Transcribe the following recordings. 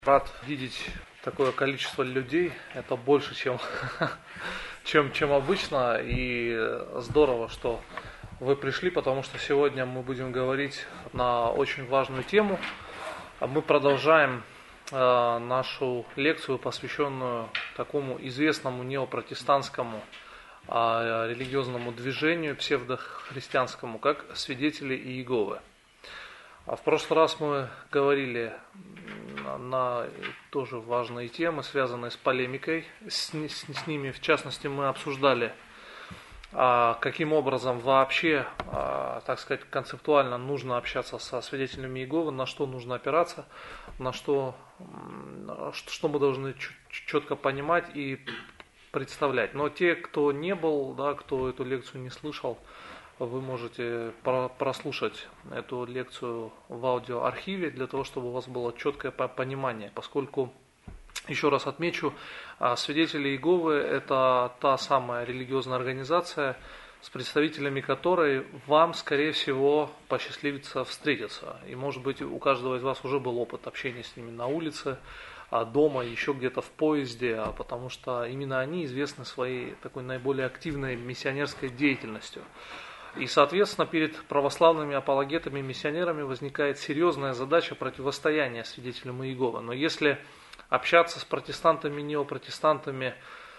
Рад видеть такое количество людей. Это больше, чем обычно. И здорово, что вы пришли, потому что сегодня мы будем говорить на очень важную тему. Мы продолжаем нашу лекцию, посвященную такому известному неопротестантскому религиозному движению, псевдохристианскому, как свидетели Иеговы. В прошлый раз мы говорили на тоже важные темы, связанные с полемикой с ними. В частности, мы обсуждали, каким образом вообще, так сказать, концептуально нужно общаться со свидетелями Иеговы, на что нужно опираться, на что мы должны четко понимать и представлять. Но те, кто не был, кто эту лекцию не слышал, вы можете прослушать эту лекцию в аудиоархиве для того, чтобы у вас было четкое понимание, поскольку, еще раз отмечу, свидетели Иеговы – это та самая религиозная организация, с представителями которой вам, скорее всего, посчастливится встретиться. И, может быть, у каждого из вас уже был опыт общения с ними на улице, дома, еще где-то в поезде, потому что именно они известны своей такой наиболее активной миссионерской деятельностью. И, соответственно, перед православными апологетами и миссионерами возникает серьезная задача противостояния свидетелям Иеговы. Но если общаться с протестантами, неопротестантами,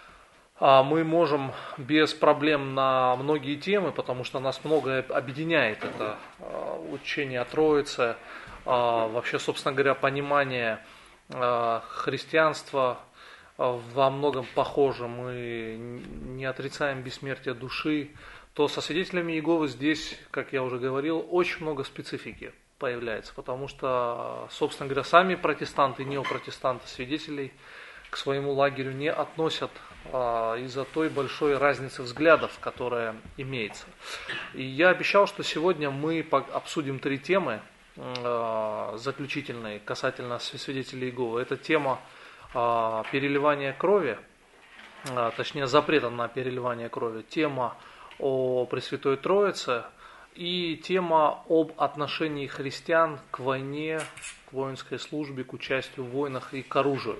мы можем без проблем на многие темы, потому что нас многое объединяет. Это учение о Троице, вообще, собственно говоря, понимание христианства во многом похоже. Мы не отрицаем бессмертие души. То со свидетелями Иеговы здесь, как я уже говорил, очень много специфики появляется, потому что, собственно говоря, сами протестанты, неопротестанты свидетелей к своему лагерю не относят из-за той большой разницы взглядов, которая имеется. И я обещал, что сегодня мы обсудим 3 темы заключительные касательно свидетелей Иеговы. Это тема переливания крови, точнее запрета на переливание крови, тема о Пресвятой Троице и тема об отношении христиан к войне, к воинской службе, к участию в войнах и к оружию.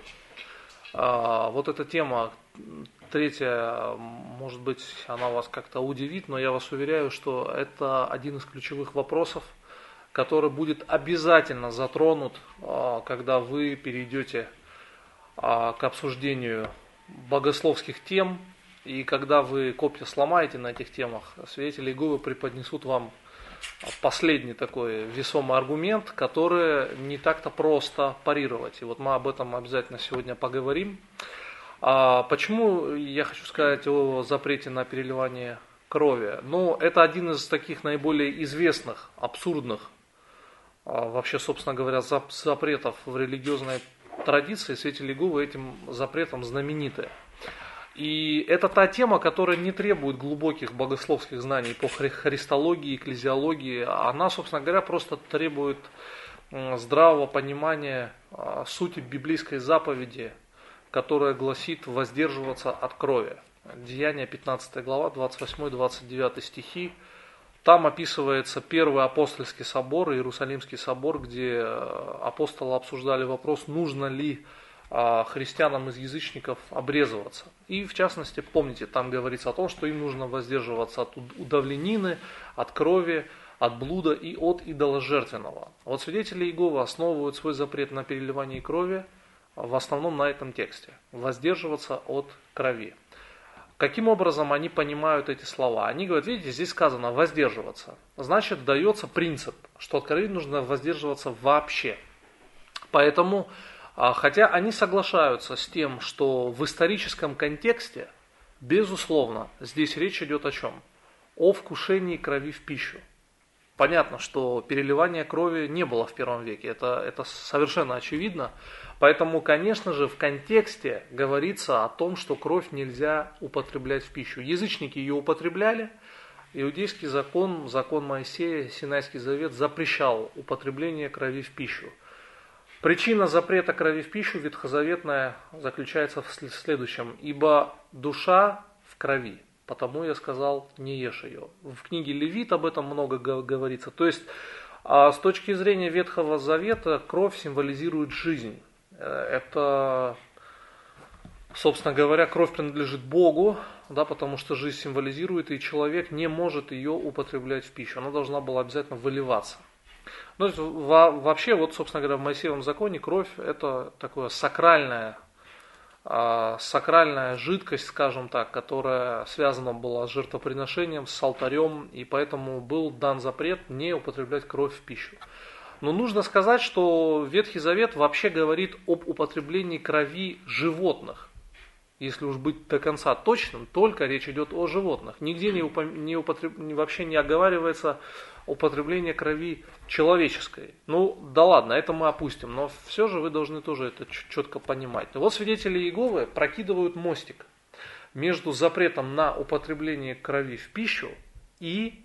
Вот эта тема, 3-я, может быть, она вас как-то удивит, но я вас уверяю, что это один из ключевых вопросов, который будет обязательно затронут, когда вы перейдете к обсуждению богословских тем. И когда вы копья сломаете на этих темах, свидетели Иеговы преподнесут вам последний такой весомый аргумент, который не так-то просто парировать. И вот мы об этом обязательно сегодня поговорим. Почему я хочу сказать о запрете на переливание крови? Ну, это один из таких наиболее известных, абсурдных, вообще, собственно говоря, запретов в религиозной традиции. Свидетели Иеговы этим запретом знамениты. И это та тема, которая не требует глубоких богословских знаний по христологии, экклезиологии. Она, собственно говоря, просто требует здравого понимания сути библейской заповеди, которая гласит воздерживаться от крови. Деяния 15 глава, 28-29 стихи. Там описывается Первый апостольский собор, Иерусалимский собор, где апостолы обсуждали вопрос, нужно ли христианам из язычников обрезываться. И в частности, помните, там говорится о том, что им нужно воздерживаться от удавленины, от крови, от блуда и от идоложертвенного. Вот свидетели Иеговы основывают свой запрет на переливание крови в основном на этом тексте. Воздерживаться от крови. Каким образом они понимают эти слова? Они говорят, видите, здесь сказано воздерживаться. Значит, дается принцип, что от крови нужно воздерживаться вообще. Поэтому хотя они соглашаются с тем, что в историческом контексте, безусловно, здесь речь идет о чем? О вкушении крови в пищу. Понятно, что переливания крови не было в первом веке, это совершенно очевидно. Поэтому, конечно же, в контексте говорится о том, что кровь нельзя употреблять в пищу. Язычники ее употребляли, иудейский закон, закон Моисея, Синайский завет запрещал употребление крови в пищу. Причина запрета крови в пищу ветхозаветная заключается в следующем. Ибо душа в крови, потому я сказал, не ешь ее. В книге Левит об этом много говорится. То есть, с точки зрения Ветхого Завета, кровь символизирует жизнь. Это, собственно говоря, кровь принадлежит Богу, да, потому что жизнь символизирует, и человек не может ее употреблять в пищу. Она должна была обязательно выливаться. Ну, вообще, вот, собственно говоря, в Моисеевом законе кровь – это такое сакральная жидкость, скажем так, которая связана была с жертвоприношением, с алтарем, и поэтому был дан запрет не употреблять кровь в пищу. Но нужно сказать, что Ветхий Завет вообще говорит об употреблении крови животных. Если уж быть до конца точным, только речь идет о животных. Нигде вообще не оговаривается употребление крови человеческой. Ну, да ладно, это мы опустим, но все же вы должны тоже это четко понимать. Вот свидетели Иеговы прокидывают мостик между запретом на употребление крови в пищу и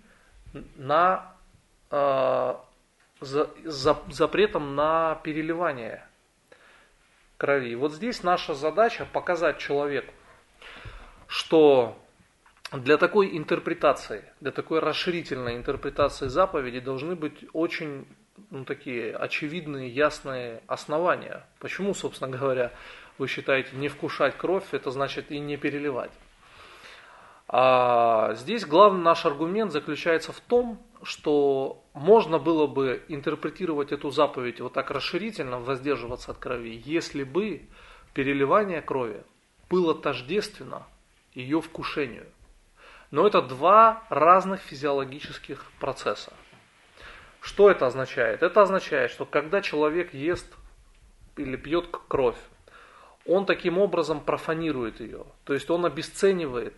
запретом на переливание крови. И вот здесь наша задача показать человеку, что для такой интерпретации, для такой расширительной интерпретации заповедей должны быть очень такие очевидные, ясные основания. Почему, собственно говоря, вы считаете не вкушать кровь, это значит и не переливать? А здесь главный наш аргумент заключается в том, что можно было бы интерпретировать эту заповедь вот так расширительно, воздерживаться от крови, если бы переливание крови было тождественно ее вкушению. Но это два разных физиологических процесса. Что это означает? Это означает, что когда человек ест или пьет кровь, он таким образом профанирует ее. То есть он обесценивает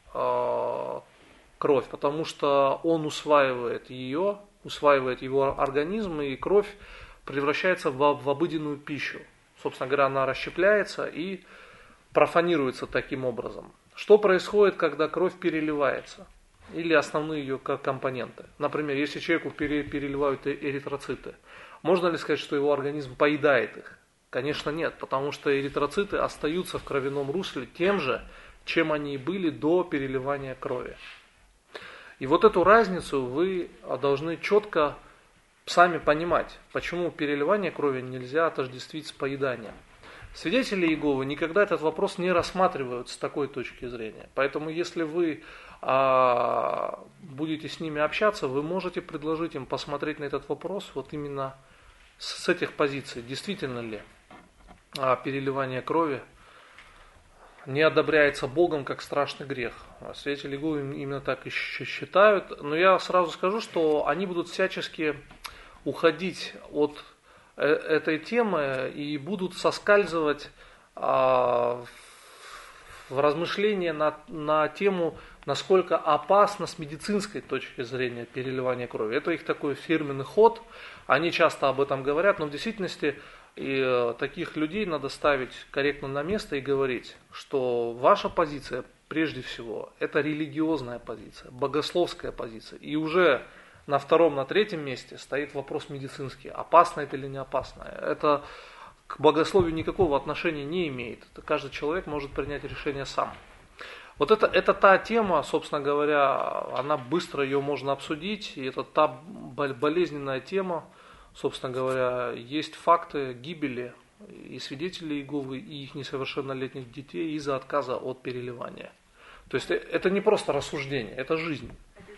кровь, потому что он усваивает его организм, и кровь превращается в обыденную пищу. Собственно говоря, она расщепляется и профанируется таким образом. Что происходит, когда кровь переливается? Или основные ее компоненты? Например, если человеку переливают эритроциты, можно ли сказать, что его организм поедает их? Конечно нет, потому что эритроциты остаются в кровяном русле тем же, чем они и были до переливания крови. И вот эту разницу вы должны четко сами понимать, почему переливание крови нельзя отождествить с поеданием. Свидетели Иеговы никогда этот вопрос не рассматривают с такой точки зрения. Поэтому если вы будете с ними общаться, вы можете предложить им посмотреть на этот вопрос вот именно с этих позиций. Действительно ли переливание крови не одобряется Богом как страшный грех. Свидетели Иеговы именно так и считают. Но я сразу скажу, что они будут всячески уходить от этой темы и будут соскальзывать в размышления на тему, насколько опасно с медицинской точки зрения переливание крови. Это их такой фирменный ход, они часто об этом говорят, но в действительности и таких людей надо ставить корректно на место и говорить, что ваша позиция прежде всего это религиозная позиция, богословская позиция. И уже на втором, на третьем месте стоит вопрос медицинский. Опасно это или не опасно. Это к богословию никакого отношения не имеет. Это каждый человек может принять решение сам. Вот это та тема, собственно говоря, она быстро ее можно обсудить. И это та болезненная тема, собственно говоря, есть факты гибели и свидетелей Иеговы, и их несовершеннолетних детей из-за отказа от переливания. То есть это не просто рассуждение, это жизнь.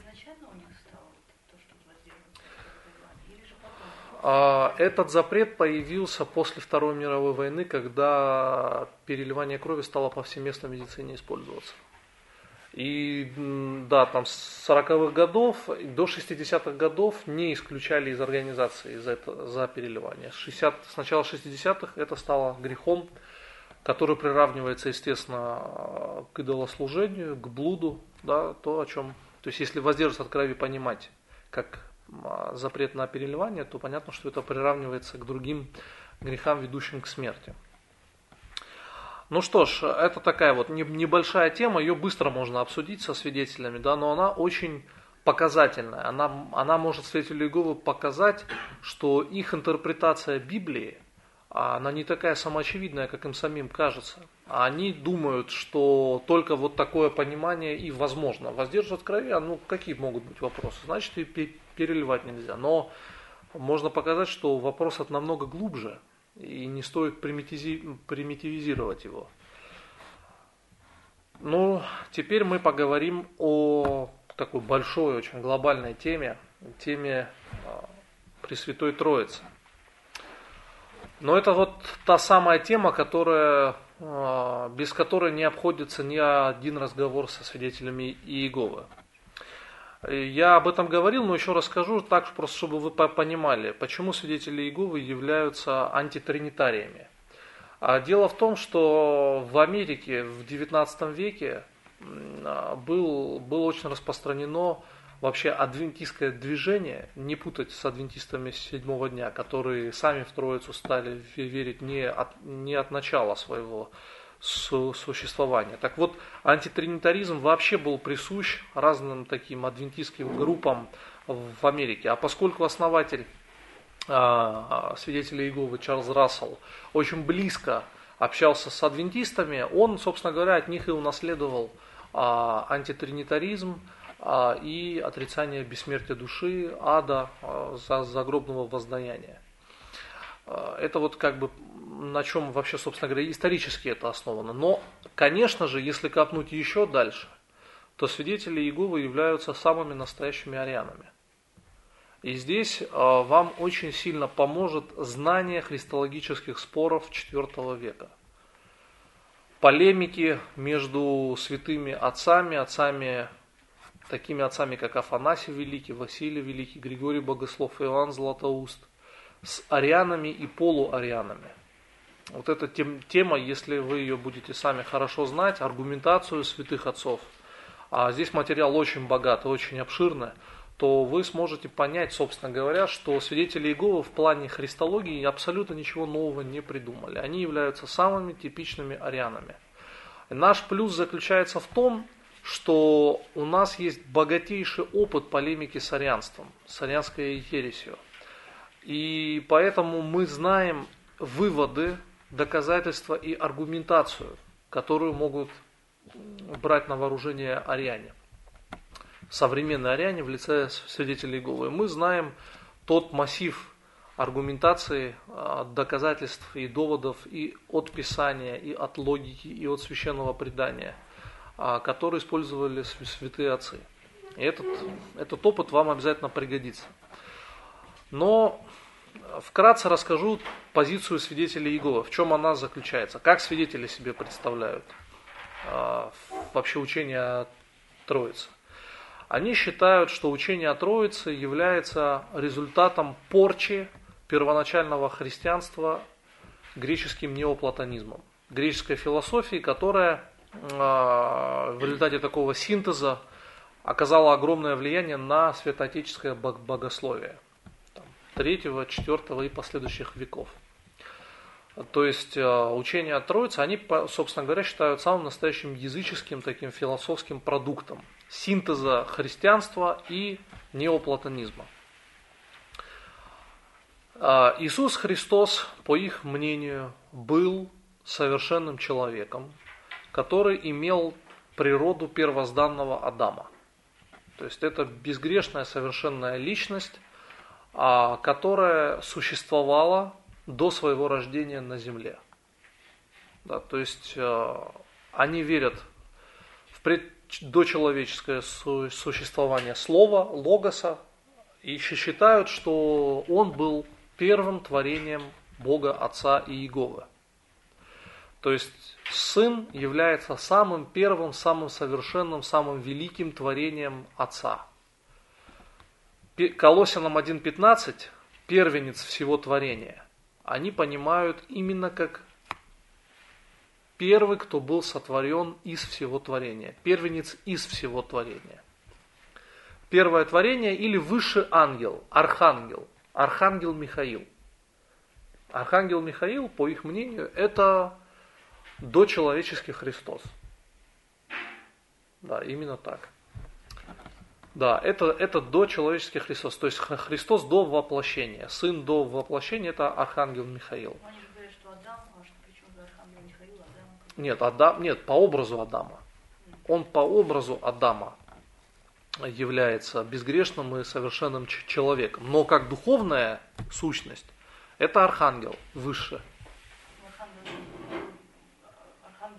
Этот запрет появился после Второй мировой войны, когда переливание крови стало повсеместно в медицине использоваться. И да, там с 40-х годов до 60-х годов не исключали из организации за переливание. С начала 60-х это стало грехом, который приравнивается, естественно, к идолослужению, к блуду, да, то есть если воздерживаться от крови понимать, как запрет на переливание, то понятно, что это приравнивается к другим грехам, ведущим к смерти. Ну что ж, это такая вот небольшая тема, ее быстро можно обсудить со свидетелями, да, но она очень показательная. Она может свидетелю Иеговы показать, что их интерпретация Библии, она не такая самоочевидная, как им самим кажется. Они думают, что только вот такое понимание и возможно. Воздерживать крови, какие могут быть вопросы? Значит, и переливать нельзя. Но можно показать, что вопрос это намного глубже. И не стоит примитивизировать его. Ну, теперь мы поговорим о такой большой, очень глобальной теме Пресвятой Троицы. Но это вот та самая тема, без которой не обходится ни один разговор со свидетелями Иеговы. Я об этом говорил, но еще расскажу так, просто чтобы вы понимали, почему свидетели Иеговы являются антитринитариями. Дело в том, что в Америке в XIX веке было очень распространено вообще адвентистское движение, не путать с адвентистами седьмого дня, которые сами в Троицу стали верить не от начала своего существования. Так вот, антитринитаризм вообще был присущ разным таким адвентистским группам в Америке. А поскольку основатель свидетелей Иеговы Чарльз Рассел очень близко общался с адвентистами, он, собственно говоря, от них и унаследовал антитринитаризм и отрицание бессмертия души, ада, загробного воздаяния. Это вот как бы на чем вообще, собственно говоря, исторически это основано. Но, конечно же, если копнуть еще дальше, то свидетели Иеговы являются самыми настоящими арианами. И здесь вам очень сильно поможет знание христологических споров IV века. Полемики между святыми отцами, такими отцами, как Афанасий Великий, Василий Великий, Григорий Богослов, Иоанн Златоуст, с арианами и полуарианами. Вот эта тема, если вы ее будете сами хорошо знать, аргументацию святых отцов, а здесь материал очень богатый, очень обширный, то вы сможете понять, собственно говоря, что свидетели Иеговы в плане христологии абсолютно ничего нового не придумали. Они являются самыми типичными арианами. Наш плюс заключается в том, что у нас есть богатейший опыт полемики с арианством, с арианской ересью. И поэтому мы знаем выводы, доказательства и аргументацию, которую могут брать на вооружение ариане. Современные ариане в лице свидетелей Иеговы. Мы знаем тот массив аргументации, доказательств и доводов и от Писания, и от логики, и от священного предания, которые использовали святые отцы. И этот опыт вам обязательно пригодится. Но вкратце расскажу позицию свидетелей Иеговы, в чем она заключается, как свидетели себе представляют вообще учение о Троице. Они считают, что учение о Троице является результатом порчи первоначального христианства греческим неоплатонизмом, греческой философии, которая в результате такого синтеза оказала огромное влияние на святоотеческое богословие 3, 4 и последующих веков. То есть учение о Троице, они, собственно говоря, считают самым настоящим языческим таким философским продуктом синтеза христианства и неоплатонизма. Иисус Христос, по их мнению, был совершенным человеком, который имел природу первозданного Адама. То есть это безгрешная совершенная личность, которая существовала до своего рождения на земле. Да, то есть они верят в дочеловеческое существование слова, логоса, и считают, что он был первым творением Бога Отца и Иеговы. То есть Сын является самым первым, самым совершенным, самым великим творением Отца. Колоссянам 1:15, первенец всего творения, они понимают именно как первый, кто был сотворен из всего творения. Первенец из всего творения. Первое творение или высший ангел, архангел Михаил. Архангел Михаил, по их мнению, это дочеловеческий Христос. Да, именно так. Да, это дочеловеческий Христос. То есть Христос до воплощения. Сын до воплощения, это архангел Михаил. Они же говорят, что Адам, почему же архангел Михаил, Адам? Нет, по образу Адама. Он по образу Адама является безгрешным и совершенным человеком. Но как духовная сущность, это архангел выше.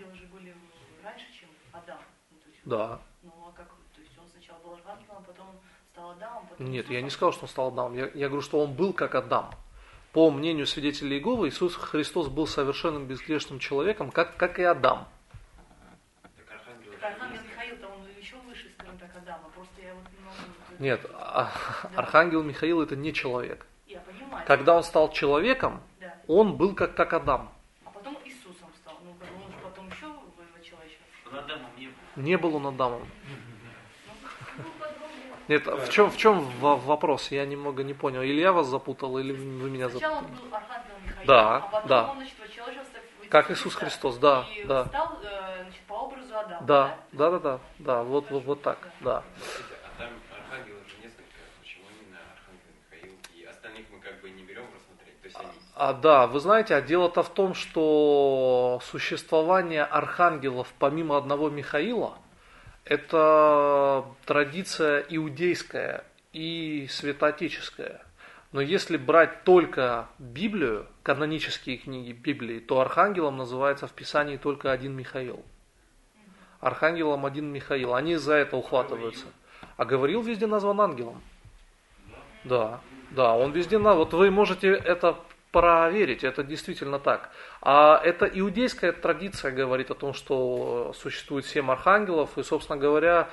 ангелы же были раньше, чем Адам. Ну, то есть, Да. ну а как, то есть он сначала был архангелом, потом он стал Адамом, потом Нет, я Иисусом? не сказал, что он стал Адамом. Я говорю, что он был как Адам. По мнению свидетелей Иеговы, Иисус Христос был совершенным безгрешным человеком, как и Адам. Так архангел. Так архангел Михаил-то он еще выше, скажем так, Адама. Просто я вот не могу... Нет, архангел Михаил это не человек. Я понимаю. Когда он стал человеком, Да. он был как Адам. А потом Иисусом стал. Ну, как бы он же потом еще человечек. Он Адамом не был. Не был он Адамом. Ну, подробнее. Нет, в чем вопрос? Я немного не понял. Или я вас запутал, или вы меня Сначала запутали. он был архангел Михаил, Да, а потом да. он, значит, человечество Как Иисус Христос, да, и да. стал, значит, по образу Адама. Да, вот так, да. Смотрите, Адам, архангелов же несколько. Почему именно архангел Михаил? И остальных мы как бы не берем рассмотреть. То есть они... Да, вы знаете, а дело-то в том, что существование архангелов помимо одного Михаила, это традиция иудейская и святоотеческая. Но если брать только Библию, канонические книги Библии, то архангелом называется в Писании только один Михаил. Архангелом один Михаил. Они из-за этого ухватываются. А Гавриил везде назван ангелом. Да, он везде назван. Вот вы можете это проверить, это действительно так. А эта иудейская традиция говорит о том, что существует 7 архангелов, и, собственно говоря,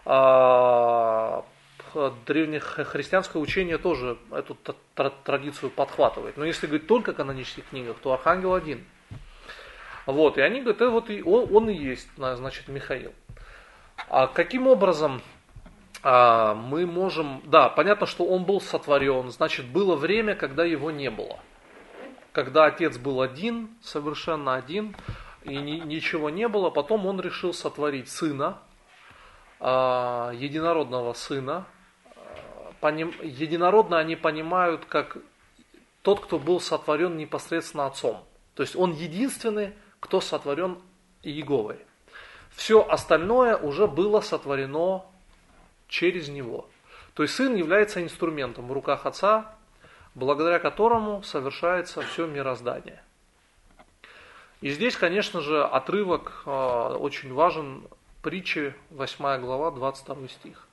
древнехристианское учение тоже эту традицию подхватывает. Но если говорить только о канонических книгах, то архангел один. Вот, и они говорят, вот он и есть, значит, Михаил. А каким образом мы можем... Да, понятно, что он был сотворен, значит, было время, когда его не было. Когда Отец был один, совершенно один, и ничего не было, потом он решил сотворить Сына, единородного Сына. Единородно они понимают, как тот, кто был сотворен непосредственно Отцом. То есть он единственный, кто сотворен Иеговой. Все остальное уже было сотворено через него. То есть Сын является инструментом в руках Отца, благодаря которому совершается все мироздание. И здесь, конечно же, отрывок очень важен, притчи 8 глава, 22 стих.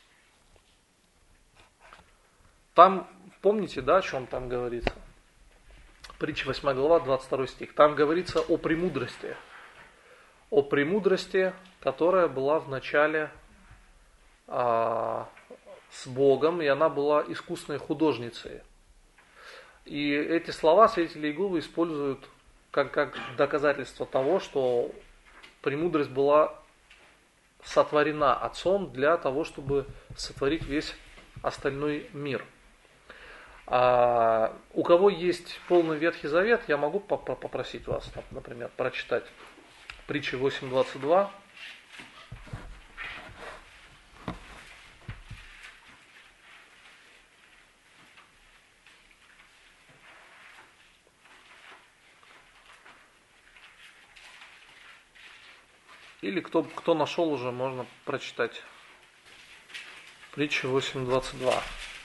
Там, помните, да, о чем там говорится? Притча 8 глава, 22 стих. Там говорится о премудрости. О премудрости, которая была в начале с Богом, и она была искусной художницей. И эти слова свидетели Иеговы используют как доказательство того, что премудрость была сотворена Отцом для того, чтобы сотворить весь остальной мир. У кого есть полный Ветхий Завет, я могу попросить вас, например, прочитать притчи 8.22. Или кто нашел уже, можно прочитать. Притча 8.22.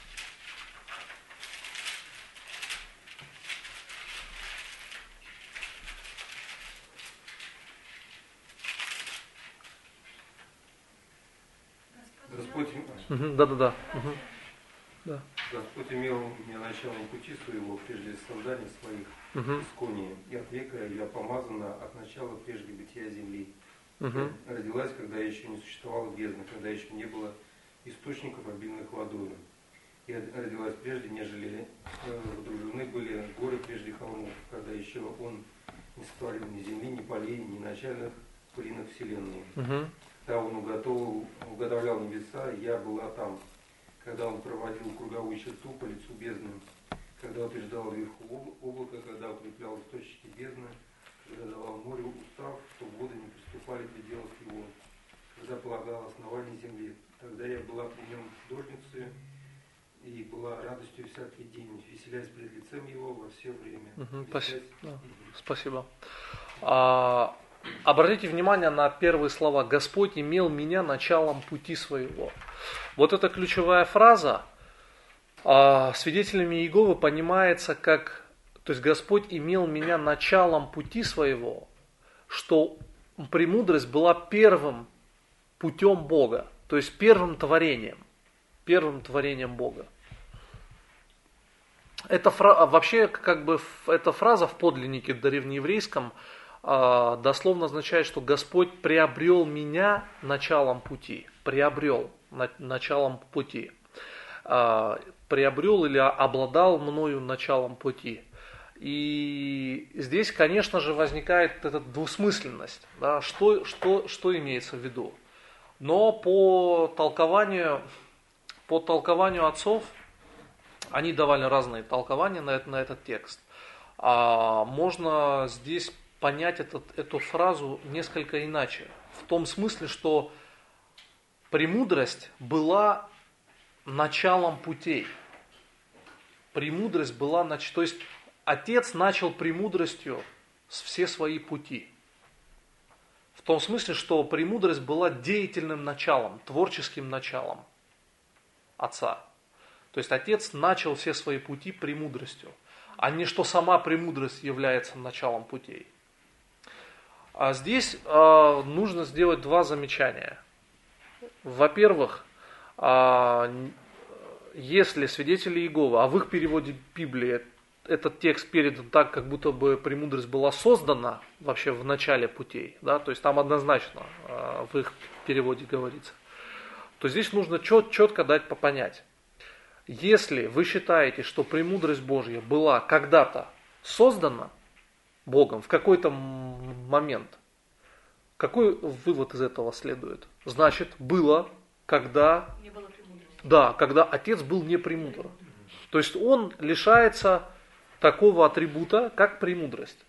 Господь, Да. Господь имел меня началом пути своего, прежде создания своих искония, и от века я помазана от начала прежде бытия земли. Родилась, когда еще не существовало бездны, когда еще не было источников, обильных водою. И родилась прежде, нежели водружены были горы прежде холмов, когда еще он не сотворил ни земли, ни полей, ни начальных пылинок вселенной. Когда он уготовлял небеса, я была там. Когда он проводил круговую черту по лицу бездны, когда утверждал вверху облако, когда укреплял источники бездны, когда давал морю устав, чтобы воды не приступали к пределах его, когда полагал основание земли, тогда я была при нем дождицей и была радостью всякий день, веселясь пред лицем его во все время. Спасибо. Обратите внимание на первые слова. Господь имел меня началом пути своего. Вот эта ключевая фраза свидетелями Иеговы понимается как, то есть Господь имел меня началом пути своего, что премудрость была первым путем Бога, то есть первым творением Бога. Вообще, эта фраза в подлиннике древнееврейском дословно означает, что Господь приобрел меня началом пути. Приобрел или обладал мною началом пути. И здесь, конечно же, возникает эта двусмысленность. Да, что имеется в виду? Но по толкованию отцов, они давали разные толкования на этот текст. Можно здесь понять эту фразу несколько иначе. В том смысле, что премудрость была началом путей. Премудрость была, то есть Отец начал премудростью все свои пути. В том смысле, что премудрость была деятельным началом, творческим началом Отца. То есть Отец начал все свои пути премудростью, а не что сама премудрость является началом путей. А здесь нужно сделать два замечания. Во-первых, если свидетели Иеговы, а в их переводе Библии этот текст передан так, как будто бы премудрость была создана вообще в начале путей, да, то есть там однозначно в их переводе говорится, то здесь нужно четко дать понять. Если вы считаете, что премудрость Божья была когда-то создана Богом в какой-то момент, какой вывод из этого следует? Значит, было, когда... Не было премудрости. Да, когда Отец был не премудр. То есть он лишается такого атрибута, как премудрость.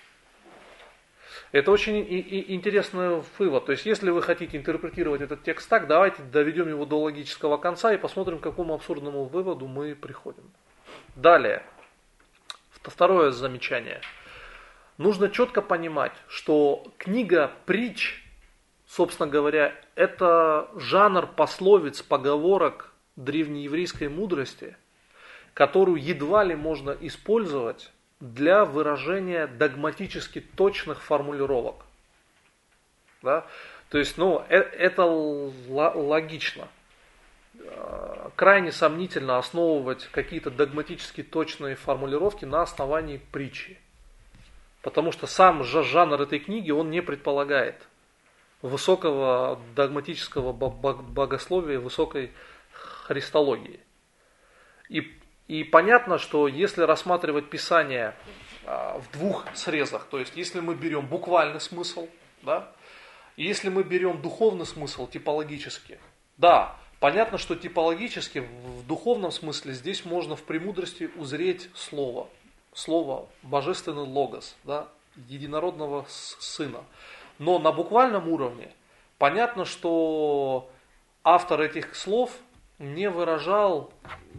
Это очень интересный вывод. То есть, если вы хотите интерпретировать этот текст так, давайте доведем его до логического конца и посмотрим, к какому абсурдному выводу мы приходим. Далее. Второе замечание. Нужно четко понимать, что книга притч, собственно говоря, это жанр пословиц, поговорок древнееврейской мудрости, которую едва ли можно использовать для выражения догматически точных формулировок. Да? То есть, это логично. Крайне сомнительно основывать какие-то догматически точные формулировки на основании притчи. Потому что сам жанр этой книги, он не предполагает высокого догматического богословия, высокой христологии. И понятно, что если рассматривать Писание в двух срезах, то есть если мы берем буквальный смысл, да, и если мы берем духовный смысл типологически, да, понятно, что типологически в духовном смысле здесь можно в премудрости узреть слово божественный логос, да, единородного Сына. Но на буквальном уровне понятно, что автор этих слов не выражал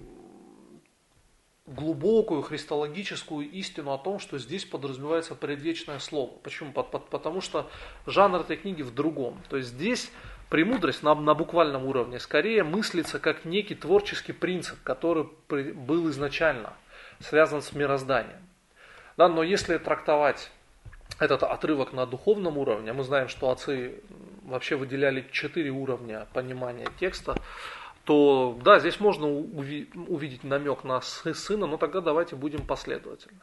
глубокую христологическую истину о том, что здесь подразумевается предвечное слово. Почему? Потому что жанр этой книги в другом. То есть здесь премудрость на буквальном уровне скорее мыслится как некий творческий принцип, который был изначально связан с мирозданием. Да, но если трактовать этот отрывок на духовном уровне, мы знаем, что отцы вообще выделяли 4 уровня понимания текста, то да, здесь можно увидеть намек на Сына, но тогда давайте будем последовательны.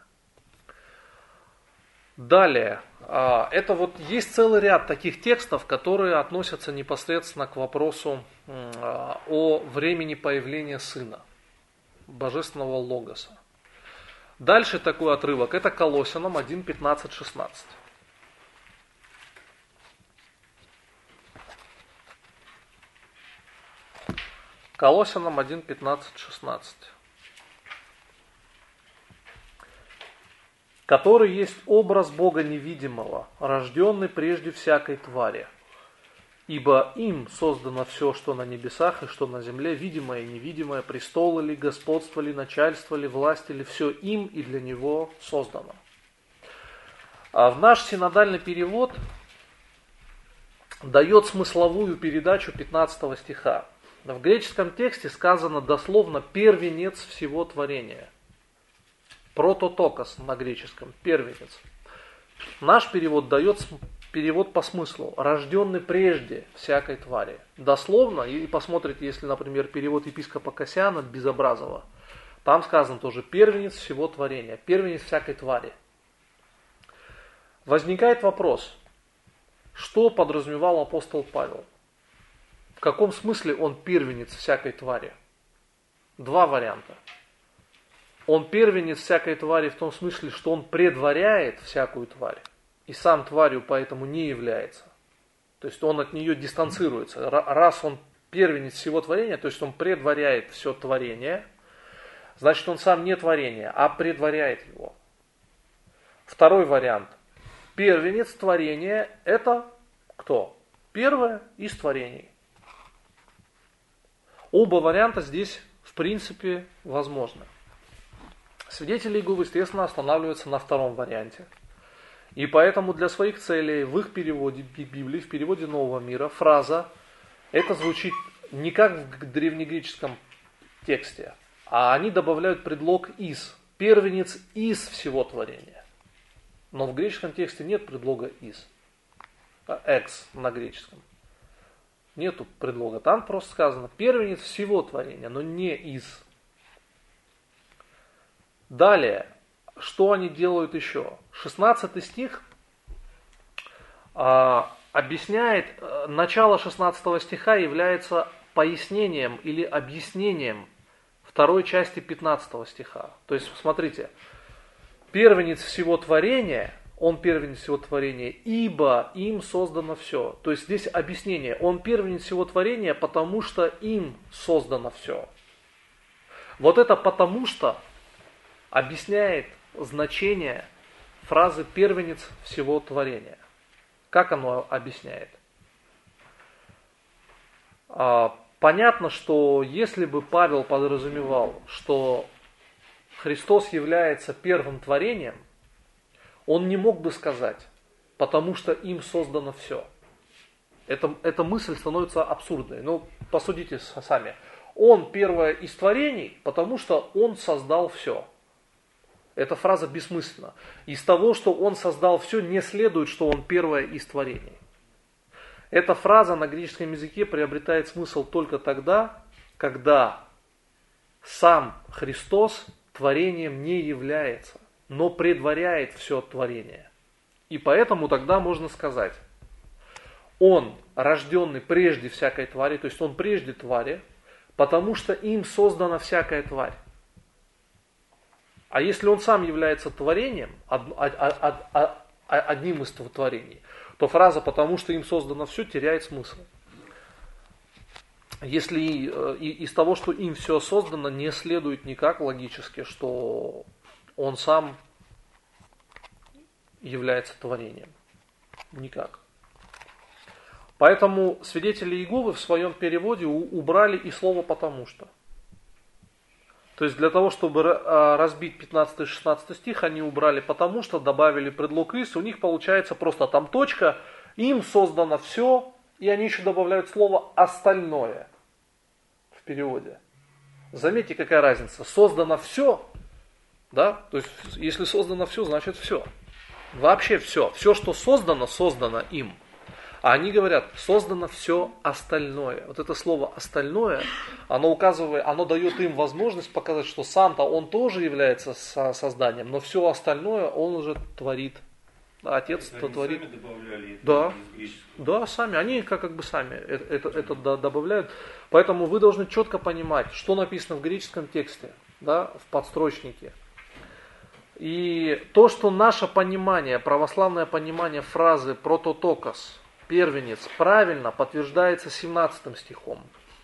Далее, это вот есть целый ряд таких текстов, которые относятся непосредственно к вопросу о времени появления Сына, Божественного Логоса. Дальше такой отрывок, это Колоссянам 1:15-16. Колоссянам 1:15-16. Который есть образ Бога невидимого, рожденный прежде всякой твари. Ибо им создано все, что на небесах и что на земле, видимое и невидимое, престолы ли, господство ли, начальство ли, власти ли, все им и для него создано. А в наш синодальный перевод дает смысловую передачу 15 стиха. В греческом тексте сказано дословно «первенец всего творения». Прототокос на греческом, первенец. Наш перевод дает перевод по смыслу. Рожденный прежде всякой твари. Дословно, и посмотрите, если, например, перевод епископа Кассиана Безобразова, там сказано тоже первенец всего творения, первенец всякой твари. Возникает вопрос, что подразумевал апостол Павел? В каком смысле он первенец всякой твари? Два варианта. Он первенец всякой твари в том смысле, что он предваряет всякую тварь, и сам тварью поэтому не является. То есть он от нее дистанцируется. Раз он первенец всего творения, то есть он предваряет все творение, значит он сам не творение, а предваряет его. Второй вариант. Первенец творения – это кто? Первое из творений. Оба варианта здесь в принципе возможны. Свидетели Иеговы, естественно, останавливаются на втором варианте. И поэтому для своих целей в их переводе Библии, в переводе Нового мира, фраза это звучит не как в древнегреческом тексте, а они добавляют предлог «из». Первенец из всего творения. Но в греческом тексте нет предлога «из». «Экс» на греческом. Нету предлога. Там просто сказано первенец всего творения, но не «из». Далее, что они делают еще? 16 стих объясняет, начало 16 стиха является пояснением или объяснением второй части 15 стиха. То есть, смотрите, первенец всего творения, он первенец всего творения, ибо им создано все. То есть здесь объяснение, он первенец всего творения, потому что им создано все. Вот это «потому что» объясняет значение фразы «первенец всего творения». Как оно объясняет? Понятно, что если бы Павел подразумевал, что Христос является первым творением, он не мог бы сказать, потому что им создано все. Эта мысль становится абсурдной. Ну, посудите сами. Он первое из творений, потому что он создал все. Эта фраза бессмысленна. Из того, что он создал все, не следует, что он первое из творений. Эта фраза на греческом языке приобретает смысл только тогда, когда сам Христос творением не является, но предваряет все творение. И поэтому тогда можно сказать, он рожденный прежде всякой твари, то есть он прежде твари, потому что им создана всякая тварь. А если он сам является творением, одним из творений, то фраза «потому что им создано все» теряет смысл. Если из того, что им все создано, не следует никак логически, что он сам является творением. Никак. Поэтому свидетели Иеговы в своем переводе убрали и слово «потому что». То есть для того, чтобы разбить 15-16 стих, они убрали «потому что», добавили предлог «из», у них получается просто там точка, им создано все, и они еще добавляют слово «остальное» в переводе. Заметьте, какая разница. Создано все, да? То есть если создано все, значит все. Вообще все. Все, что создано, создано им. А они говорят, создано все остальное. Вот это слово «остальное», оно указывает, оно дает им возможность показать, что сам-то он тоже является созданием, но все остальное он уже творит. Отец-то творит. Сами добавляли да, да, сами. Они как бы сами это добавляют. Поэтому вы должны четко понимать, что написано в греческом тексте, да, в подстрочнике. И то, что наше понимание, православное понимание фразы «прототокос», первенец, правильно подтверждается 17 стихом.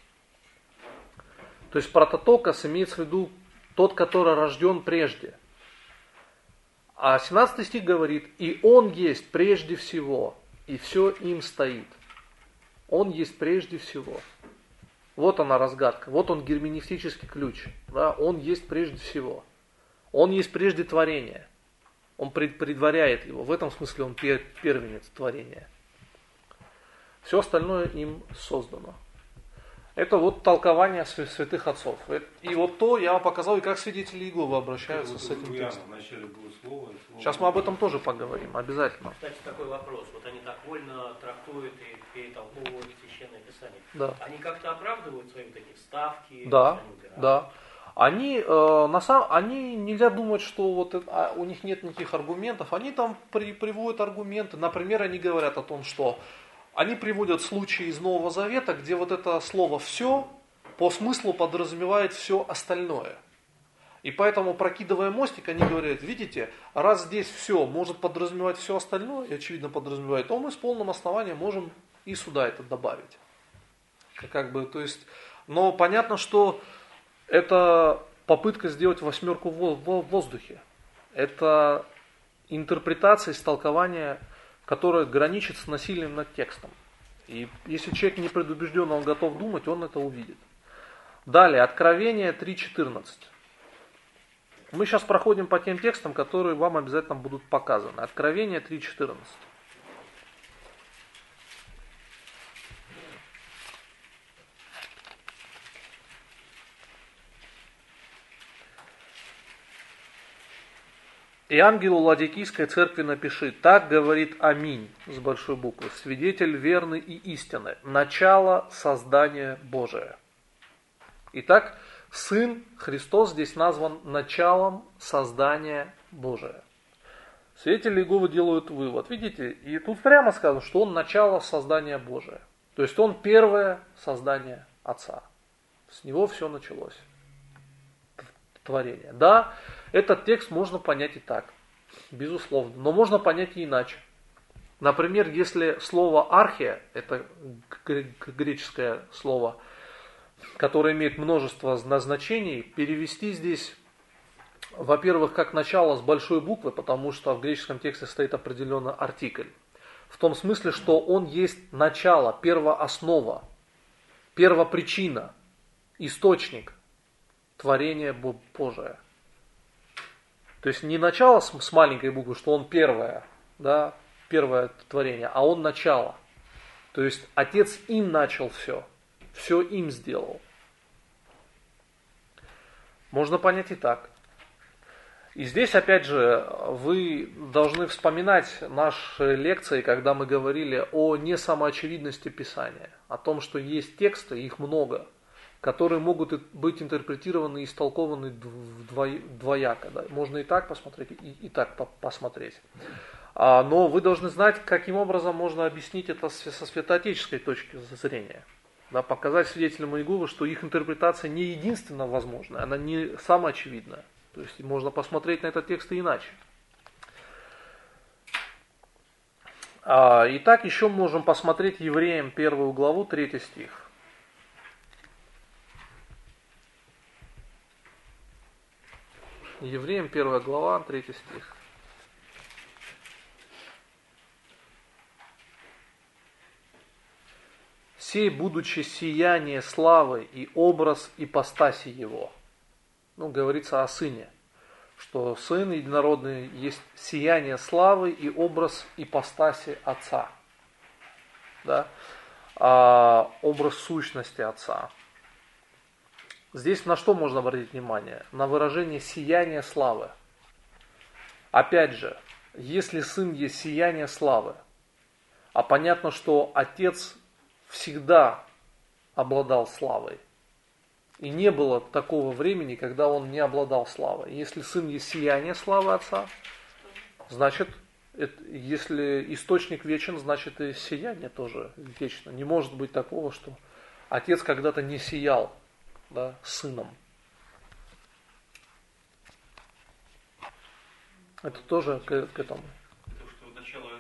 То есть прототокос имеется в виду тот, который рожден прежде. А 17 стих говорит, и он есть прежде всего, и все им стоит. Он есть прежде всего. Вот она разгадка, вот он герменевтический ключ. Да? Он есть прежде всего. Он есть прежде творения. Он предваряет его. В этом смысле он первенец творения. Все остальное им создано. Это вот толкование святых отцов. И вот то я вам показал, и как свидетели Иеговы обращаются с этим текстом. Вначале было слово, Сейчас мы об этом тоже поговорим, обязательно. Кстати, такой вопрос. Вот они так вольно трактуют и перетолковывают Священное Писание. Да. Они как-то оправдывают свои вот эти вставки? Да, они убирают? да. Они нельзя думать, что вот у них нет никаких аргументов. Они там приводят аргументы. Например, они говорят о том, что они приводят случаи из Нового Завета, где вот это слово «все» по смыслу подразумевает все остальное. И поэтому, прокидывая мостик, они говорят, видите, раз здесь все может подразумевать все остальное, и очевидно подразумевает, то мы с полным основанием можем и сюда это добавить. То есть, но понятно, что это попытка сделать восьмерку в воздухе. Это интерпретация, истолкование, которое граничит с насилием над текстом. И если человек не предубежден, он готов думать, он это увидит. Далее, Откровение 3.14. Мы сейчас проходим по тем текстам, которые вам обязательно будут показаны. Откровение 3.14. И ангелу Ладикийской церкви напиши, так говорит Аминь, с большой буквы, свидетель верный и истинный, начало создания Божия. Итак, Сын Христос здесь назван началом создания Божия. Свидетели Иеговы делают вывод, видите, и тут прямо сказано, что Он начало создания Божия. То есть Он первое создание Отца. С Него все началось. Творение. Да, этот текст можно понять и так, безусловно, но можно понять и иначе. Например, если слово архия, это греческое слово, которое имеет множество значений, перевести здесь, во-первых, как начало с большой буквы, потому что в греческом тексте стоит определенный артикль. В том смысле, что он есть начало, первооснова, первопричина, источник творения Божия. То есть не начало с маленькой буквы, что он первое, да, первое творение, а он начало. То есть Отец им начал все им сделал. Можно понять и так. И здесь, опять же, вы должны вспоминать наши лекции, когда мы говорили о несамоочевидности Писания, о том, что есть тексты, их много, которые могут быть интерпретированы и истолкованы двояко. Да. Можно и так посмотреть, и так посмотреть. Но вы должны знать, каким образом можно объяснить это со святоотеческой точки зрения. Да, показать свидетелям Иеговы, что их интерпретация не единственно возможная, она не самоочевидная. То есть можно посмотреть на этот текст и иначе. Итак, еще можем посмотреть Евреям 1 главу, 3 стих. Евреям 1 глава, 3 стих. «Сей, будучи сияние славы и образ ипостаси Его». Говорится о Сыне, что Сын Единородный есть сияние славы и образ ипостаси Отца. Да? Образ сущности Отца. Здесь на что можно обратить внимание? На выражение сияние славы. Опять же, если Сын есть сияние славы, а понятно, что Отец всегда обладал славой, и не было такого времени, когда Он не обладал славой. Если Сын есть сияние славы Отца, значит, если источник вечен, значит и сияние тоже вечно. Не может быть такого, что Отец когда-то не сиял, да, Сыном. Это тоже к этому. Потому что начало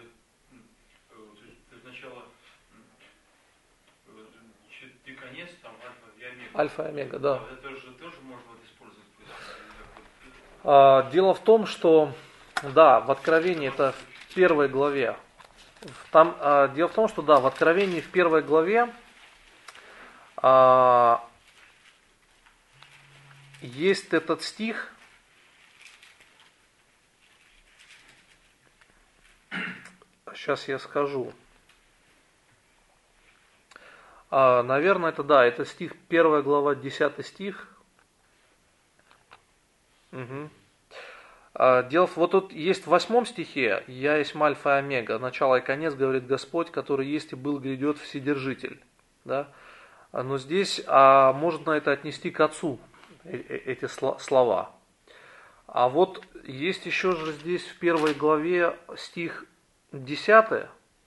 и конец, там альфа и омега. Альфа и омега, да. Это тоже можно использовать. Дело в том, что, да, в Откровении, это в 1 главе. Дело в том, что, да, в Откровении в 1 главе есть этот стих, сейчас я скажу. Наверное, это да, это стих, 1 глава, 10 стих. Угу. Вот тут есть в 8 стихе: «Я есть Альфа и Омега, начало и конец, говорит Господь, который есть и был, грядет, Вседержитель». Да? Но здесь можно это отнести к Отцу, эти слова. А вот есть еще же здесь в 1 главе стих 10,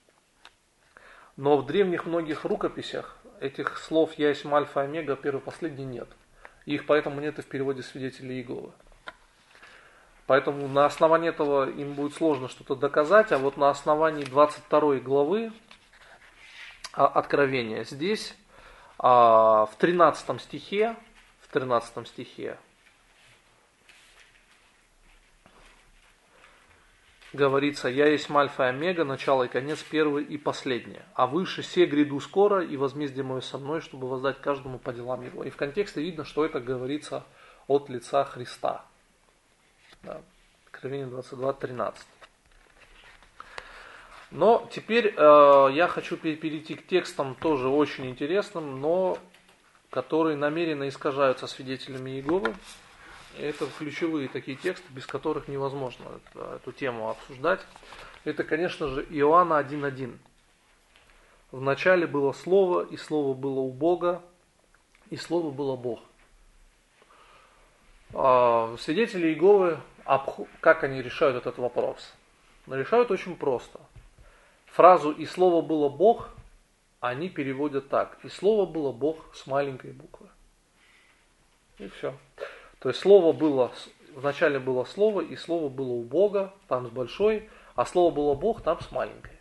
но в древних многих рукописях этих слов «Я есть Альфа и Омега» первый и последний нет. Их поэтому нет и в переводе свидетелей Иеговы. Поэтому на основании этого им будет сложно что-то доказать, а вот на основании 22 главы Откровения здесь в 13 стихе говорится: «Я есть Альфа и Омега, начало и конец, первый и последнее. А выше се гряду скоро, и возмездие мое со мной, чтобы воздать каждому по делам его». И в контексте видно, что это говорится от лица Христа. Да. Откровение 22:13. Но теперь я хочу перейти к текстам тоже очень интересным, но которые намеренно искажаются свидетелями Иеговы. Это ключевые такие тексты, без которых невозможно эту тему обсуждать. Это, конечно же, Иоанна 1:1. «В начале было Слово, и Слово было у Бога, и Слово было Бог». Свидетели Иеговы, как они решают этот вопрос? Решают очень просто. Фразу «и Слово было Бог» они переводят так: «и Слово было Бог» с маленькой буквы. И все. То есть вначале было Слово, и Слово было у Бога, там с большой, а Слово было Бог, там с маленькой.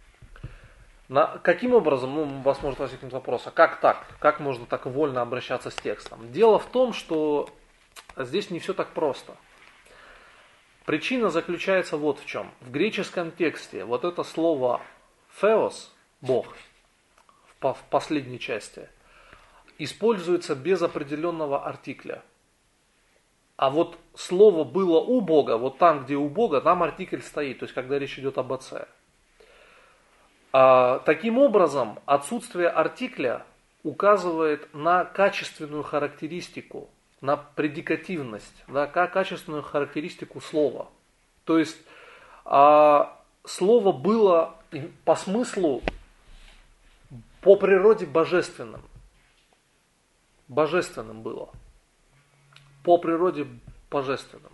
Каким образом, у вас может возникнуть вопрос, а как так? Как можно так вольно обращаться с текстом? Дело в том, что здесь не все так просто. Причина заключается вот в чем. В греческом тексте вот это слово «theos», «Бог», в последней части, используется без определенного артикля. А вот слово «было у Бога», вот там, где у Бога, там артикль стоит, то есть когда речь идет об Отце. Таким образом, отсутствие артикля указывает на качественную характеристику, на предикативность, да, качественную характеристику слова. То есть слово было по смыслу, по природе божественным. Божественным было. По природе божественным.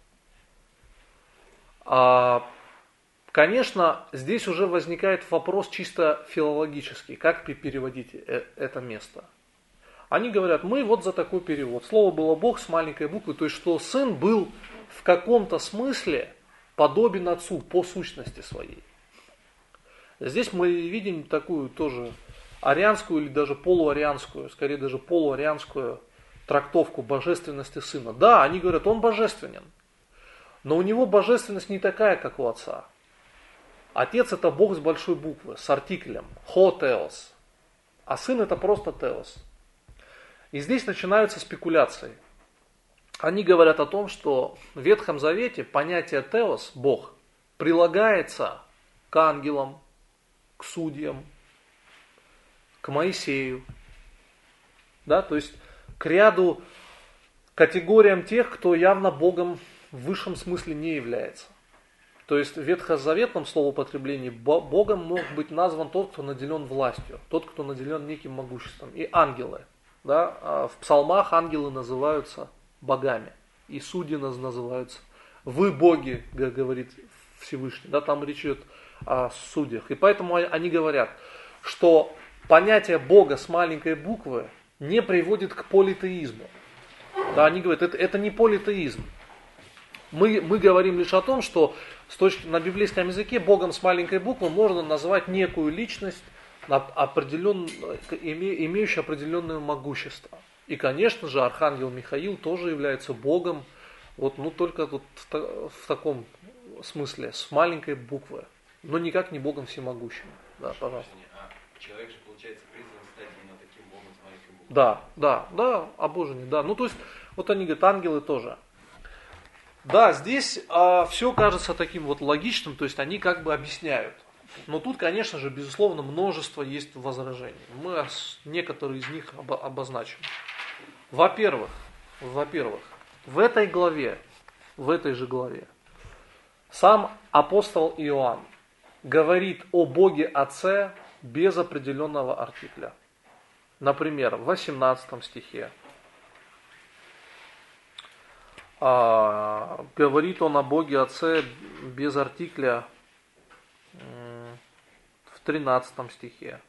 Конечно, здесь уже возникает вопрос чисто филологический, как переводить это место. Они говорят, мы вот за такой перевод. Слово было Бог с маленькой буквы, то есть что Сын был в каком-то смысле подобен Отцу по сущности своей. Здесь мы видим такую тоже арианскую или даже полуарианскую, скорее даже полуарианскую трактовку божественности Сына. Да, они говорят, Он божественен, но у Него божественность не такая, как у Отца. Отец это Бог с большой буквы, с артиклем, «хо теос», а Сын это просто теос. И здесь начинаются спекуляции. Они говорят о том, что в Ветхом Завете понятие теос, Бог, прилагается к ангелам, к судьям, к Моисею, да, то есть к ряду категориям тех, кто явно Богом в высшем смысле не является. То есть в ветхозаветном словоупотреблении Богом мог быть назван тот, кто наделен властью, тот, кто наделен неким могуществом, и ангелы. Да? В псалмах ангелы называются богами, и судьи называются «вы боги», говорит Всевышний. Да? Там речь идет о судьях. И поэтому они говорят, что понятие Бога с маленькой буквы не приводит к политеизму. Да, они говорят, это не политеизм. Мы говорим лишь о том, что на библейском языке Богом с маленькой буквы можно назвать некую личность, имеющую определенное могущество. И, конечно же, архангел Михаил тоже является Богом, только в таком смысле, с маленькой буквы, но никак не Богом всемогущим. Да, пожалуйста. А человек же, получается, призван стать именно таким Богом с маленькой буквы. Да, обожение, да. То есть, вот они говорят, ангелы тоже. Да, здесь все кажется таким вот логичным, то есть они как бы объясняют. Но тут, конечно же, безусловно, множество есть возражений. Мы некоторые из них обозначим. Во-первых, в этой же главе, сам апостол Иоанн говорит о Боге Отце без определенного артикля. Например, в 18 стихе говорит он о Боге Отце без артикля в 13 стихе.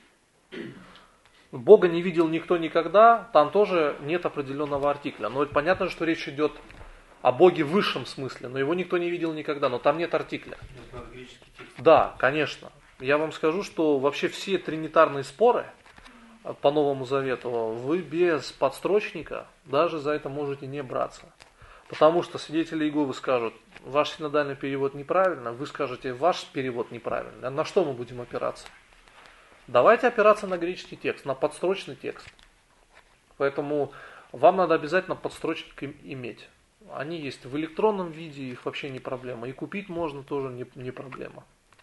Бога не видел никто никогда, там тоже нет определенного артикля. Но понятно, что речь идет о Боге в высшем смысле, но его никто не видел никогда, но там нет артикля. Да, конечно. Я вам скажу, что вообще все тринитарные споры по Новому Завету, вы без подстрочника даже за это можете не браться. Потому что свидетели Иеговы скажут, ваш синодальный перевод неправильно, вы скажете, ваш перевод неправильно. На что мы будем опираться? Давайте опираться на греческий текст, на подстрочный текст. Поэтому вам надо обязательно подстрочник иметь. Они есть в электронном виде, их вообще не проблема. И купить можно тоже не проблема.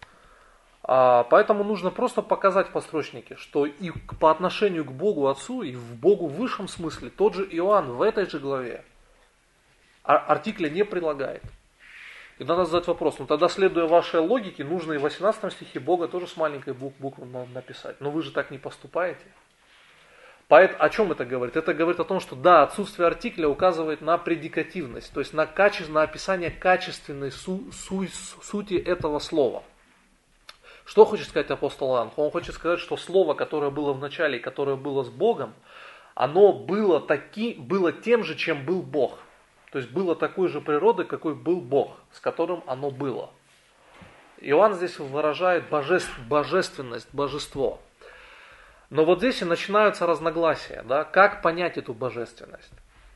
Поэтому нужно просто показать в подстрочнике, что и по отношению к Богу Отцу, и в Богу в высшем смысле, тот же Иоанн в этой же главе артикля не прилагает. И надо задать вопрос, тогда, следуя вашей логике, нужно и в 18 стихе Бога тоже с маленькой буквы написать. Но вы же так не поступаете. О чем это говорит? Это говорит о том, что да, отсутствие артикля указывает на предикативность, то есть на описание качественной сути этого слова. Что хочет сказать апостол Иоанн? Он хочет сказать, что слово, которое было в начале и которое было с Богом, оно было тем же, чем был Бог. То есть было такой же природы, какой был Бог, с которым оно было. Иоанн здесь выражает божественность, божество. Но вот здесь и начинаются разногласия, да, как понять эту божественность.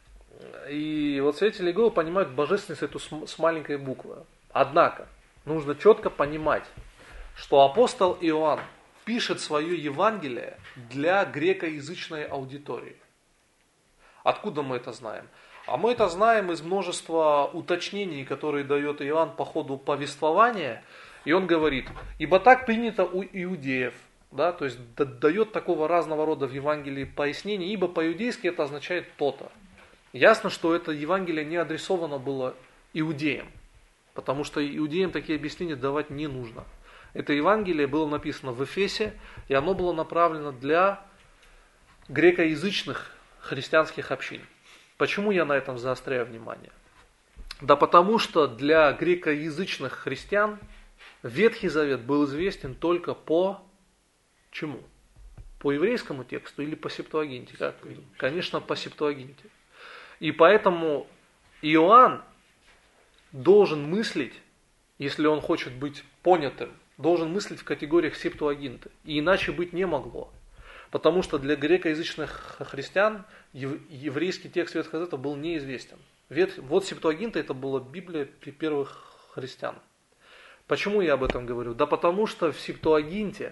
И вот свидетели Иеговы понимают божественность эту с маленькой буквы. Однако, нужно четко понимать, что апостол Иоанн пишет свое Евангелие для грекоязычной аудитории. Откуда мы это знаем? А мы это знаем из множества уточнений, которые дает Иоанн по ходу повествования. И он говорит, ибо так принято у иудеев. Да, то есть дает такого разного рода в Евангелии пояснений, ибо по-иудейски это означает то-то. Ясно, что это Евангелие не адресовано было иудеям, потому что иудеям такие объяснения давать не нужно. Это Евангелие было написано в Эфесе, и оно было направлено для грекоязычных христианских общин. Почему я на этом заостряю внимание? Да потому что для грекоязычных христиан Ветхий Завет был известен только по чему? По еврейскому тексту или по Септуагинте? Как? Конечно, по Септуагинте. И поэтому Иоанн должен мыслить, если он хочет быть понятым, должен мыслить в категориях Септуагинты. И иначе быть не могло. Потому что для грекоязычных христиан еврейский текст Ветхого Завета был неизвестен. Вот Септуагинта это была Библия первых христиан. Почему я об этом говорю? Да потому что в Септуагинте,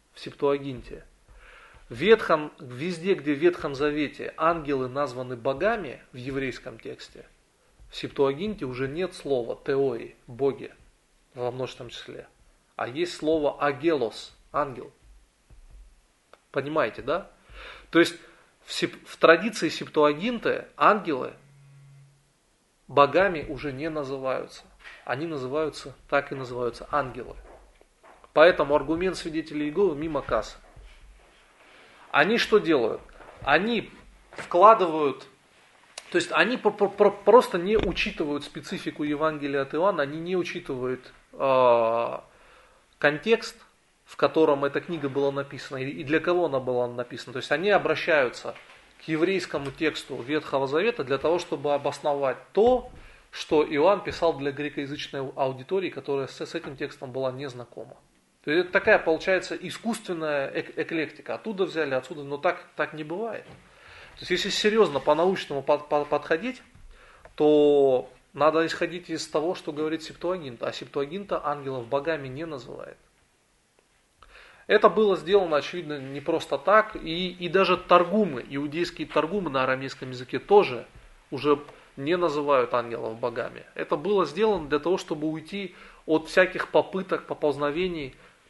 везде, где в Ветхом Завете ангелы названы богами в еврейском тексте, в Септуагинте уже нет слова теои, боги, во множественном числе, а есть слово агелос, ангел. Понимаете, да? То есть в традиции Септуагинты ангелы богами уже не называются. Они называются, так и называются, ангелы. Поэтому аргумент свидетелей Иеговы мимо кассы. Они что делают? Они вкладывают, то есть они просто не учитывают специфику Евангелия от Иоанна, они не учитывают контекст, в котором эта книга была написана и для кого она была написана. То есть они обращаются к еврейскому тексту Ветхого Завета для того, чтобы обосновать то, что Иоанн писал для грекоязычной аудитории, которая с этим текстом была не знакома. То есть это такая, получается, искусственная эклектика. Оттуда взяли, отсюда, но так не бывает. То есть если серьезно по-научному подходить, то надо исходить из того, что говорит Септуагинта. А Септуагинта ангелов богами не называет. Это было сделано, очевидно, не просто так. И даже таргумы, иудейские таргумы на арамейском языке тоже уже не называют ангелов богами. Это было сделано для того, чтобы уйти от всяких попыток, поползновений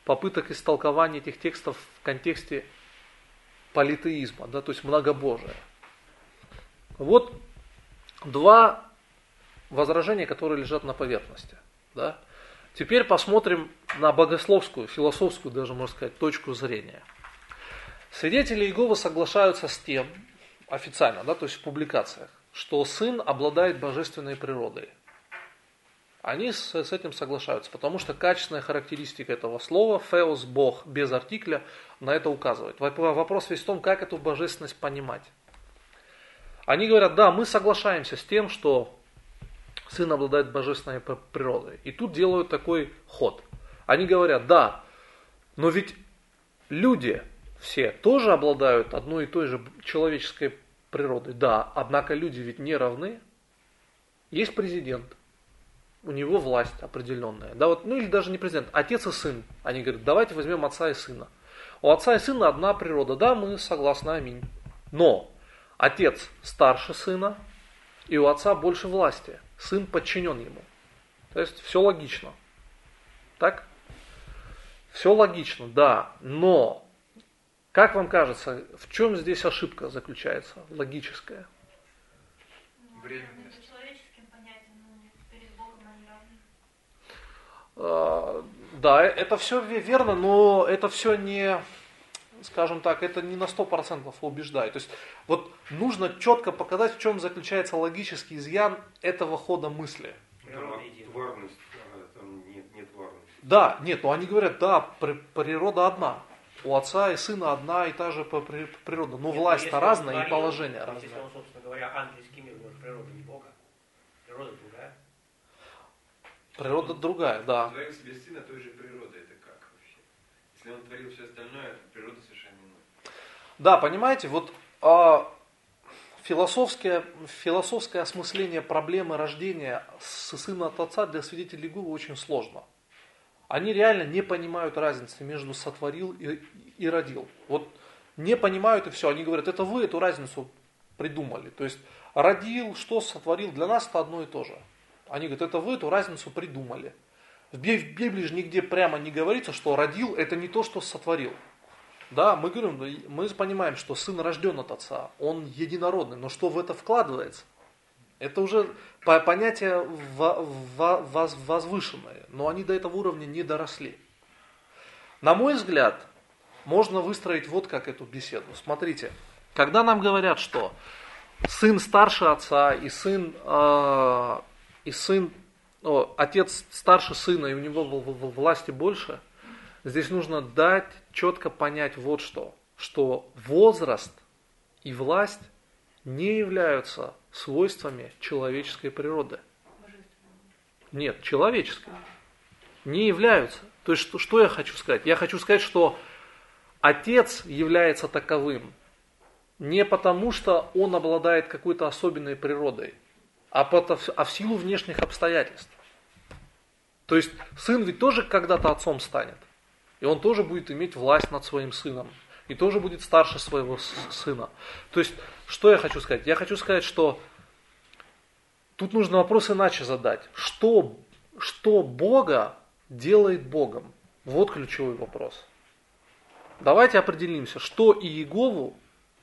попыток истолкования этих текстов в контексте политеизма, да, то есть многобожия. Вот два возражения, которые лежат на поверхности. Да. Теперь посмотрим на богословскую, философскую, даже можно сказать, точку зрения. Свидетели Иеговы соглашаются с тем, официально, да, то есть в публикациях, что Сын обладает божественной природой. Они с этим соглашаются, потому что качественная характеристика этого слова, «феос» – Бог, без артикля, на это указывает. Вопрос весь в том, как эту божественность понимать. Они говорят, да, мы соглашаемся с тем, что Сын обладает божественной природой. И тут делают такой ход. Они говорят, да, но ведь люди все тоже обладают одной и той же человеческой природой. Да, однако люди ведь не равны. Есть президент, у него власть определенная. Да, вот, ну или даже не президент, отец и сын. Они говорят, давайте возьмем отца и сына. У отца и сына одна природа. Да, мы согласны, аминь. Но отец старше сына, и у отца больше власти. Сын подчинен ему. То есть все логично. Так? Все логично, да. Но, как вам кажется, в чем здесь ошибка заключается, логическая? Временность. Человеческим понятием, ну, перед Богом они равны. Да, это все верно, но это все не, скажем так, это не на 100% убеждает. То есть вот нужно четко показать, в чем заключается логический изъян этого хода мысли. Природа едина. Тварность, там нет тварности. Да, нет, но они говорят, да, природа одна. У отца и сына одна и та же природа. Но Нет, власть-то если он разная и творил, положение то есть, разное. Если он, собственно говоря, ангельский мир, может, природа не Бога, природа другая. Природа другая, да. Он творил себе сына той же природы, это как вообще? Если он творил все остальное, то природа совершенно иная. Да, понимаете, вот философское осмысление проблемы рождения сына от отца для свидетелей Иеговы очень сложно. Они реально не понимают разницы между сотворил и родил. Вот не понимают и все. Они говорят, это вы эту разницу придумали. То есть родил, что сотворил, для нас это одно и то же. Они говорят, это вы эту разницу придумали. В Библии же нигде прямо не говорится, что родил это не то, что сотворил. Да, мы говорим, мы понимаем, что сын рожден от отца, он единородный, но что в это вкладывается? Это уже понятие возвышенное, но они до этого уровня не доросли. На мой взгляд, можно выстроить вот как эту беседу. Смотрите, когда нам говорят, что сын старше отца и отец старше сына, и у него власти больше, здесь нужно дать четко понять вот что возраст и власть не являются свойствами человеческой природы. Нет, человеческой. Не являются. То есть, что я хочу сказать? Я хочу сказать, что отец является таковым не потому, что он обладает какой-то особенной природой, а в силу внешних обстоятельств. То есть, сын ведь тоже когда-то отцом станет. И он тоже будет иметь власть над своим сыном. И тоже будет старше своего сына. То есть, что я хочу сказать? Я хочу сказать, что тут нужно вопрос иначе задать. Что Бога делает Богом? Вот ключевой вопрос. Давайте определимся, что Иегову,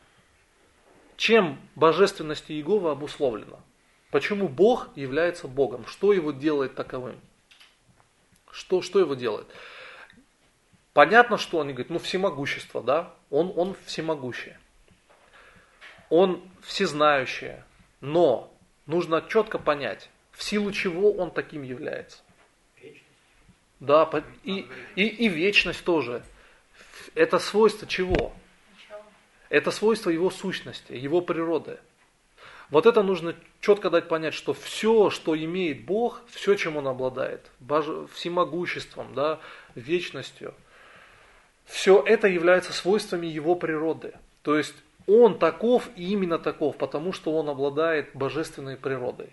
чем божественность Иеговы обусловлена. Почему Бог является Богом? Что его делает таковым? Что его делает? Понятно, что они говорят, всемогущество, да? Он всемогущий. Он всезнающий. Но нужно четко понять, в силу чего он таким является. Вечность. Да, и вечность тоже. Это свойство чего? Начало. Это свойство его сущности, его природы. Вот это нужно четко дать понять, что все, что имеет Бог, все, чем он обладает, всемогуществом, да, вечностью, все это является свойствами его природы. То есть он таков и именно таков, потому что он обладает божественной природой.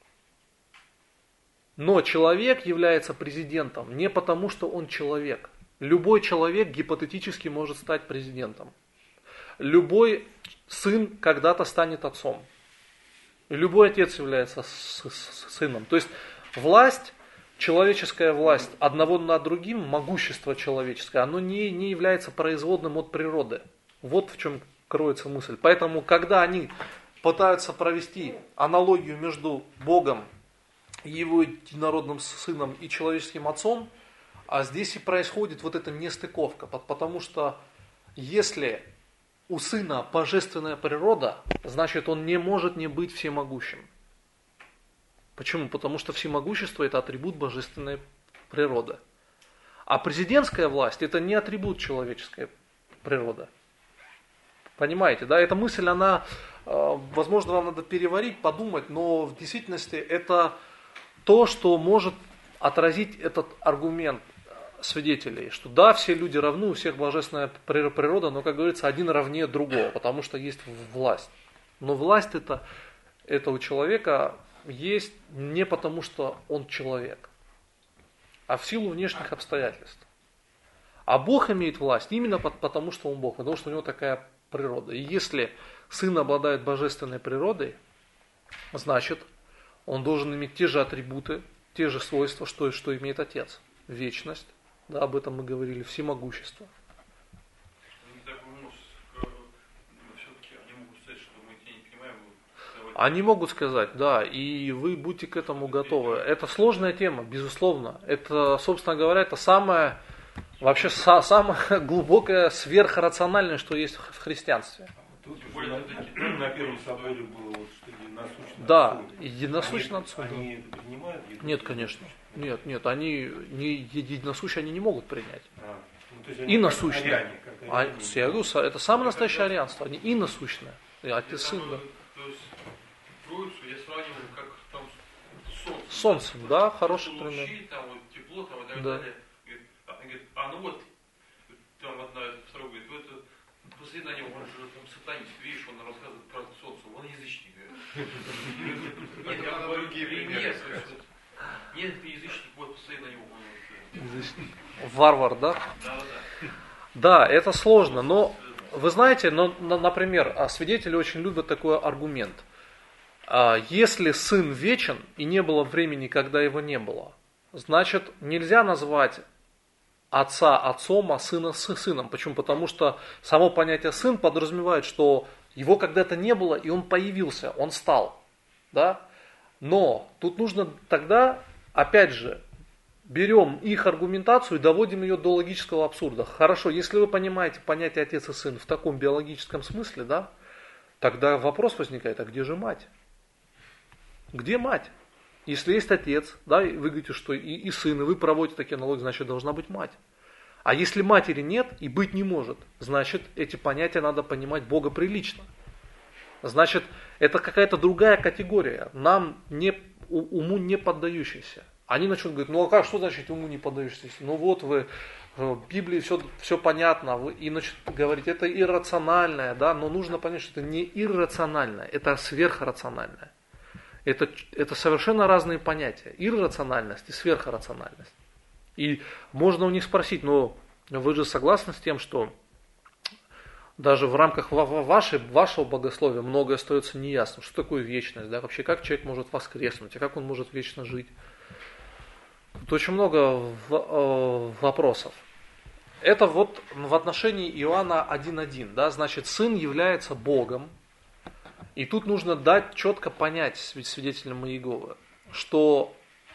Но человек является президентом не потому, что он человек. Любой человек гипотетически может стать президентом. Любой сын когда-то станет отцом. Любой отец является сыном. То есть власть человеческая власть одного над другим, могущество человеческое, оно не является производным от природы. Вот в чем кроется мысль. Поэтому, когда они пытаются провести аналогию между Богом и Его единородным Сыном и человеческим Отцом, а здесь и происходит вот эта нестыковка, потому что если у Сына божественная природа, значит Он не может не быть всемогущим. Почему? Потому что всемогущество – это атрибут божественной природы. А президентская власть – это не атрибут человеческой природы. Понимаете, да? Эта мысль, она, возможно, вам надо переварить, подумать, но в действительности это то, что может отразить этот аргумент свидетелей, что да, все люди равны, у всех божественная природа, но, как говорится, один равнее другого, потому что есть власть. Но власть это у человека есть не потому, что он человек, а в силу внешних обстоятельств. А Бог имеет власть именно потому, что Он Бог, потому что у Него такая природа. И если Сын обладает божественной природой, значит, Он должен иметь те же атрибуты, те же свойства, что имеет Отец. Вечность, да, об этом мы говорили, всемогущество. Они могут сказать, да, и вы будьте к этому готовы. Это сложная тема, безусловно. Это, собственно говоря, это самое глубокое, сверхрациональное, что есть в христианстве. Тут на первом соборе было, вот, что единосущно. Да, Отцу. единосущно Отцу. Они это принимают? Нет, конечно. Нет, они не единосущие, они не могут принять. То есть И насущное. ариане. Я говорю, это самое настоящее арианство, они и насущное. И Отец, Сын, да. То есть Троицу я сравниваю как там солнце. Солнцем, да, хороший пример. Лучи, там вот тепло, там и так Да. далее. Говорит, ну вот, там одна вторая говорит, вот посмотри на него, он же там сатанист, видишь, он рассказывает про солнце, он язычник. Нет, Надо другие примеры искать. Нет, ты язычник, вот посмотри на него. Варвар, да? Да. Да, это сложно, но вы знаете, например, свидетели очень любят такой аргумент. Если сын вечен и не было времени, когда его не было, значит нельзя назвать отца отцом, а сына сыном. Почему? Потому что само понятие сын подразумевает, что его когда-то не было и он появился, он стал. Да? Но тут нужно тогда, опять же, берем их аргументацию и доводим ее до логического абсурда. Хорошо, если вы понимаете понятие отец и сын в таком биологическом смысле, да, тогда вопрос возникает, а где же мать? Где мать? Если есть отец, да, и вы говорите, что и сын, и вы проводите такие аналогии, значит должна быть мать. А если матери нет и быть не может, значит эти понятия надо понимать богоприлично. Значит, это какая-то другая категория, нам уму не поддающаяся. Они начнут говорить, ну а как, что значит уму не поддающийся? Ну вот вы, в Библии все понятно, и начнут говорить, это иррациональное, да, но нужно понять, что это не иррациональное, это сверхрациональное. Это совершенно разные понятия, иррациональность и сверхрациональность. И можно у них спросить, но вы же согласны с тем, что даже в рамках вашего богословия многое остается неясным, что такое вечность, да, вообще как человек может воскреснуть, и как он может вечно жить. Тут очень много вопросов. Это вот в отношении Иоанна 1.1, да, значит, сын является Богом. И тут нужно дать четко понять свидетелям Иеговы, что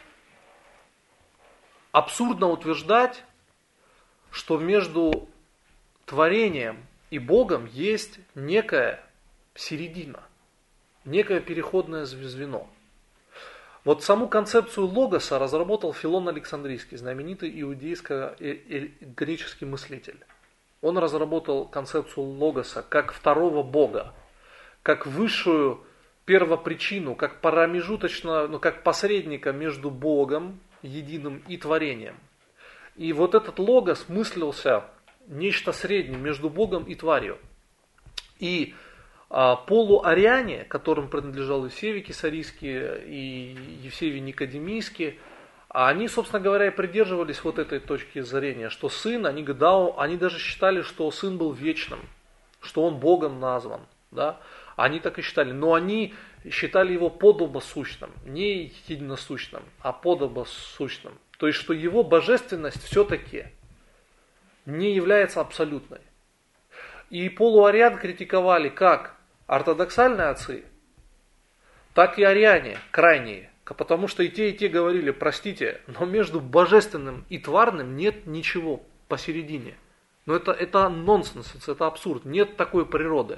абсурдно утверждать, что между творением и Богом есть некая середина, некое переходное звено. Вот саму концепцию логоса разработал Филон Александрийский, знаменитый иудейско-греческий мыслитель. Он разработал концепцию логоса как второго Бога, как высшую первопричину, как промежуточно, как посредника между Богом единым и творением. И вот этот логос мыслился нечто среднее между Богом и тварью. И полуариане, которым принадлежал Евсевий Кесарийский и Евсевий Никодемийский, они, собственно говоря, и придерживались вот этой точки зрения, что сын, они даже считали, что сын был вечным, что он Богом назван. Да? Они так и считали. Но они считали его подобосущным. Не единосущным, а подобосущным. То есть, что его божественность все-таки не является абсолютной. И полуариан критиковали как ортодоксальные отцы, так и ариане, крайние. Потому что и те говорили, простите, но между божественным и тварным нет ничего посередине. Но это нонсенс, это абсурд. Нет такой природы.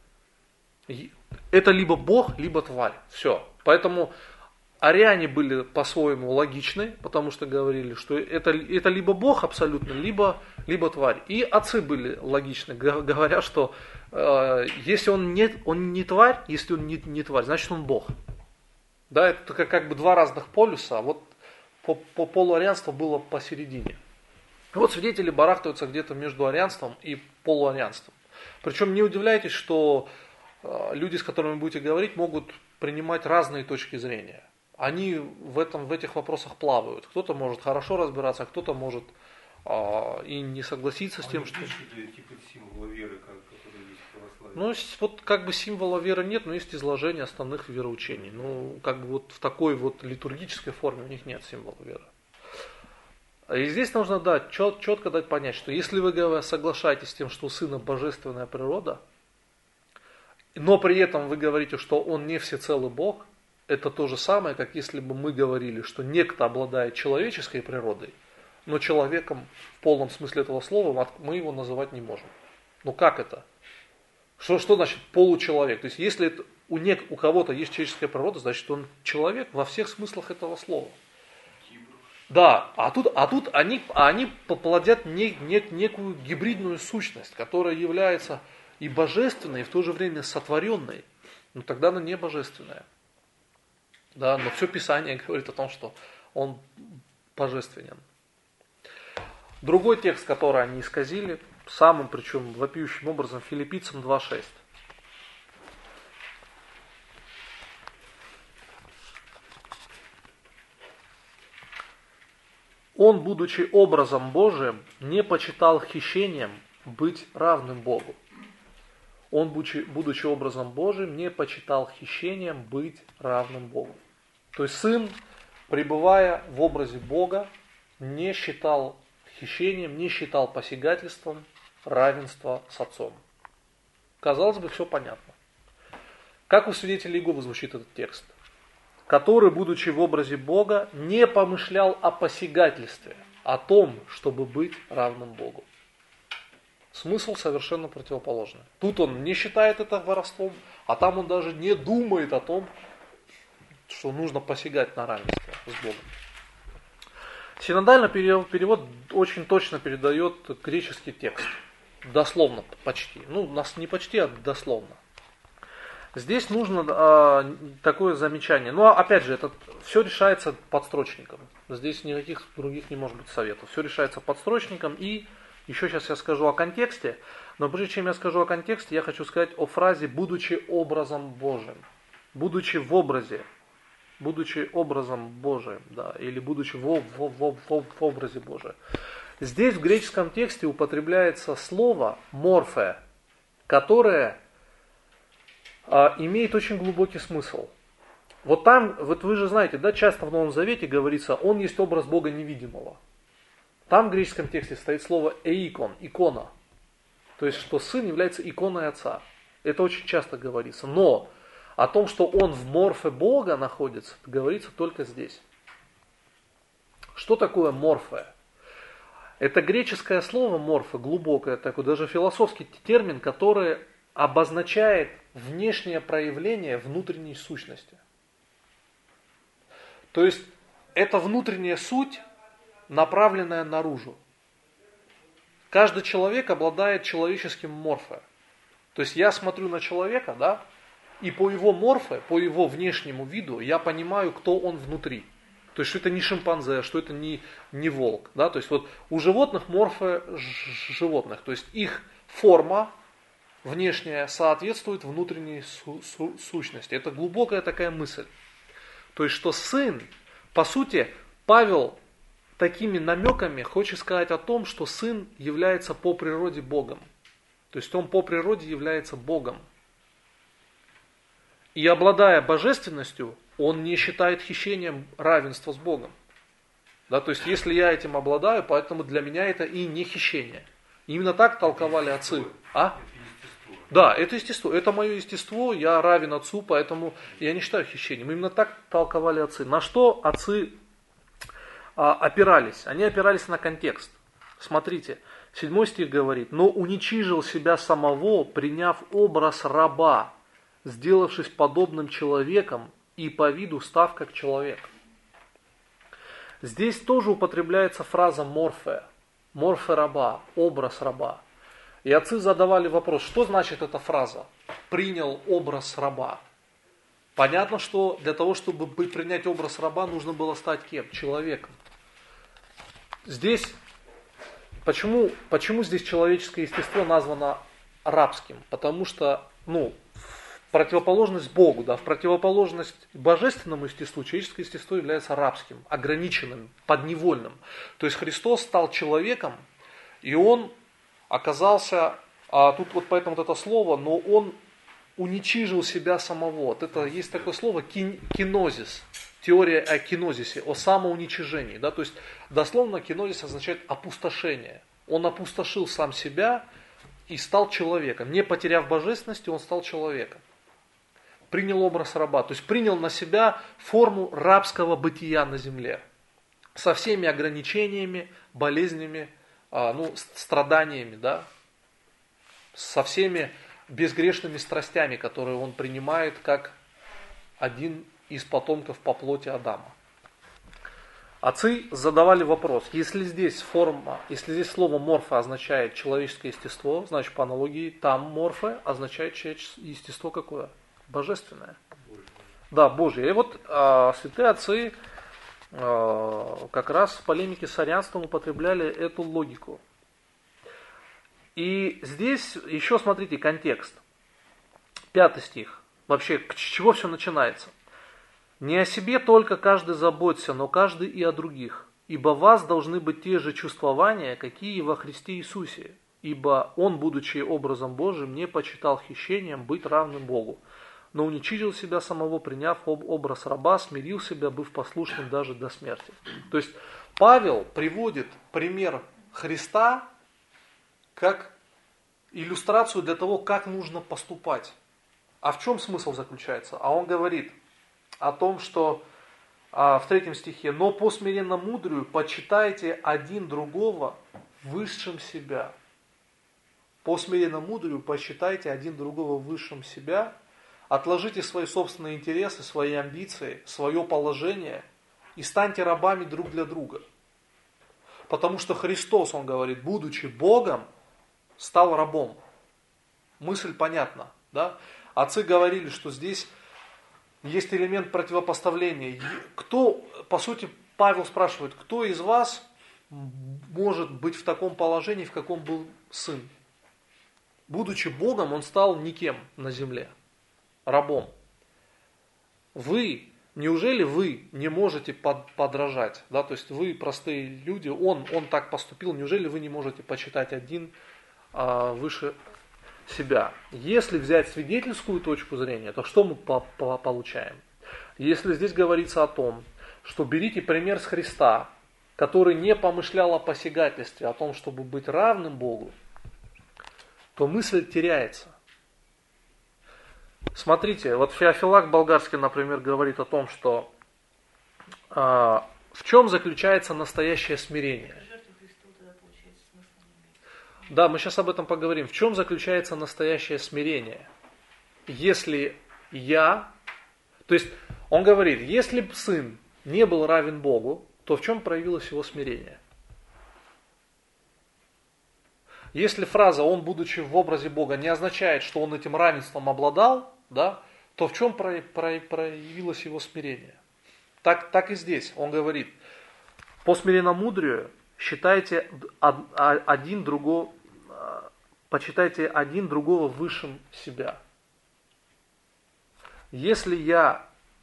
Это либо Бог, либо тварь. Все. Поэтому ариане были по-своему логичны, потому что говорили, что это либо Бог абсолютно, либо тварь. И отцы были логичны, говоря, что если он не тварь, если он не тварь, значит он Бог. Да, это как бы два разных полюса, а вот полуарианство было посередине. И вот свидетели барахтаются где-то между арианством и полуарианством. Причем не удивляйтесь, что люди, с которыми вы будете говорить, могут принимать разные точки зрения. Они в этих вопросах плавают. Кто-то может хорошо разбираться, а кто-то может и не согласиться с тем, что... Типа символа веры, которые есть в православии. Ну, вот как бы символа веры нет, но есть изложение основных вероучений. Ну, как бы вот в такой вот литургической форме у них нет символа веры. И здесь нужно четко дать понять, что если вы соглашаетесь с тем, что у Сына божественная природа, но при этом вы говорите, что Он не всецелый Бог, это то же самое, как если бы мы говорили, что некто обладает человеческой природой, но человеком в полном смысле этого слова мы его называть не можем. Ну как это? Что значит получеловек? То есть если у кого-то есть человеческая природа, значит он человек во всех смыслах этого слова. Да, а тут они плодят некую гибридную сущность, которая является и божественной, и в то же время сотворенной. Ну тогда она не божественная. Да, но все Писание говорит о том, что он божественен. Другой текст, который они исказили, самым причем вопиющим образом, Филиппийцам 2:6. Он, будучи образом Божиим, не почитал хищением быть равным Богу. Он, будучи образом Божиим, не почитал хищением быть равным Богу. То есть Сын, пребывая в образе Бога, не считал хищением, не считал посягательством равенства с Отцом. Казалось бы, все понятно. Как у свидетелей Иеговы звучит этот текст? Который, будучи в образе Бога, не помышлял о посягательстве, о том, чтобы быть равным Богу. Смысл совершенно противоположный. Тут он не считает это воровством, а там он даже не думает о том, что нужно посягать на равенство с Богом. Синодальный перевод очень точно передает греческий текст. Дословно почти. Ну, у нас не почти, а дословно. Здесь нужно такое замечание. Но опять же, это все решается подстрочником. Здесь никаких других не может быть советов. Все решается подстрочником. И еще сейчас я скажу о контексте. Но прежде чем я скажу о контексте, я хочу сказать о фразе «будучи образом Божиим». Будучи в образе. Будучи образом Божиим. Да, или будучи в образе Божиим. Здесь в греческом тексте употребляется слово «морфе», которое имеет очень глубокий смысл. Вот там, вот вы же знаете, да, часто в Новом Завете говорится, он есть образ Бога невидимого. Там в греческом тексте стоит слово эикон, икона. То есть, что сын является иконой отца. Это очень часто говорится. Но о том, что он в морфе Бога находится, говорится только здесь. Что такое морфе? Это греческое слово морфе, глубокое такое, даже философский термин, который обозначает внешнее проявление внутренней сущности. То есть, это внутренняя суть, направленная наружу. Каждый человек обладает человеческим морфе. То есть, я смотрю на человека, да, и по его морфе, по его внешнему виду, я понимаю, кто он внутри. То есть, что это не шимпанзе, что это не волк. Да? То есть, вот у животных морфе животных. То есть, их форма внешняя соответствует внутренней сущности. Это глубокая такая мысль. То есть, что сын, по сути, Павел такими намеками хочет сказать о том, что сын является по природе Богом. То есть, он по природе является Богом. И обладая божественностью, он не считает хищением равенства с Богом. Да, то есть, если я этим обладаю, поэтому для меня это и не хищение. Именно так толковали отцы. А? Да, это естество. Это мое естество, я равен отцу, поэтому я не считаю хищением. Именно так толковали отцы. На что отцы опирались? Они опирались на контекст. Смотрите, 7 стих говорит: «Но уничижил себя самого, приняв образ раба, сделавшись подобным человеком и по виду став как человек». Здесь тоже употребляется фраза морфе раба, образ раба. И отцы задавали вопрос, что значит эта фраза «принял образ раба». Понятно, что для того, чтобы принять образ раба, нужно было стать кем? Человеком. Здесь, почему здесь человеческое естество названо рабским? Потому что, в противоположность Богу, в противоположность божественному естеству, человеческое естество является рабским, ограниченным, подневольным. То есть Христос стал человеком, и Он оказался, тут вот поэтому вот это слово, но Он уничижил себя самого. Вот это есть такое слово кинозис, теория о кинозисе, о самоуничижении. Да? То есть дословно кинозис означает опустошение. Он опустошил сам себя и стал человеком. Не потеряв божественности, он стал человеком. Принял образ раба, то есть принял на себя форму рабского бытия на земле. Со всеми ограничениями, болезнями, страданиями, да? Со всеми безгрешными страстями, которые он принимает как один из потомков по плоти Адама. Отцы задавали вопрос, если здесь слово морфа означает человеческое естество, значит по аналогии там морфе означает естество какое? Божественное. Да, Божье. И вот святые отцы как раз в полемике с арианством употребляли эту логику. И здесь еще смотрите контекст. 5 стих. Вообще, с чего все начинается? «Не о себе только каждый заботься, но каждый и о других. Ибо в вас должны быть те же чувствования, какие и во Христе Иисусе. Ибо Он, будучи образом Божиим, не почитал хищением быть равным Богу, но уничижил себя самого, приняв образ раба, смирил себя, быв послушным даже до смерти». То есть Павел приводит пример Христа как иллюстрацию для того, как нужно поступать. А в чем смысл заключается? А он говорит о том, что в 3 стихе: «Но по смиренно-мудрию почитайте один другого высшим себя». По смиренно-мудрию почитайте один другого высшим себя, отложите свои собственные интересы, свои амбиции, свое положение и станьте рабами друг для друга. Потому что Христос, он говорит, будучи Богом, стал рабом. Мысль понятна, да? Отцы говорили, что здесь есть элемент противопоставления. По сути, Павел спрашивает, кто из вас может быть в таком положении, в каком был сын? Будучи Богом, он стал никем на земле, рабом. Неужели вы не можете подражать? Да? То есть вы простые люди, он так поступил, неужели вы не можете почитать один выше себя? Если взять свидетельскую точку зрения, то что мы получаем? Если здесь говорится о том, что берите пример с Христа, который не помышлял о посягательстве, о том, чтобы быть равным Богу, то мысль теряется. Смотрите, вот Феофилак Болгарский, например, говорит о том, что в чем заключается настоящее смирение. Да, мы сейчас об этом поговорим. В чем заключается настоящее смирение? Если то есть он говорит, если бы сын не был равен Богу, то в чем проявилось его смирение? Если фраза «он, будучи в образе Бога», не означает, что он этим равенством обладал, да, то в чем проявилось его смирение? Так и здесь. Он говорит, по смиренномудрию почитайте один другого высшим себя. Если я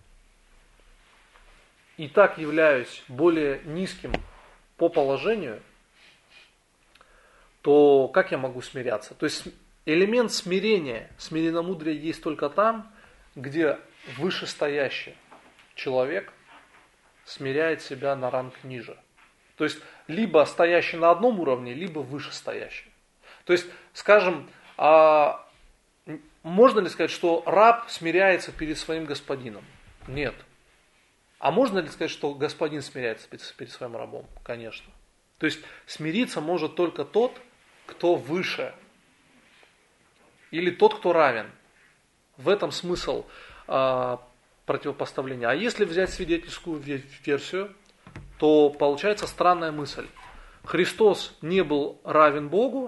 и так являюсь более низким по положению, то как я могу смиряться? То есть элемент смирения, смиренномудрия есть только там, где вышестоящий человек смиряет себя на ранг ниже. То есть, либо стоящий на одном уровне, либо вышестоящий. То есть, скажем, можно ли сказать, что раб смиряется перед своим господином? Нет. А можно ли сказать, что господин смиряется перед своим рабом? Конечно. То есть, смириться может только тот, кто выше. Или тот, кто равен. В этом смысл противопоставления. А если взять свидетельскую версию, то получается странная мысль. Христос не был равен Богу,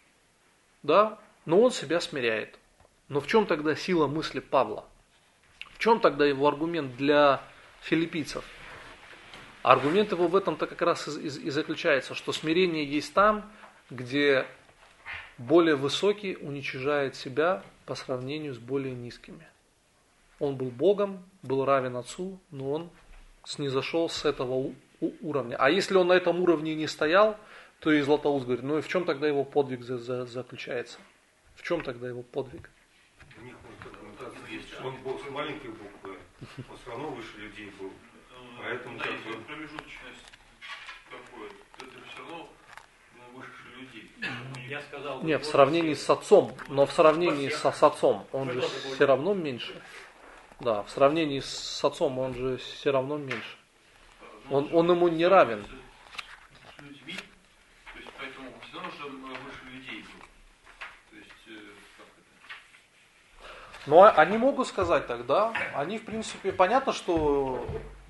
да, но он себя смиряет. Но в чем тогда сила мысли Павла? В чем тогда его аргумент для филиппийцев? Аргумент его в этом-то как раз и заключается, что смирение есть там, где более высокий уничижает себя по сравнению с более низкими. Он был Богом, был равен Отцу, но он снизошел с этого уровня. А если он на этом уровне не стоял, то и Златоуст говорит, ну и в чем тогда его подвиг заключается? В чем тогда его подвиг? У них он был с маленькой буквы, он все равно выше людей был. Поэтому да, если промежуточность какое-то, это все равно выше людей. Я сказал, нет, в сравнении с Отцом, но в сравнении с Отцом он же все равно меньше. Да, в сравнении с Отцом он же все равно меньше. Он ему не равен. С людьми, то есть поэтому все равно же выше людей был. То есть, как это? Но они могут сказать так, да? Они, в принципе, понятно, что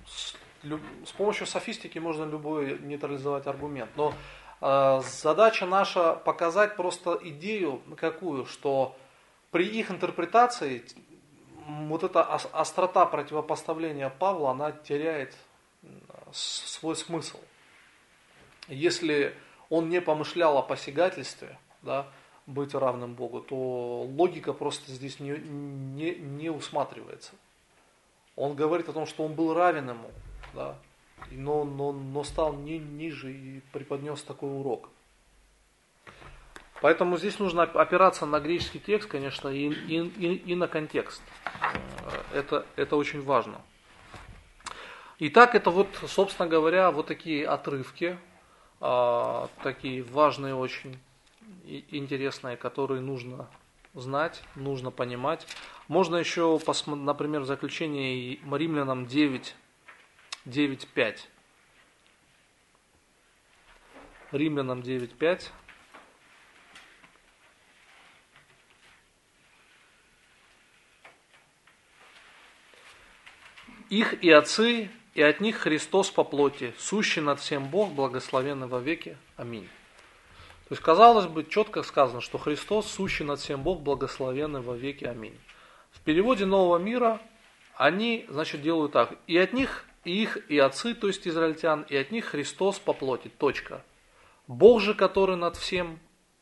с помощью софистики можно любой нейтрализовать аргумент. Но задача наша показать просто идею какую, что при их интерпретации вот эта острота противопоставления Павла, она теряет свой смысл. Если он не помышлял о посягательстве, да, быть равным Богу, то логика просто здесь не усматривается. Он говорит о том, что он был равен ему, да, но стал ниже и преподнес такой урок. Поэтому здесь нужно опираться на греческий текст, конечно, и на контекст. Это очень важно. Итак, это вот, собственно говоря, вот такие отрывки, такие важные очень, интересные, которые нужно знать, нужно понимать. Можно еще, например, в заключение Римлянам 9:5. Римлянам 9:5. Их и отцы, и от них Христос по плоти, сущий над всем Бог, благословенный во веки. Аминь. То есть, казалось бы, четко сказано, что Христос сущий над всем Бог, благословенный во веки. Аминь. В переводе Нового мира они, значит, делают так. И от них, и их, и отцы, то есть израильтян, и от них Христос по плоти. Точка. Бог же, который над всем,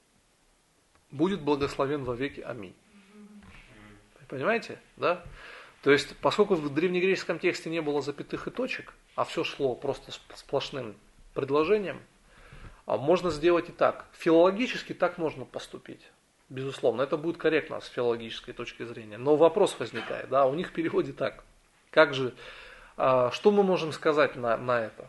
будет благословен во веки. Аминь. Понимаете? Да? То есть, поскольку в древнегреческом тексте не было запятых и точек, а все шло просто сплошным предложением, можно сделать и так. Филологически так можно поступить. Безусловно, это будет корректно с филологической точки зрения. Но вопрос возникает, да, у них в переводе так. Как же, что мы можем сказать на это?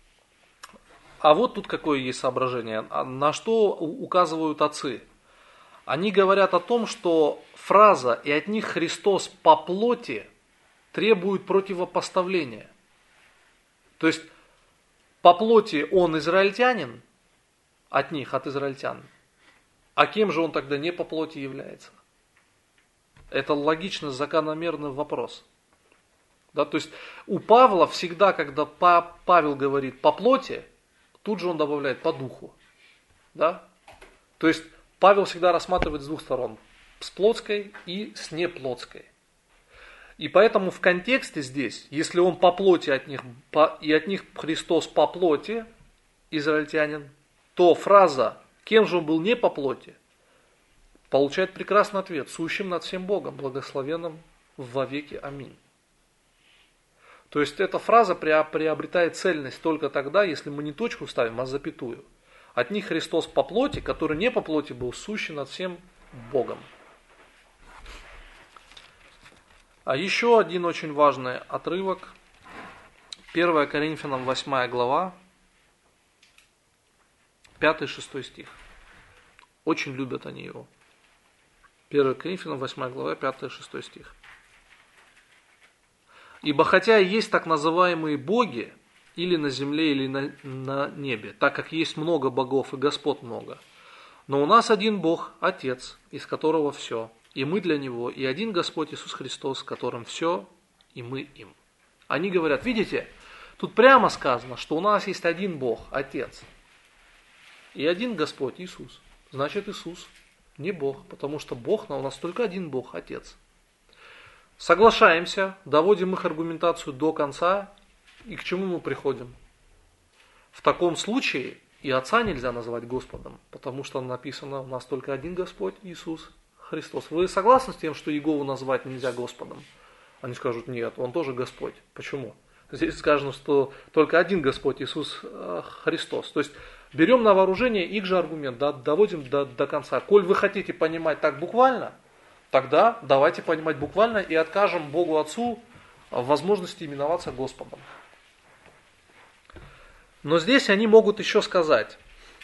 А вот тут какое есть соображение. На что указывают отцы? Они говорят о том, что фраза «и от них Христос по плоти» требует противопоставления. То есть, по плоти он израильтянин, от них, от израильтян. А кем же он тогда не по плоти является? Это логично, закономерный вопрос. Да, то есть, у Павла всегда, когда Павел говорит «по плоти», тут же он добавляет «по духу». Да? То есть, Павел всегда рассматривает с двух сторон, с плотской и с неплотской. И поэтому в контексте здесь, если он по плоти от них, и от них Христос по плоти, израильтянин, то фраза «кем же он был не по плоти» получает прекрасный ответ: «сущим над всем Богом, благословенным во веки. Аминь». То есть эта фраза приобретает цельность только тогда, если мы не точку ставим, а запятую. От них Христос по плоти, который не по плоти был, сущий над всем Богом. А еще один очень важный отрывок. 1 Коринфянам 8 глава, 5-6 стих. Очень любят они его. 1 Коринфянам 8 глава, 5-6 стих. «Ибо хотя есть так называемые боги, или на земле, или на небе, так как есть много богов и господ много, но у нас один Бог, Отец, из которого все, и мы для Него, и один Господь Иисус Христос, с которым все, и мы им». Они говорят, видите, тут прямо сказано, что у нас есть один Бог, Отец, и один Господь Иисус. Значит, Иисус не Бог, потому что Бог, у нас только один Бог, Отец. Соглашаемся, доводим их аргументацию до конца, и к чему мы приходим? В таком случае и Отца нельзя назвать Господом, потому что написано, у нас только один Господь, Иисус Христос. Вы согласны с тем, что Иегову назвать нельзя Господом? Они скажут, нет, Он тоже Господь. Почему? Здесь сказано, что только один Господь, Иисус Христос. То есть берем на вооружение их же аргумент, доводим до конца. Коль вы хотите понимать так буквально, тогда давайте понимать буквально и откажем Богу Отцу в возможности именоваться Господом. Но здесь они могут еще сказать,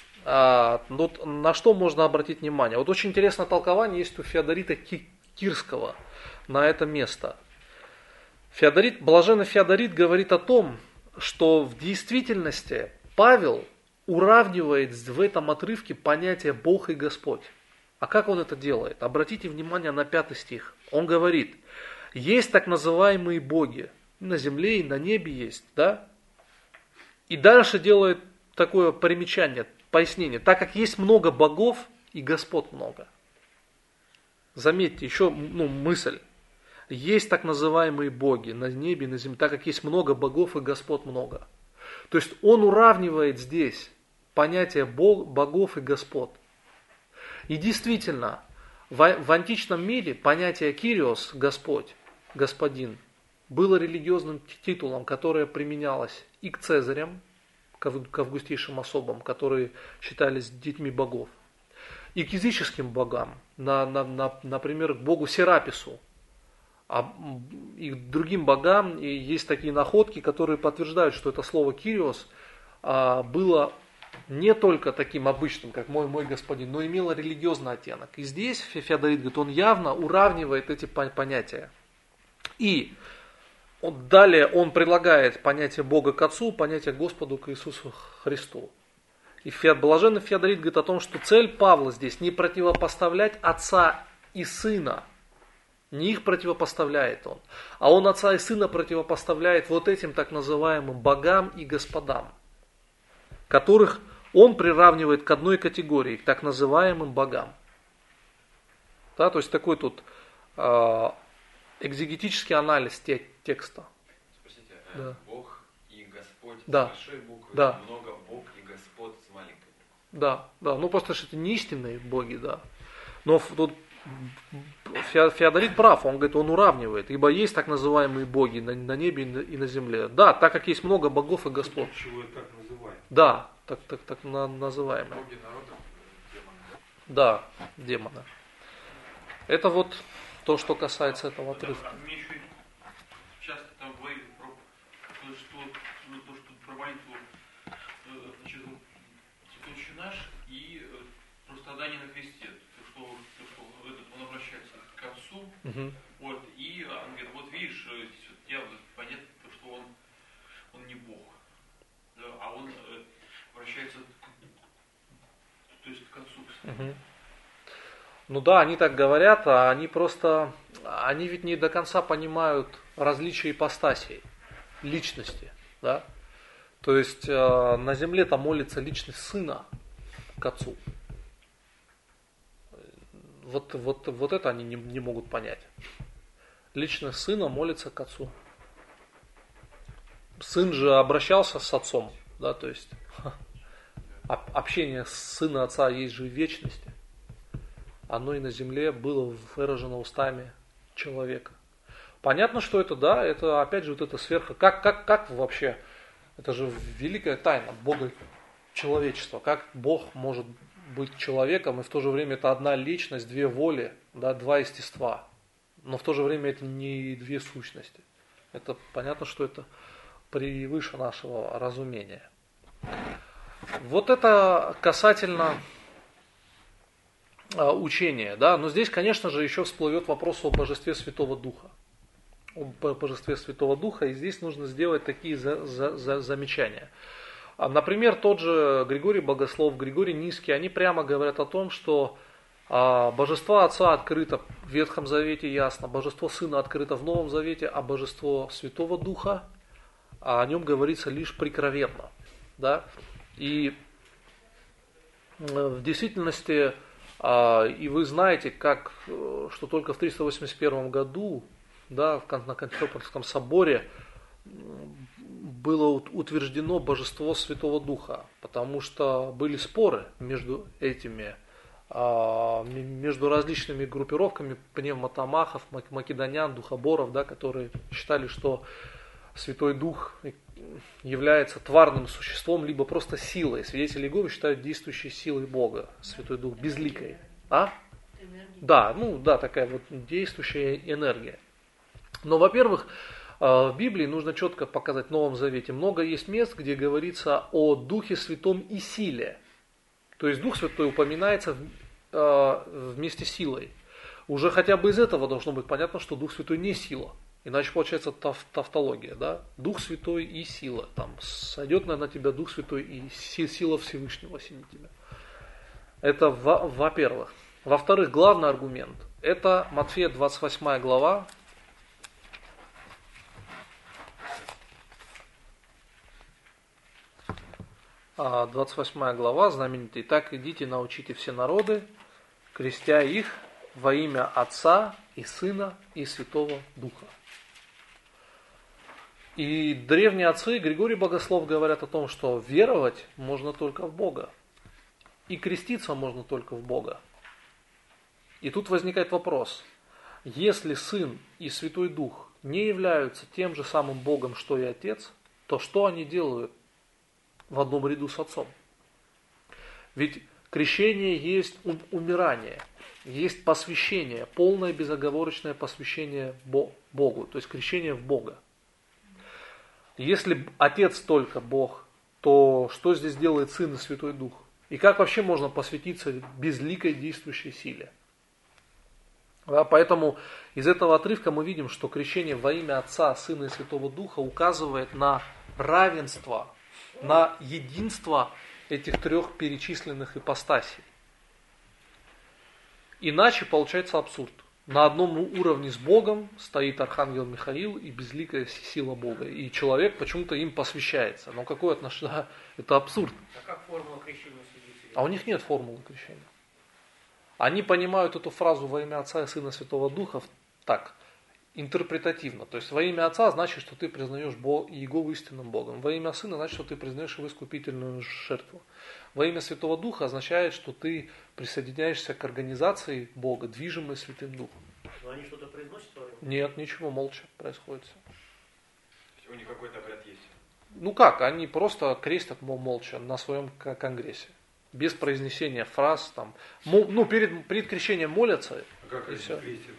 на что можно обратить внимание. Вот очень интересное толкование есть у Феодорита Кирского на это место. Блаженный Феодорит говорит о том, что в действительности Павел уравнивает в этом отрывке понятие Бог и Господь. А как он это делает? Обратите внимание на 5 стих. Он говорит, есть так называемые боги, на земле и на небе есть, да? И дальше делает такое примечание, пояснение. Так как есть много богов и господ много. Заметьте, еще мысль. Есть так называемые боги на небе и на земле, так как есть много богов и господ много. То есть он уравнивает здесь понятие богов и господ. И действительно, в античном мире понятие Кириос, Господь, Господин, было религиозным титулом, которое применялось и к цезарям, к августейшим особам, которые считались детьми богов, и к языческим богам, например, к богу Серапису, и к другим богам. И есть такие находки, которые подтверждают, что это слово Кириос было не только таким обычным, как мой господин, но имело религиозный оттенок. И здесь Феодорит говорит, он явно уравнивает эти понятия. И далее он предлагает понятие Бога к Отцу, понятие Господу к Иисусу Христу. И блаженный Феодорит говорит о том, что цель Павла здесь не противопоставлять Отца и Сына, не их противопоставляет он, а он Отца и Сына противопоставляет вот этим так называемым богам и господам, которых он приравнивает к одной категории, к так называемым богам. Да, то есть такой тут экзегетический анализ текста. Спросите, Да. Бог и Господь Да. с большой буквы, Да. много Бог и Господь с маленькой буквы. Да, ну просто что это не истинные боги, да. Но тут Феодорит прав, он говорит, он уравнивает, ибо есть так называемые боги на небе и на земле. Да, так как есть много богов и господ. Чего так называем? Да, так называемые. Боги народов, демоны. Да, демона. Это вот то, что касается этого Да, отрывка. а мне еще часто там говорили про то, что про молитву, значит, «Отче наш» и про страдание на кресте. То, что он обращается к Отцу, Мгм. вот, и он говорит, вот видишь, здесь вот явно понятно, что он не Бог, да, а он обращается к Отцу. Мгм. Ну да, они так говорят, а они ведь не до конца понимают различия ипостасей, личности, да? То есть на земле-то молится личность Сына к Отцу. Вот это они не могут понять. Личность Сына молится к Отцу. Сын же обращался с Отцом, да, то есть общение Сына Отца есть же в вечности. Оно и на земле было выражено устами человека. Понятно, что это, да, это опять же вот это сверху. Как вообще, это же великая тайна Бога человечества. Как Бог может быть человеком, и в то же время это одна личность, две воли, да, два естества. но в то же время это не две сущности. Это понятно, что это превыше нашего разумения. Вот это касательно учения, да, но здесь, конечно же, еще всплывет вопрос о божестве Святого Духа. О божестве Святого Духа, и здесь нужно сделать такие замечания. Например, тот же Григорий Богослов, Григорий Низкий, они прямо говорят о том, что божество Отца открыто в Ветхом Завете ясно, божество Сына открыто в Новом Завете, а божество Святого Духа, о нем говорится лишь прикровенно. Да? И в действительности, и вы знаете, что только в 381 году, да, на Константинопольском соборе было утверждено божество Святого Духа, потому что были споры между различными группировками пневмотомахов, македонян, духоборов, да, которые считали, что Святой Дух является тварным существом, либо просто силой. Свидетели Иеговы считают действующей силой Бога, Святой Дух, безликой. Да, такая вот действующая энергия. Но, во-первых, в Библии нужно четко показать в Новом Завете. Много есть мест, где говорится о Духе Святом и силе. То есть Дух Святой упоминается вместе с силой. Уже хотя бы из этого должно быть понятно, что Дух Святой не сила. Иначе получается тавтология. Да? Дух Святой и сила. Там сойдет на тебя Дух Святой и сила Всевышнего осенит тебя. Это во-первых. Во-вторых, главный аргумент. Это Матфея 28 глава. 28 глава, знаменитый. «Так идите, научите все народы, крестя их во имя Отца и Сына и Святого Духа». И древние отцы, Григорий Богослов, говорят о том, что веровать можно только в Бога. И креститься можно только в Бога. И тут возникает вопрос. Если Сын и Святой Дух не являются тем же самым Богом, что и Отец, то что они делают в одном ряду с Отцом? Ведь крещение есть умирание, есть посвящение, полное безоговорочное посвящение Богу, то есть крещение в Бога. Если Отец только Бог, то что здесь делает Сын и Святой Дух? И как вообще можно посвятиться безликой действующей силе? Да, поэтому из этого отрывка мы видим, что крещение во имя Отца, Сына и Святого Духа указывает на равенство, на единство этих трех перечисленных ипостасей. Иначе получается абсурд. На одном уровне с Богом стоит Архангел Михаил и безликая сила Бога. И человек почему-то им посвящается. Но какое отношение? Это абсурд. А как формула крещения свидетелей? А у них нет формулы крещения. Они понимают эту фразу во имя Отца и Сына и Святого Духа так, интерпретативно. То есть во имя Отца значит, что ты признаешь Иегову истинным Богом. Во имя Сына значит, что ты признаешь его искупительную жертву. Во имя Святого Духа означает, что ты присоединяешься к организации Бога, движимой Святым Духом. Но они что-то произносят во время? Нет, ничего, молча происходит все. У них какой-то обряд есть? Ну как, они просто крестят молча на своем конгрессе. Без произнесения фраз. Там. Перед крещением молятся. А как и они все. крестят?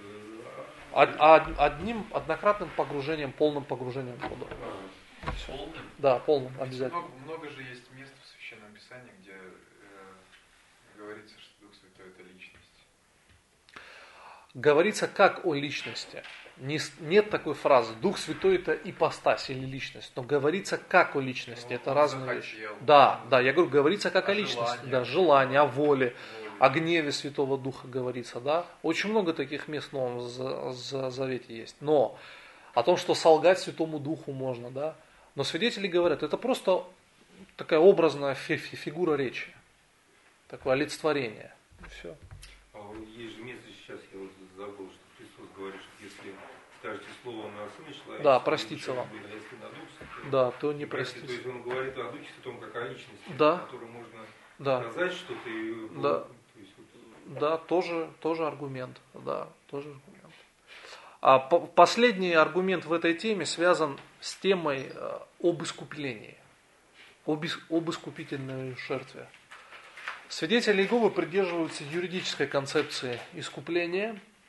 Однократным погружением, полным погружением в воду. Все. Полным? Да, полным, обязательно. Много же есть мест в Священном Писании, где говорится, что Дух Святой – это личность. Говорится как о личности. Нет такой фразы «Дух Святой – это ипостась или личность», но говорится как о личности, это разные вещи. Да, я говорю, говорится как о личности, да, желание, о воле, о гневе Святого Духа говорится, да. Очень много таких мест в Новом Завете есть. Но о том, что солгать Святому Духу можно, да. Но свидетели говорят, это просто такая образная фигура речи, такое олицетворение. И все. Есть же место, сейчас я вот забыл, что Христос говорит, что если скажете слово на Сына человека, да, простится вам. А если на Дух Святой, да, то не простится. простится. То есть он говорит о Духе Святом как о личности, да. которую можно да. сказать что-то и... Да. То есть, вот... Да, тоже аргумент. Да, тоже аргумент. А последний аргумент в этой теме связан с темой об искуплении, об искупительной жертве. Свидетели Иеговы придерживаются юридической концепции искупления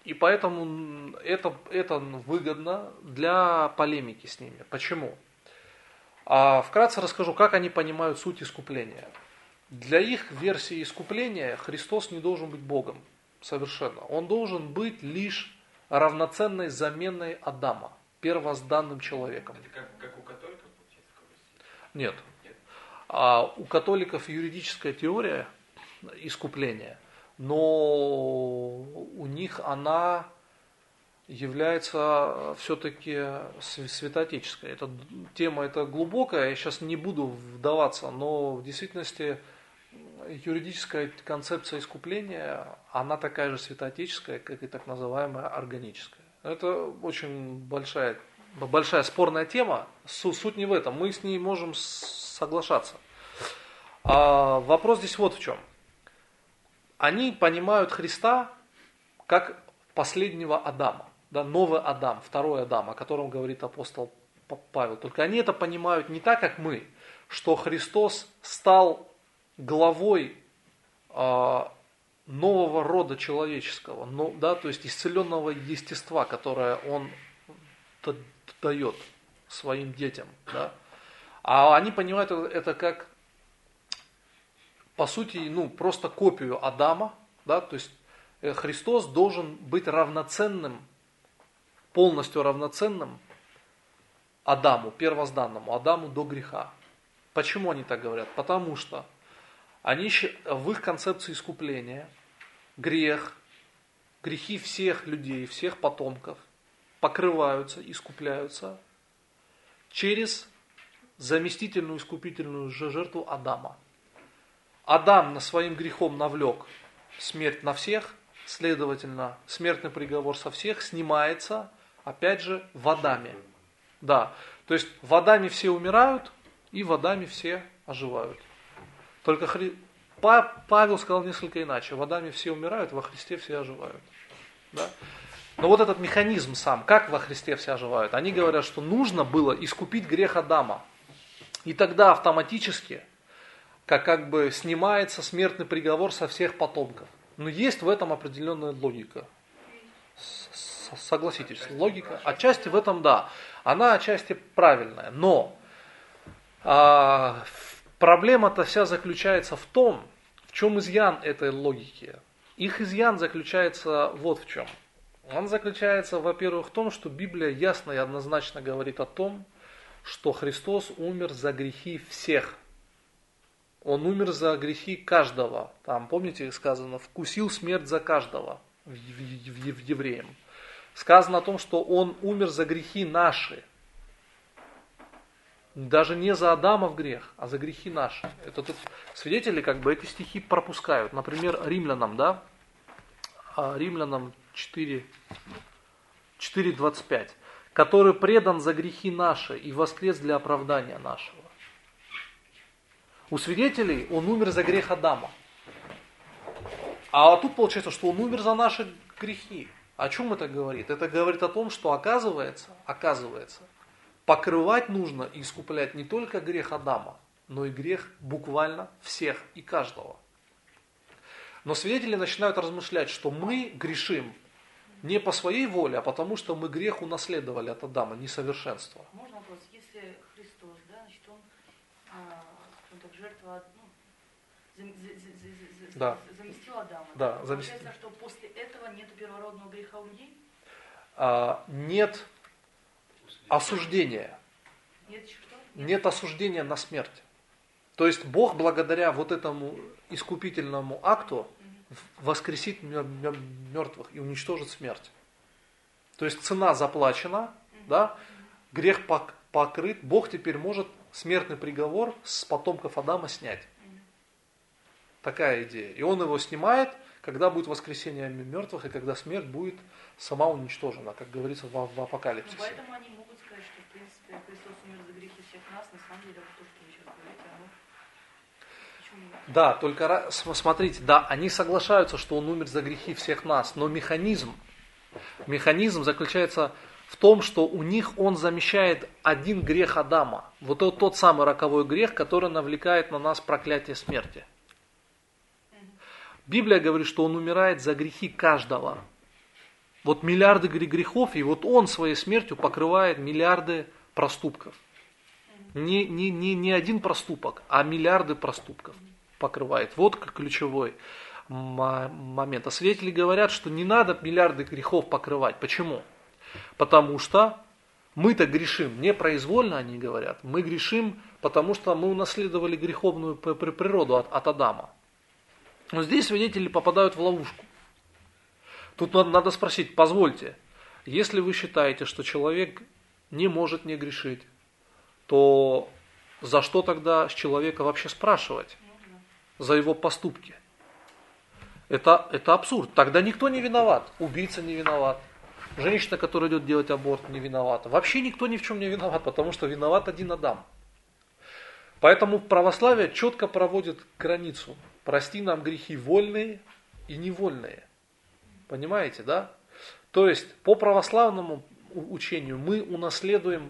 И поэтому это выгодно для полемики с ними. Почему? Вкратце расскажу, как они понимают суть искупления. Для их версии искупления Христос не должен быть Богом совершенно. Он должен быть лишь равноценной заменой Адама, первозданным человеком. Это как у католиков получается? Нет. Нет. У католиков юридическая теория искупления, но у них она является все-таки святоотеческой. Эта тема это глубокая, я сейчас не буду вдаваться, но в действительности юридическая концепция искупления, она такая же святоотеческая, как и так называемая органическая. Это очень большая спорная тема, суть не в этом, мы с ней можем соглашаться. Вопрос здесь вот в чем. Они понимают Христа как последнего Адама, да, новый Адам, второй Адам, о котором говорит апостол Павел. Только они это понимают не так, как мы, что Христос стал главой нового рода человеческого, да, то есть исцеленного естества, которое Он дает своим детям. Да. А они понимают это как, по сути, просто копию Адама, да, то есть Христос должен быть равноценным, полностью равноценным Адаму, первозданному, Адаму до греха. Почему они так говорят? Потому что в их концепции искупления грехи всех людей, всех потомков покрываются, искупляются через заместительную искупительную жертву Адама. Адам своим грехом навлек смерть на всех, следовательно, смертный приговор со всех снимается, опять же, в Адаме. Да, то есть в Адаме все умирают, и в Адаме все оживают. Только Павел сказал несколько иначе. В Адаме все умирают, во Христе все оживают. Да? Но вот этот механизм сам, как во Христе все оживают, они говорят, что нужно было искупить грех Адама. И тогда автоматически как бы снимается смертный приговор со всех потомков. Но есть в этом определенная логика. Согласитесь, логика. Отчасти в этом да. Она отчасти правильная. Но проблема-то вся заключается в том, в чем изъян этой логики. Их изъян заключается вот в чем. Он заключается, во-первых, в том, что Библия ясно и однозначно говорит о том, что Христос умер за грехи всех. Он умер за грехи каждого. Там, помните, сказано, вкусил смерть за каждого в евреям. Сказано о том, что Он умер за грехи наши. Даже не за Адамов грех, а за грехи наши. Это тут свидетели как бы эти стихи пропускают. Например, Римлянам, да? Римлянам 4:25. Который предан за грехи наши и воскрес для оправдания нашего. У свидетелей Он умер за грех Адама. А тут получается, что Он умер за наши грехи. О чем это говорит? Это говорит о том, что оказывается, покрывать нужно и искуплять не только грех Адама, но и грех буквально всех и каждого. Но свидетели начинают размышлять, что мы грешим не по своей воле, а потому что мы грех унаследовали от Адама, несовершенство. Можно вопрос? Если Христос, да, значит, Он так жертва, заместил Адама. Да, Получается, что после этого нет первородного греха у людей? Нет осуждения. Нет что? Нет осуждения на смерть. То есть Бог благодаря вот этому искупительному акту воскресит мертвых и уничтожит смерть. То есть цена заплачена, да? Грех покрыт, Бог теперь может смертный приговор с потомков Адама снять. Такая идея. И Он его снимает, когда будет воскресение мертвых и когда смерть будет сама уничтожена, как говорится в Апокалипсисе. Но поэтому они могут сказать, что в принципе Христос умер за грехи всех нас, на самом деле, то, что вы сейчас говорите, Да, только смотрите, да, они соглашаются, что Он умер за грехи всех нас, но механизм заключается в том, что у них Он замещает один грех Адама. Вот тот самый роковой грех, который навлекает на нас проклятие смерти. Библия говорит, что Он умирает за грехи каждого. Вот миллиарды грехов, и вот Он своей смертью покрывает миллиарды проступков. Не один проступок, а миллиарды проступков покрывает. Вот как ключевой момент. А свидетели говорят, что не надо миллиарды грехов покрывать. Почему? Потому что мы-то грешим непроизвольно, они говорят. Мы грешим, потому что мы унаследовали греховную природу от Адама. Но здесь свидетели попадают в ловушку. Тут надо спросить, позвольте, если вы считаете, что человек не может не грешить, то за что тогда с человека вообще спрашивать? За его поступки. Это абсурд. Тогда никто не виноват. Убийца не виноват. Женщина, которая идет делать аборт, не виновата. Вообще никто ни в чем не виноват, потому что виноват один Адам. Поэтому православие четко проводит границу. Прости нам грехи вольные и невольные. Понимаете, да? То есть по православному учению мы унаследуем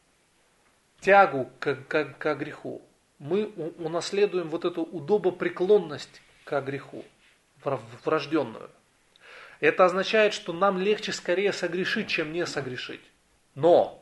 тягу к греху. Мы унаследуем вот эту удобопреклонность к греху, врожденную. Это означает, что нам легче скорее согрешить, чем не согрешить. Но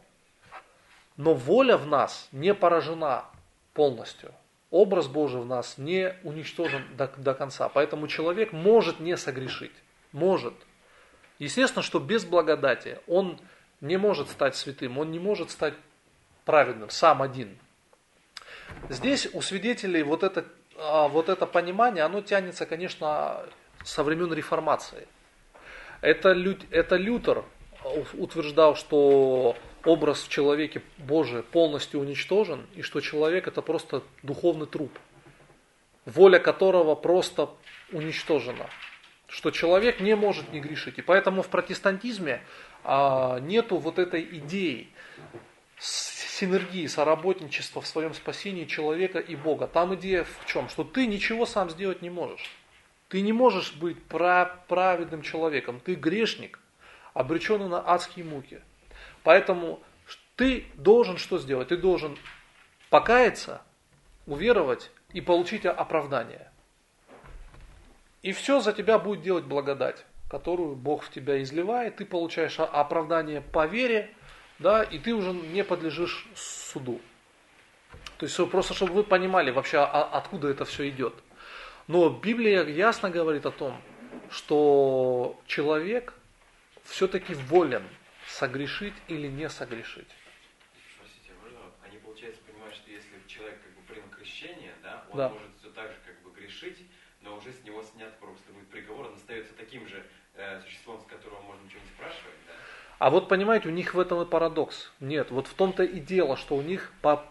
воля в нас не поражена полностью. Образ Божий в нас не уничтожен до конца. Поэтому человек может не согрешить. Может. Естественно, что без благодати он не может стать святым, он не может стать праведным, сам один. Здесь у свидетелей вот это понимание, оно тянется, конечно, со времен Реформации. Это Лютер утверждал, что образ в человеке Божий полностью уничтожен, и что человек это просто духовный труп, воля которого просто уничтожена. Что человек не может не грешить. И поэтому в протестантизме нету вот этой идеи синергии, соработничества в своем спасении человека и Бога. Там идея в чем? Что ты ничего сам сделать не можешь. Ты не можешь быть праведным человеком. Ты грешник, обреченный на адские муки. Поэтому ты должен что сделать? Ты должен покаяться, уверовать и получить оправдание. И все за тебя будет делать благодать, которую Бог в тебя изливает. Ты получаешь оправдание по вере, да, и ты уже не подлежишь суду. То есть просто, чтобы вы понимали вообще, откуда это все идет. Но Библия ясно говорит о том, что человек все-таки волен согрешить или не согрешить. Простите, можно? Они, получается, понимают, что если человек принял крещение, да, он Да. может все так же грешить, но уже с него снят просто будет приговор, он остается таким же существом, с которого можно ничего не спрашивать, да? А вот понимаете, у них в этом и парадокс. Нет, вот в том-то и дело, что у них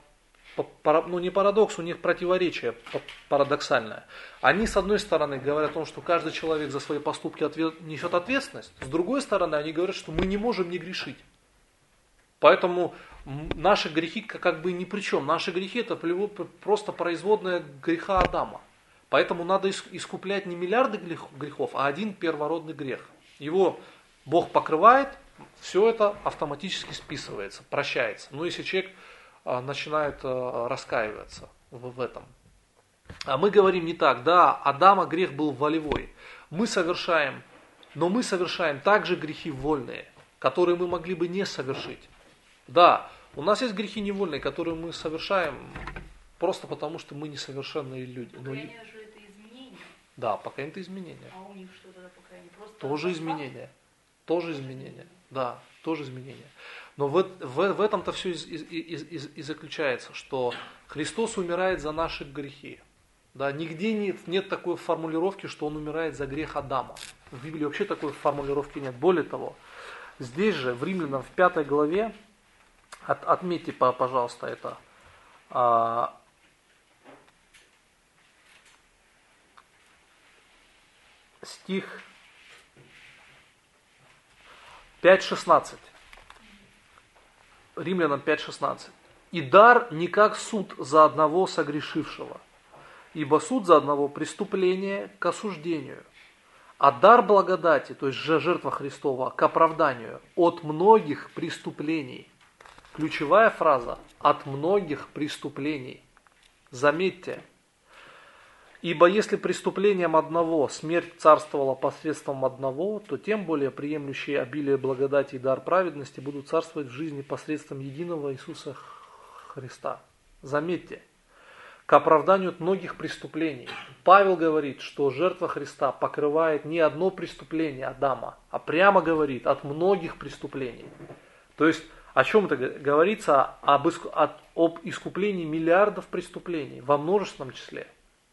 не парадокс, у них противоречие парадоксальное. Они, с одной стороны, говорят о том, что каждый человек за свои поступки несет ответственность. С другой стороны, они говорят, что мы не можем не грешить. Поэтому наши грехи как бы ни при чем. Наши грехи это просто производная греха Адама. Поэтому надо искуплять не миллиарды грехов, а один первородный грех. Его Бог покрывает, все это автоматически списывается, прощается. Но если человек начинает раскаиваться в этом. А мы говорим не так, да, Адама грех был волевой. Мы совершаем также грехи вольные, которые мы могли бы не совершить. Да, у нас есть грехи невольные, которые мы совершаем просто потому, что мы несовершенные люди. Покаяние же это изменение. Да, покаяние это изменение. А у них что тогда покаяние? Просто Тоже изменение. Тоже изменение. Да, тоже изменение. Но в этом-то все и заключается, что Христос умирает за наши грехи. Да, нигде нет такой формулировки, что Он умирает за грех Адама. В Библии вообще такой формулировки нет. Более того, здесь же, в Римлянам, в 5 главе, отметьте, пожалуйста, это, стих 5:16. Римлянам 5:16. «И дар не как суд за одного согрешившего, ибо суд за одного преступление к осуждению, а дар благодати, то есть жертва Христова, к оправданию от многих преступлений». Ключевая фраза – от многих преступлений. Заметьте. Ибо если преступлением одного смерть царствовала посредством одного, то тем более приемлющие обилие благодати и дар праведности будут царствовать в жизни посредством единого Иисуса Христа. Заметьте, к оправданию от многих преступлений. Павел говорит, что жертва Христа покрывает не одно преступление Адама, а прямо говорит от многих преступлений. То есть о чем это говорится? Об искуплении миллиардов преступлений во множественном числе.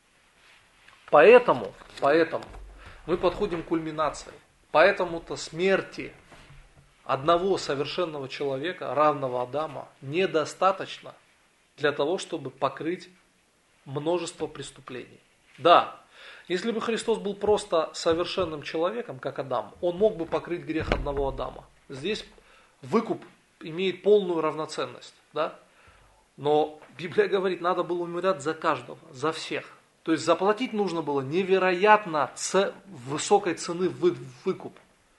Поэтому мы подходим к кульминации. Поэтому-то смерти одного совершенного человека, равного Адама, недостаточно для того, чтобы покрыть множество преступлений. Да, если бы Христос был просто совершенным человеком, как Адам, он мог бы покрыть грех одного Адама. Здесь выкуп имеет полную равноценность. Да? Но Библия говорит, надо было умирать за каждого, за всех. То есть заплатить нужно было невероятно высокой цены выкуп.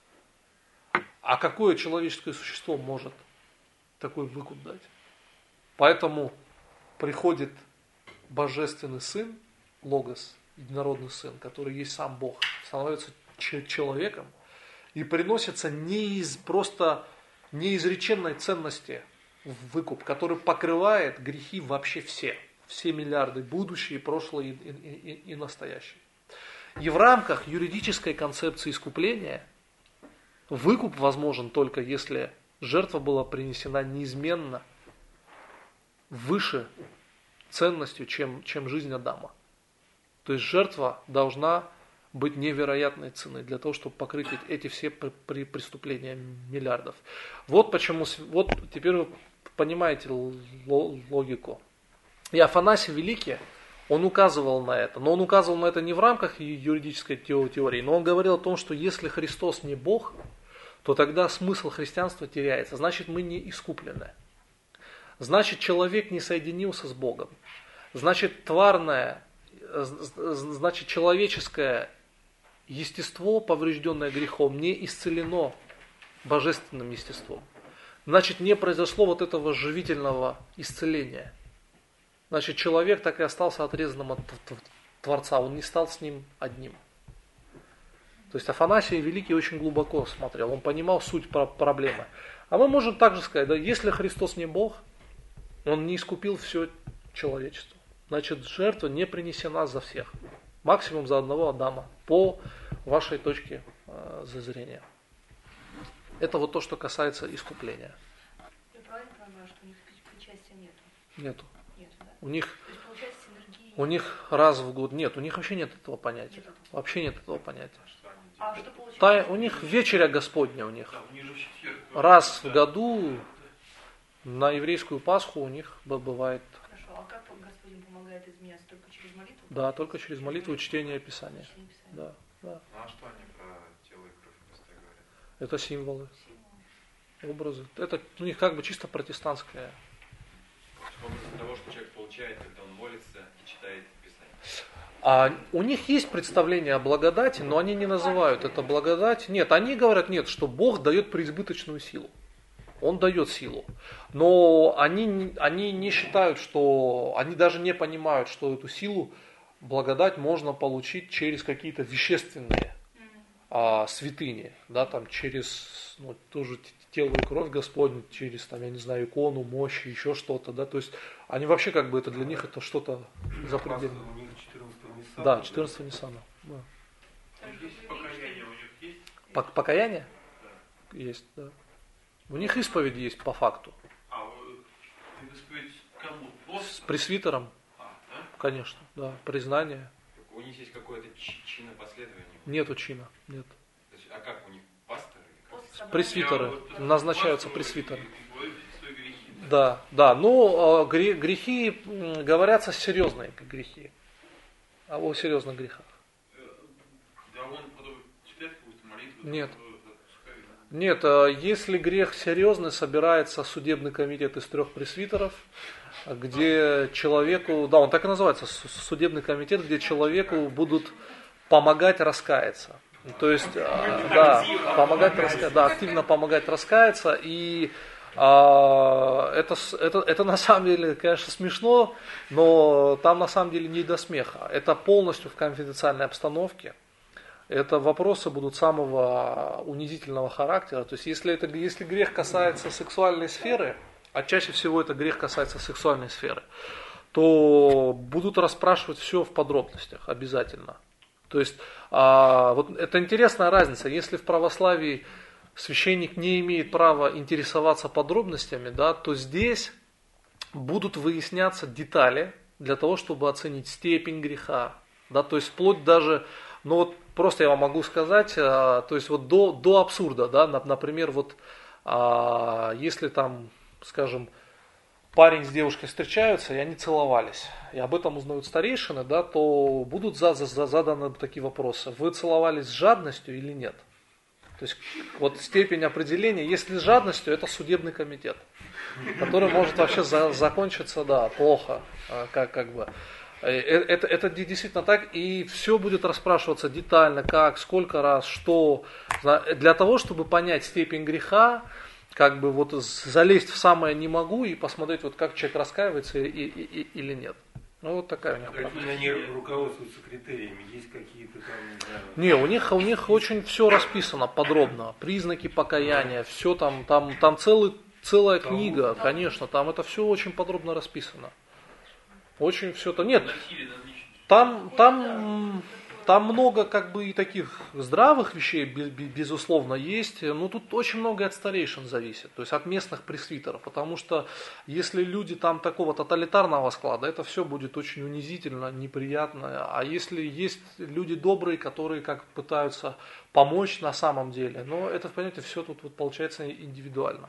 А какое человеческое существо может такой выкуп дать? Поэтому приходит Божественный Сын, Логос, единородный Сын, который есть сам Бог, становится человеком и приносится просто неизреченной ценности в выкуп, который покрывает грехи вообще все миллиарды, будущие, прошлые и настоящие. И в рамках юридической концепции искупления выкуп возможен только если жертва была принесена неизменно выше ценностью, чем жизнь Адама. То есть жертва должна быть невероятной ценой для того, чтобы покрыть эти все преступления миллиардов. Вот почему, вот теперь вы понимаете логику. И Афанасий Великий, он указывал на это, но он указывал на это не в рамках юридической теории, но он говорил о том, что если Христос не Бог, то тогда смысл христианства теряется, значит мы не искуплены. Значит человек не соединился с Богом. Значит человеческое естество, поврежденное грехом, не исцелено божественным естеством. Значит не произошло вот этого живительного исцеления. Значит, человек так и остался отрезанным от Творца, он не стал с ним одним. То есть Афанасий Великий очень глубоко смотрел, он понимал суть проблемы. А мы можем также сказать, да, если Христос не Бог, он не искупил все человечество. Значит, жертва не принесена за всех. Максимум за одного Адама, по вашей точке зрения. Это вот то, что касается искупления. Я правильно понимаю, что у них причастия нету? Нету. Да? У них, то есть, получается, синергия... у них раз в год нет, у них вообще нет этого понятия. Нет. Вообще нет этого понятия. А что получается? У них вечеря Господня у них. Да, у них же в четверг. Раз в году на еврейскую Пасху у них бывает. Хорошо, а как Господь им помогает изменяться? Только через молитву? Да, только через молитву и чтение Писания. Чтение Писания. Да, да. Ну а что они про тело и кровь Христа говорят? Это символы, образы. Это у них как бы чисто протестантское. Образ того, что человек получает, когда он молится и читает Писание. А у них есть представление о благодати, но они не называют это благодать. Нет, они говорят, нет, что Бог дает преизбыточную силу. Он дает силу. Но они не считают, что... Они даже не понимают, что эту силу, благодать можно получить через какие-то вещественные святыни. Да, там, через тоже тело и кровь Господню, через, там, я не знаю, икону, мощи, еще что-то. Да, то есть они вообще как бы это для них это что-то запредельное. У них 14-го Ниссана. Да, 14-го Ниссана. Да. Здесь покаяние у них есть? Покаяние? Есть, да. У них исповедь есть по факту. А, исповедь кому? С пресвитером, Да? конечно, да. Признание. У них есть какое-то чинопоследование? Нету чина, нет. То есть, а как у них пасторы? Или как? Пресвитеры. Я вот Назначаются пастору пресвитеры. и говорю свои грехи. Да, да. Ну, грехи говорятся серьезные грехи. О серьезных грехах. Да он потом читает какую-то молитву. Нет. Отпускает. Нет, если грех серьезный, собирается судебный комитет из 3 пресвитеров, где человеку, да, он так и называется, судебный комитет, где человеку будут помогать раскаяться. То есть, да, помогать раскаяться, да, активно помогать раскаяться, и Это на самом деле, конечно, смешно, но там на самом деле не до смеха. Это полностью в конфиденциальной обстановке. Это вопросы будут самого унизительного характера. То есть, если грех касается сексуальной сферы, а чаще всего это грех касается сексуальной сферы, то будут расспрашивать все в подробностях обязательно. То есть, вот это интересная разница. Если в православии священник не имеет права интересоваться подробностями, да, то здесь будут выясняться детали для того, чтобы оценить степень греха. Да, то есть вплоть даже, ну вот просто я вам могу сказать, то есть вот до абсурда, да, например, вот если там, скажем, парень с девушкой встречаются, и они целовались, и об этом узнают старейшины, да, то будут заданы такие вопросы. Вы целовались с жадностью или нет? То есть вот степень определения, если с жадностью, это судебный комитет, который может вообще закончиться, да, плохо, как бы. Это действительно так, и все будет расспрашиваться детально, как, сколько раз, что, для того, чтобы понять степень греха, как бы вот залезть в самое не могу и посмотреть, вот как человек раскаивается или нет. Ну вот такая у них практика. Они руководствуются критериями, есть какие-то там, не знаю. Не, у них очень все расписано подробно, признаки покаяния, все там целая книга, конечно, там это все очень подробно расписано. Очень все это. Нет, там много как бы и таких здравых вещей, безусловно, есть, но тут очень много от старейшин зависит, то есть от местных пресвитеров, потому что если люди там такого тоталитарного склада, это все будет очень унизительно, неприятно, а если есть люди добрые, которые как пытаются помочь на самом деле, но это, понимаете, все тут вот получается индивидуально.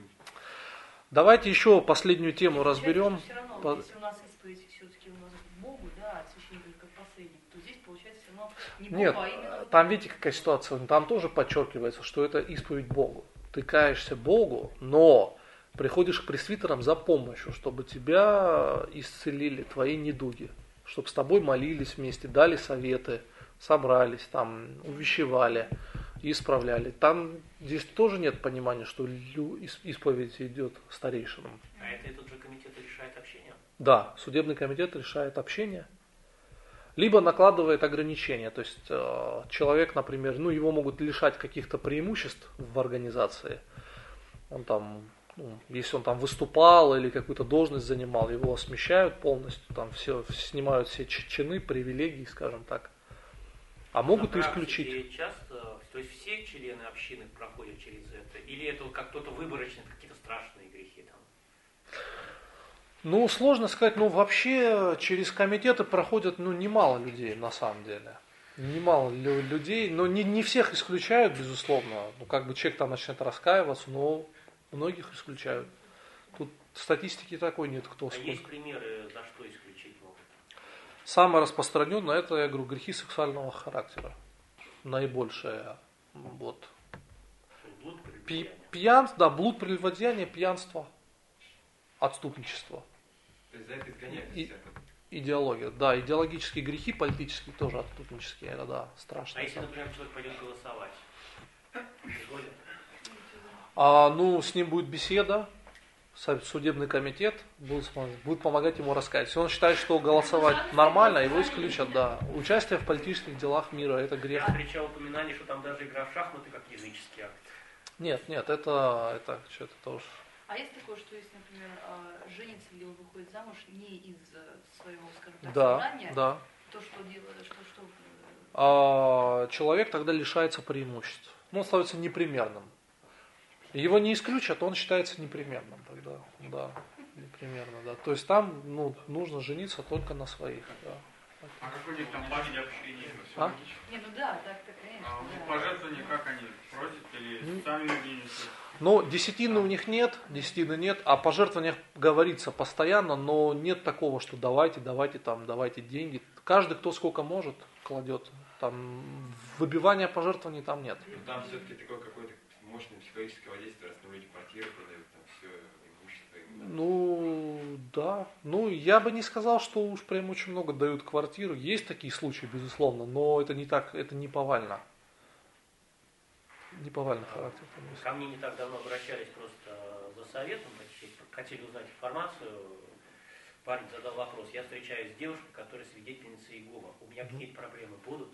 Давайте еще последнюю тему разберем. Все равно, если у нас исповедь все-таки у нас к Богу, да, а священник как посредник, то здесь получается все равно не Богу, Нет, а именно... там видите какая ситуация, там тоже подчеркивается, что это исповедь Богу. Ты каешься Богу, но приходишь к пресвитерам за помощью, чтобы тебя исцелили, твои недуги, чтобы с тобой молились вместе, дали советы, собрались, там, увещевали и исправляли. Там здесь тоже нет понимания, что исповедь идет старейшинам. А это этот же комитет решает общение? Да, судебный комитет решает общение, либо накладывает ограничения. То есть человек, например, ну его могут лишать каких-то преимуществ в организации. Он там, если он там выступал или какую-то должность занимал, его смещают полностью, там все снимают все чины, привилегии, скажем так. А могут и исключить. Часто, то есть все члены общины проходят через это? Или это как кто-то выборочный, какие-то страшные грехи там? Ну, сложно сказать, вообще через комитеты проходят, немало людей на самом деле. Немало людей, но не всех исключают, безусловно. Как бы человек там начнет раскаиваться, но многих исключают. Тут статистики такой нет, кто сколько. Есть примеры, за что исключить могут? Самое распространенное, это, я говорю, грехи сексуального характера. Наибольшее. Вот. Блуд, Пьянство, блуд, прелюбодеяние, пьянство, отступничество. То есть за это изгоняют всех. Идеология, да, идеологические грехи, политические тоже отступнические, это да, страшно. А если, например, человек пойдет голосовать? С ним будет беседа, судебный комитет будет помогать ему раскаяться. Если он считает, что голосовать нормально, его исключат, да. Участие в политических делах мира, это грех. Я встречал упоминание, что там даже игра в шахматы как языческий акт. Нет, это что-то тоже. А есть такое, что если, например, женится или он выходит замуж не из своего, скажем так, Да, сознания, да. то что делает, Человек тогда лишается преимуществ. Он становится непримерным. Его не исключат, он считается непримерным тогда. Да, непримерно, да. То есть там нужно жениться только на своих. Да. А как у них там память общения? А? Не, так-то, конечно. Да. Пожертвования как они просят или сами денежки? Десятины у них нет, о пожертвованиях говорится постоянно, но нет такого, что давайте деньги. Каждый, кто сколько может, кладет. Там выбивания пожертвований там нет. Там все-таки такое какое-то мощное психологическое воздействие, раз люди квартиры продают, там все имущество. Да. Я бы не сказал, что уж прям очень много дают квартиру. Есть такие случаи, безусловно, но это не так, это не повально. не повальный характер. Ко мне не так давно обращались просто за советом, хотели узнать информацию. Парень задал вопрос: я встречаюсь с девушкой, которая свидетельница Иеговы. У меня какие-то проблемы будут?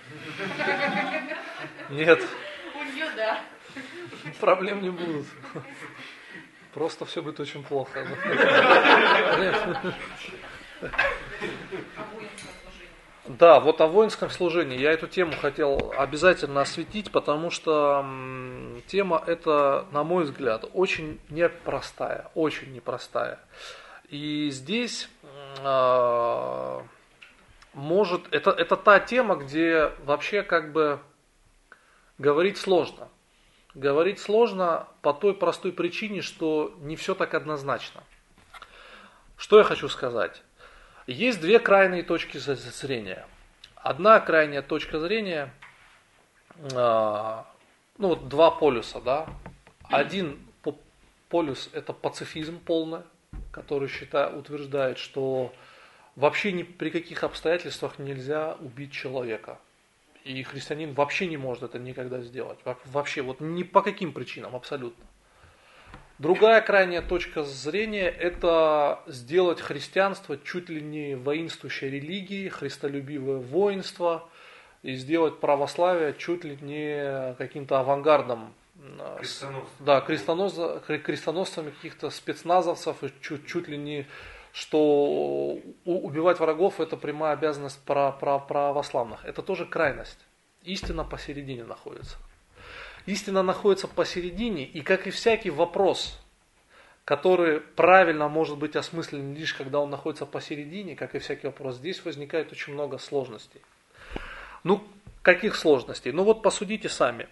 Нет. У нее, да. Проблем не будут. Просто все будет очень плохо. Да, вот о воинском служении. Я эту тему хотел обязательно осветить, потому что тема эта, на мой взгляд, очень непростая. Очень непростая. И здесь это та тема, где вообще как бы говорить сложно. Говорить сложно по той простой причине, что не все так однозначно. Что я хочу сказать? Есть две крайние точки зрения. Одна крайняя точка зрения, два полюса, да. Один полюс — это пацифизм полный, который утверждает, что вообще ни при каких обстоятельствах нельзя убить человека. И христианин вообще не может это никогда сделать. Вообще, вот ни по каким причинам, абсолютно. Другая крайняя точка зрения — это сделать христианство чуть ли не воинствующей религией, христолюбивое воинство, и сделать православие чуть ли не каким-то авангардом. Крестоносцами каких-то спецназовцев, и чуть ли не, что убивать врагов — это прямая обязанность православных. Это тоже крайность. Истина посередине находится. Истина находится посередине, и как и всякий вопрос, который правильно может быть осмыслен лишь когда он находится посередине, как и всякий вопрос, здесь возникает очень много сложностей. Каких сложностей? Вот посудите сами.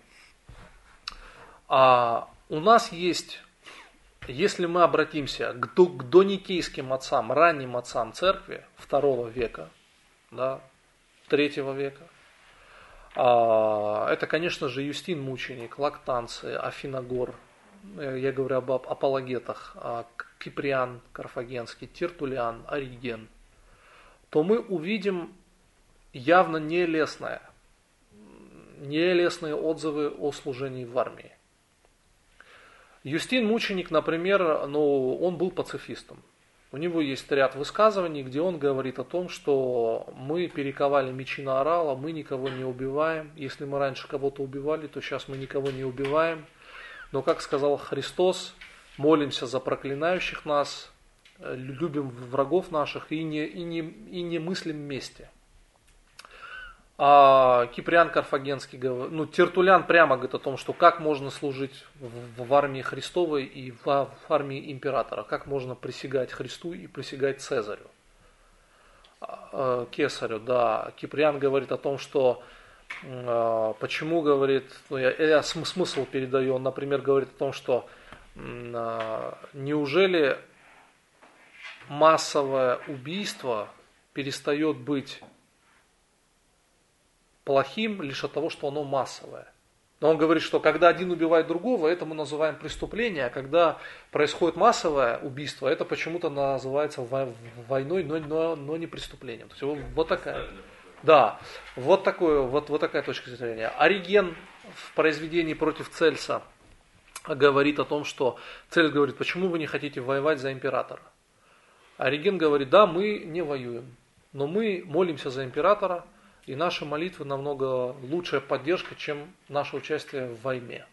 У нас есть, если мы обратимся к доникейским отцам, ранним отцам церкви II века, да, III века, это, конечно же, Юстин Мученик, Лактанций, Афиногор, я говорю об апологетах, Киприан Карфагенский, Тертуллиан, Ориген, то мы увидим явно нелестные отзывы о служении в армии. Юстин Мученик, например, он был пацифистом. У него есть ряд высказываний, где он говорит о том, что мы перековали мечи на орала, мы никого не убиваем. Если мы раньше кого-то убивали, то сейчас мы никого не убиваем. Но, как сказал Христос, молимся за проклинающих нас, любим врагов наших и не мыслим мести. Киприан Карфагенский говорит, Тертуллиан прямо говорит о том, что как можно служить в армии Христовой и в армии императора, как можно присягать Христу и присягать Цезарю, Кесарю, да. Киприан говорит о том, что почему, говорит, я смысл передаю, он, например, говорит о том, что неужели массовое убийство перестает быть плохим лишь от того, что оно массовое. Но он говорит, что когда один убивает другого, это мы называем преступление, а когда происходит массовое убийство, это почему-то называется войной, но не преступлением. То есть вот такая. Да, вот такая точка зрения. Ориген в произведении «Против Цельса» говорит о том, что Цельс говорит, почему вы не хотите воевать за императора? Ориген говорит, да, мы не воюем, но мы молимся за императора, и наши молитвы намного лучшая поддержка, чем наше участие в войне.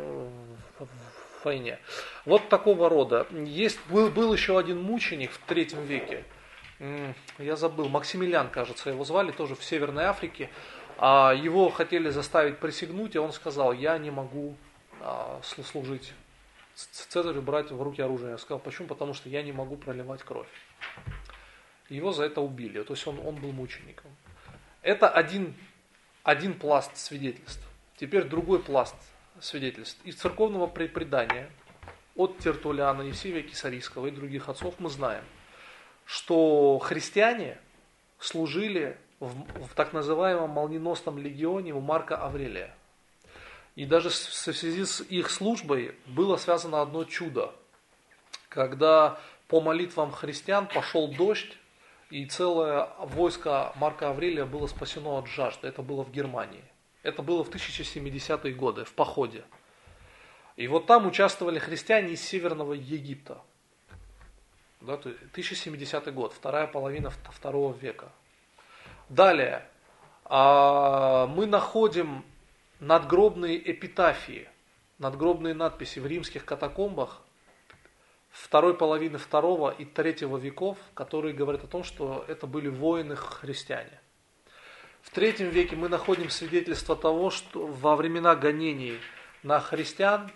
Вот такого рода. Был еще один мученик в III веке, я забыл, Максимилиан, кажется, его звали, тоже в Северной Африке. Его хотели заставить присягнуть, и он сказал, я не могу служить Цезарю, брать в руки оружие. Я сказал, почему? Потому что я не могу проливать кровь. Его за это убили, то есть он был мучеником. Это один пласт свидетельств. Теперь другой пласт свидетельств. Из церковного предания от Тертуллиана, Евсевия Кесарийского и других отцов мы знаем, что христиане служили в так называемом молниеносном легионе у Марка Аврелия. И даже в связи с их службой было связано одно чудо, когда по молитвам христиан пошел дождь, и целое войско Марка Аврелия было спасено от жажды. Это было в Германии. Это было в 1070-е годы, в походе. И вот там участвовали христиане из Северного Египта. Да, 1070 год, вторая половина II века. Далее, мы находим надгробные эпитафии, надгробные надписи в римских катакомбах второй половины II и III веков, которые говорят о том, что это были воины-христиане. В III веке мы находим свидетельство того, что во времена гонений на христиан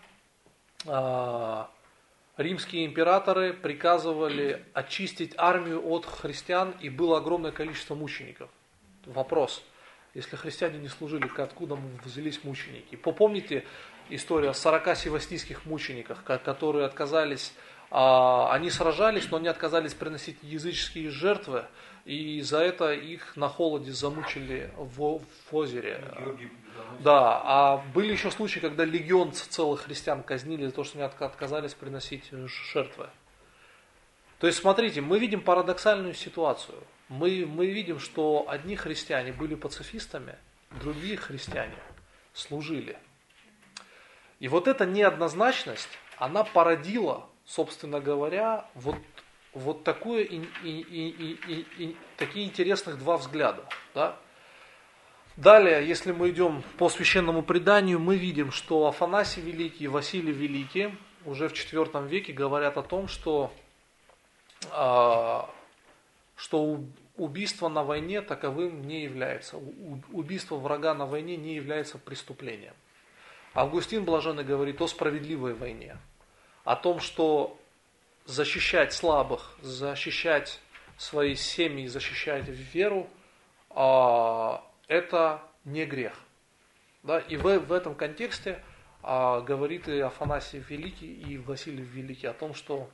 римские императоры приказывали очистить армию от христиан, и было огромное количество мучеников. Вопрос, если христиане не служили, откуда взялись мученики? Помните историю о 40 севастийских мучениках, которые отказались, они сражались, но они отказались приносить языческие жертвы, и за это их на холоде замучили в озере. Да, а были еще случаи, когда легион целых христиан казнили за то, что они отказались приносить жертвы. То есть, смотрите, мы видим парадоксальную ситуацию. Мы видим, что одни христиане были пацифистами, другие христиане служили. И вот эта неоднозначность, она породила, собственно говоря, вот такие интересных два взгляда. Да? Далее, если мы идем по священному преданию, мы видим, что Афанасий Великий и Василий Великий уже в IV веке говорят о том, что убийство на войне таковым не является. Убийство врага на войне не является преступлением. Августин Блаженный говорит о справедливой войне. О том, что защищать слабых, защищать свои семьи, защищать веру, это не грех. Да? И в этом контексте говорит и Афанасий Великий, и Василий Великий о том, что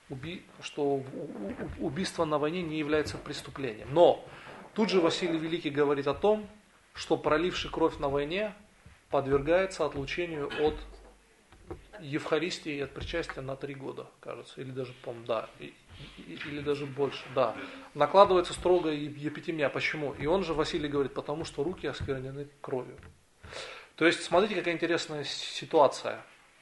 убийство на войне не является преступлением. Но тут же Василий Великий говорит о том, что проливший кровь на войне подвергается отлучению от Евхаристии и от причастия на 3 года, кажется, или даже, по-моему, да, или даже больше, да. Накладывается строгая епитемия. Почему? И он же, Василий, говорит, потому что руки осквернены кровью. То есть, смотрите, какая интересная ситуация.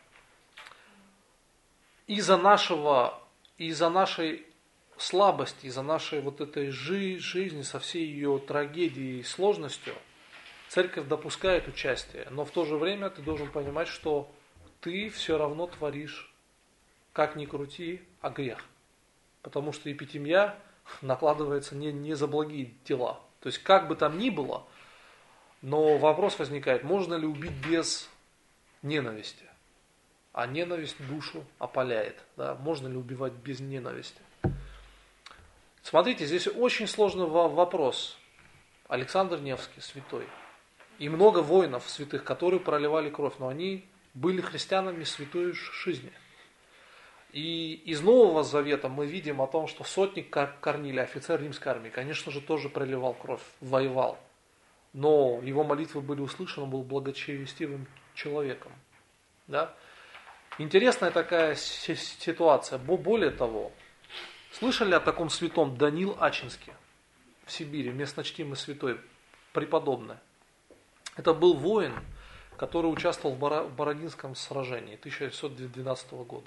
Из-за нашей слабости, из-за нашей вот этой жизни со всей ее трагедией и сложностью, церковь допускает участие, но в то же время ты должен понимать, что ты все равно творишь, как ни крути, грех. Потому что епитемия накладывается не за благие дела. То есть, как бы там ни было, но вопрос возникает, можно ли убить без ненависти? А ненависть душу опаляет. Да? Можно ли убивать без ненависти? Смотрите, здесь очень сложный вопрос. Александр Невский, святой. И много воинов святых, которые проливали кровь, но они были христианами святой жизни. И из Нового Завета мы видим о том, что сотник Корнилий, офицер римской армии, конечно же, тоже проливал кровь, воевал. Но его молитвы были услышаны, он был благочестивым человеком. Да? Интересная такая ситуация. Более того, слышали о таком святом Даниил Ачинский в Сибири, местночтимый святой, преподобный. Это был воин, который участвовал в Бородинском сражении 1912 года.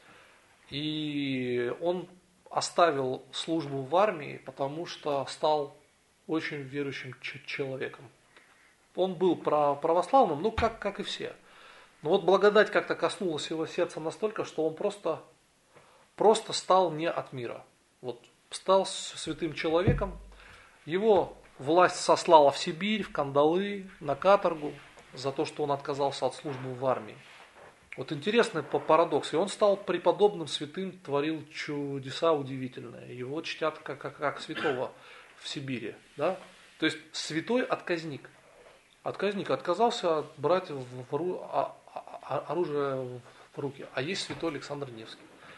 И он оставил службу в армии, потому что стал очень верующим человеком. Он был православным, ну как и все. Но вот благодать как-то коснулась его сердца настолько, что он просто стал не от мира. Вот стал святым человеком. Его власть сослала в Сибирь, в кандалы, на каторгу за то, что он отказался от службы в армии. Вот интересный парадокс. И он стал преподобным, святым, творил чудеса удивительные. Его чтят как святого в Сибири. Да? То есть святой отказник. Отказник отказался брать оружие в руки. А есть святой Александр Невский.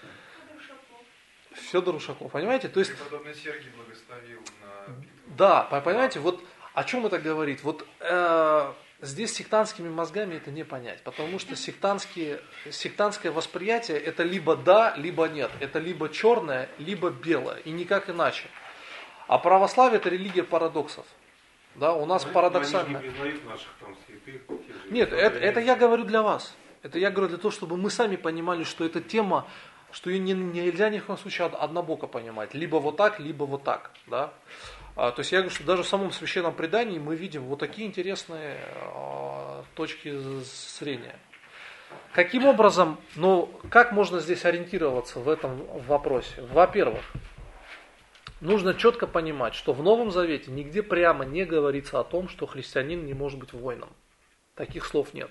Федор Ушаков. Понимаете? То есть, преподобный Сергий благословил на битву. Да, понимаете, вот о чем это говорит? Вот здесь сектантскими мозгами это не понять, потому что сектантское восприятие это либо да, либо нет. Это либо черное, либо белое, и никак иначе. А православие это религия парадоксов. Да, у нас Но парадоксально. Они не признают наших там святых. тех же Нет, это я говорю для вас. Это я говорю для того, чтобы мы сами понимали, что эта тема, что ее нельзя ни в коем случае однобоко понимать. Либо вот так, либо вот так. Да? То есть я говорю, что даже в самом священном предании мы видим вот такие интересные точки зрения. Каким образом, как можно здесь ориентироваться в этом вопросе? Во-первых, нужно четко понимать, что в Новом Завете нигде прямо не говорится о том, что христианин не может быть воином. Таких слов нет.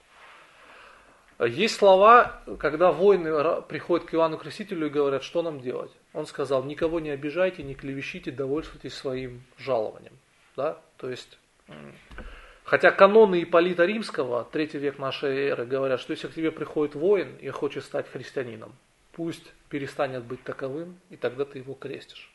Есть слова, когда воины приходят к Иоанну Крестителю и говорят, что нам делать. Он сказал, никого не обижайте, не клевещите, довольствуйтесь своим жалованием. Да? То есть, хотя каноны Ипполита Римского, 3 век нашей эры, говорят, что если к тебе приходит воин и хочет стать христианином, пусть перестанет быть таковым, и тогда ты его крестишь.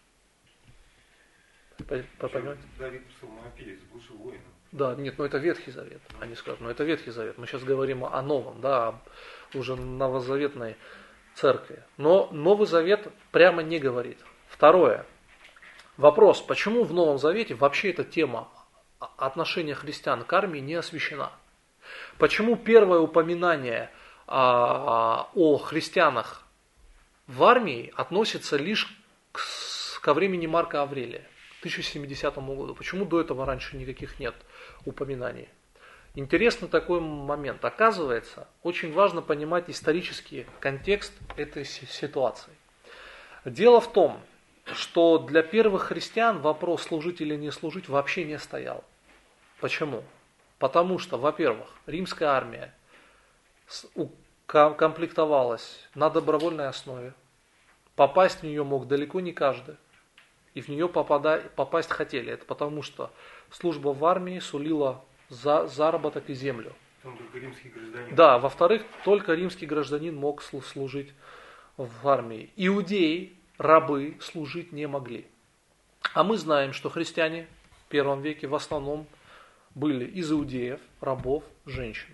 Понимаете? Давид Псалмопевец был же воином. Да, нет, это Ветхий Завет. Они скажут, это Ветхий Завет. Мы сейчас говорим о Новом, да, уже новозаветной церкви. Но Новый Завет прямо не говорит. Второе. Вопрос, почему в Новом Завете вообще эта тема отношения христиан к армии не освящена? Почему первое упоминание о христианах в армии относится лишь ко времени Марка Аврелия, 1070 году? Почему до этого раньше никаких нет упоминаний? Интересный такой момент. Оказывается, очень важно понимать исторический контекст этой ситуации. Дело в том, что для первых христиан вопрос служить или не служить вообще не стоял. Почему? Потому что, во-первых, римская армия комплектовалась на добровольной основе. Попасть в нее мог далеко не каждый. И в нее попасть хотели. Это потому, что служба в армии сулила заработок и землю. Там только римский гражданин. Да, во-вторых, только римский гражданин мог служить в армии. Иудеи, рабы, служить не могли. А мы знаем, что христиане в первом веке в основном были из иудеев, рабов, женщин.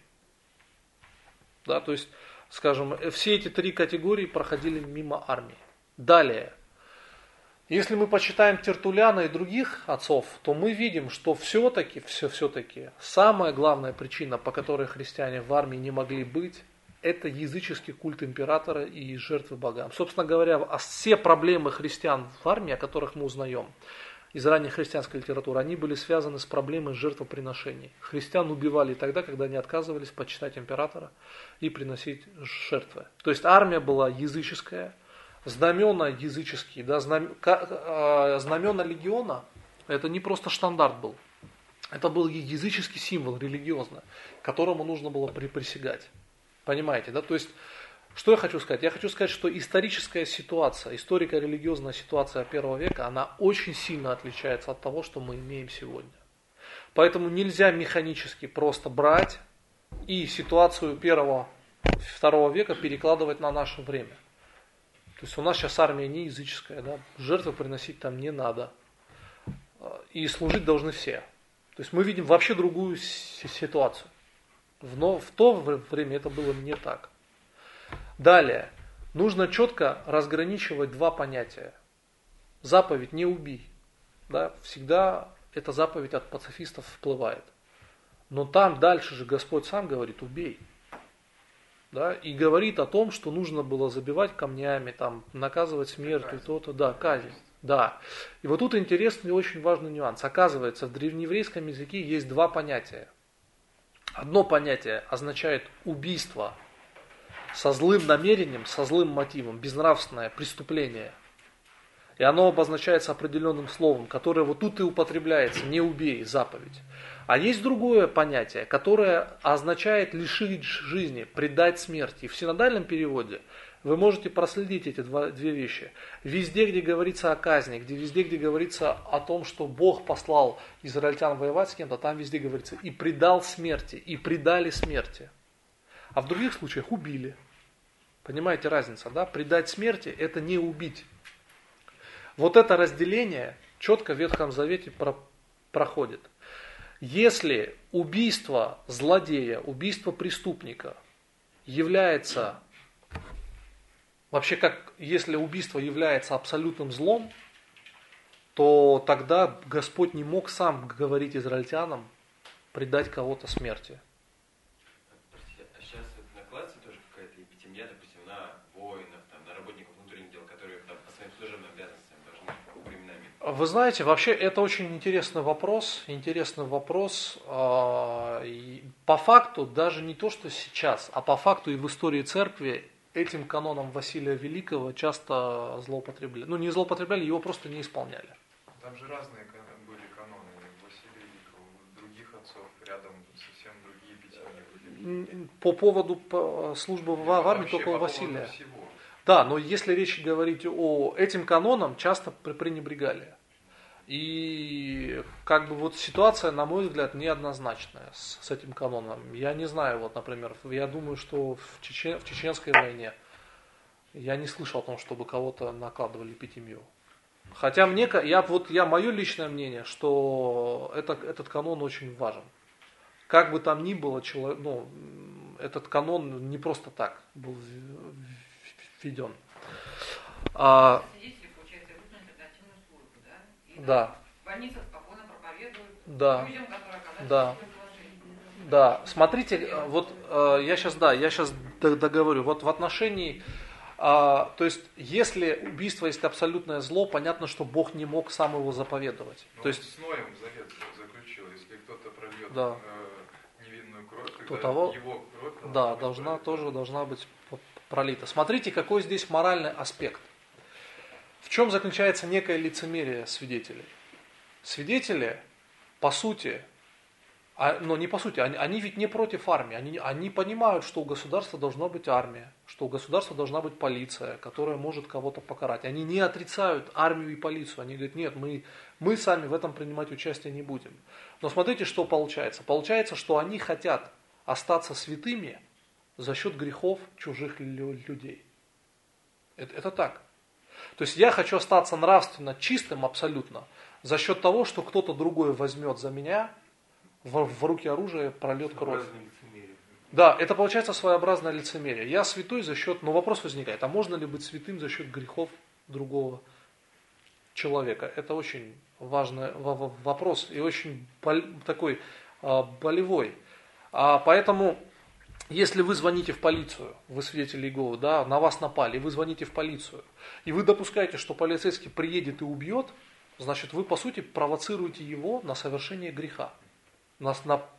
Да, то есть, скажем, все эти три категории проходили мимо армии. Далее. Если мы почитаем Тертулляна и других отцов, то мы видим, что все-таки самая главная причина, по которой христиане в армии не могли быть, это языческий культ императора и жертвы богам. Собственно говоря, все проблемы христиан в армии, о которых мы узнаем из ранней христианской литературы, они были связаны с проблемой жертвоприношений. Христиан убивали тогда, когда они отказывались почитать императора и приносить жертвы. То есть армия была языческая. Знамена языческие, да, знамена легиона, это не просто штандарт был. Это был языческий символ религиозный, которому нужно было присягать. Понимаете, да? То есть, что я хочу сказать? Я хочу сказать, что историческая ситуация, историко-религиозная ситуация первого века, она очень сильно отличается от того, что мы имеем сегодня. Поэтому нельзя механически просто брать и ситуацию первого-второго века перекладывать на наше время. То есть у нас сейчас армия не языческая, да? Жертвы приносить там не надо. И служить должны все. То есть мы видим вообще другую ситуацию. В то время это было не так. Далее. Нужно четко разграничивать два понятия. Заповедь «не убий». Да? Всегда эта заповедь от пацифистов всплывает. Но там дальше же Господь сам говорит «убей». Да, и говорит о том, что нужно было забивать камнями, там, наказывать смертью, то-то, да, казнь. Да. И вот тут интересный и очень важный нюанс. Оказывается, в древнееврейском языке есть два понятия. Одно понятие означает убийство со злым намерением, со злым мотивом, безнравственное преступление. И оно обозначается определенным словом, которое вот тут и употребляется, не убей, заповедь. А есть другое понятие, которое означает лишить жизни, предать смерти. И в синодальном переводе вы можете проследить эти две вещи. Везде, где говорится о казни, везде, где говорится о том, что Бог послал израильтян воевать с кем-то, там везде говорится и предал смерти, и предали смерти. А в других случаях убили. Понимаете разницу, да? Предать смерти – это не убить. Вот это разделение четко в Ветхом Завете проходит. Если убийство злодея, убийство преступника является, вообще как, если убийство является абсолютным злом, то тогда Господь не мог сам говорить израильтянам предать кого-то смерти. Простите, а сейчас накладывается тоже какая-то эпитемия, допустим, на воинов, там, на работников внутренних дел, которые там, по своим служебным обязанностям должны временами? Вы знаете, вообще это очень интересный вопрос. И по факту, даже не то, что сейчас, а по факту и в истории церкви этим каноном Василия Великого часто злоупотребляли. Ну, не злоупотребляли, его просто не исполняли. Там же разные были каноны. Василия Великого, других отцов, рядом совсем другие эпитемии были. По поводу службы в армии Вообще, только по Василия. поводу всего. Да, но если речь говорить о этим канонам, часто пренебрегали. И как бы вот ситуация, на мой взгляд, неоднозначная с этим каноном. Я не знаю, вот, например, я думаю, что в Чеченской войне я не слышал о том, чтобы кого-то накладывали эпитемию. Хотя мое личное мнение, что этот канон очень важен. Как бы там ни было, этот канон не просто так был введен. Свидетели, получается, идут на альтернативную службу, да? И Да. в больницах спокойно проповедуют Да. людям, которые оказались Да. в таком положении. Да, смотрите, вот я сейчас договорю. Вот в отношении, то есть, если убийство есть абсолютное зло, понятно, что Бог не мог сам его заповедовать. Но То есть, с Ноем завет заключил, если кто-то прольет Да. невинную кровь, То тогда того- его кровь да, быть должна быть пролита. Смотрите, какой здесь моральный аспект. В чем заключается некое лицемерие свидетелей? Свидетели, по сути, не по сути, они ведь не против армии. Они понимают, что у государства должна быть армия, что у государства должна быть полиция, которая может кого-то покарать. Они не отрицают армию и полицию. Они говорят, нет, мы сами в этом принимать участие не будем. Но смотрите, что получается. Получается, что они хотят остаться святыми за счет грехов чужих людей. Это так. То есть я хочу остаться нравственно чистым абсолютно за счет того, что кто-то другой возьмет за меня в руки оружие, прольет кровь. Своеобразное лицемерие. Да, это получается своеобразное лицемерие. Я святой за счет, но вопрос возникает, а можно ли быть святым за счет грехов другого человека? Это очень важный вопрос и очень такой болевой. Поэтому, если вы звоните в полицию, вы свидетели Иеговы, да, на вас напали, и вы звоните в полицию, и вы допускаете, что полицейский приедет и убьет, значит, вы, по сути, провоцируете его на совершение греха, на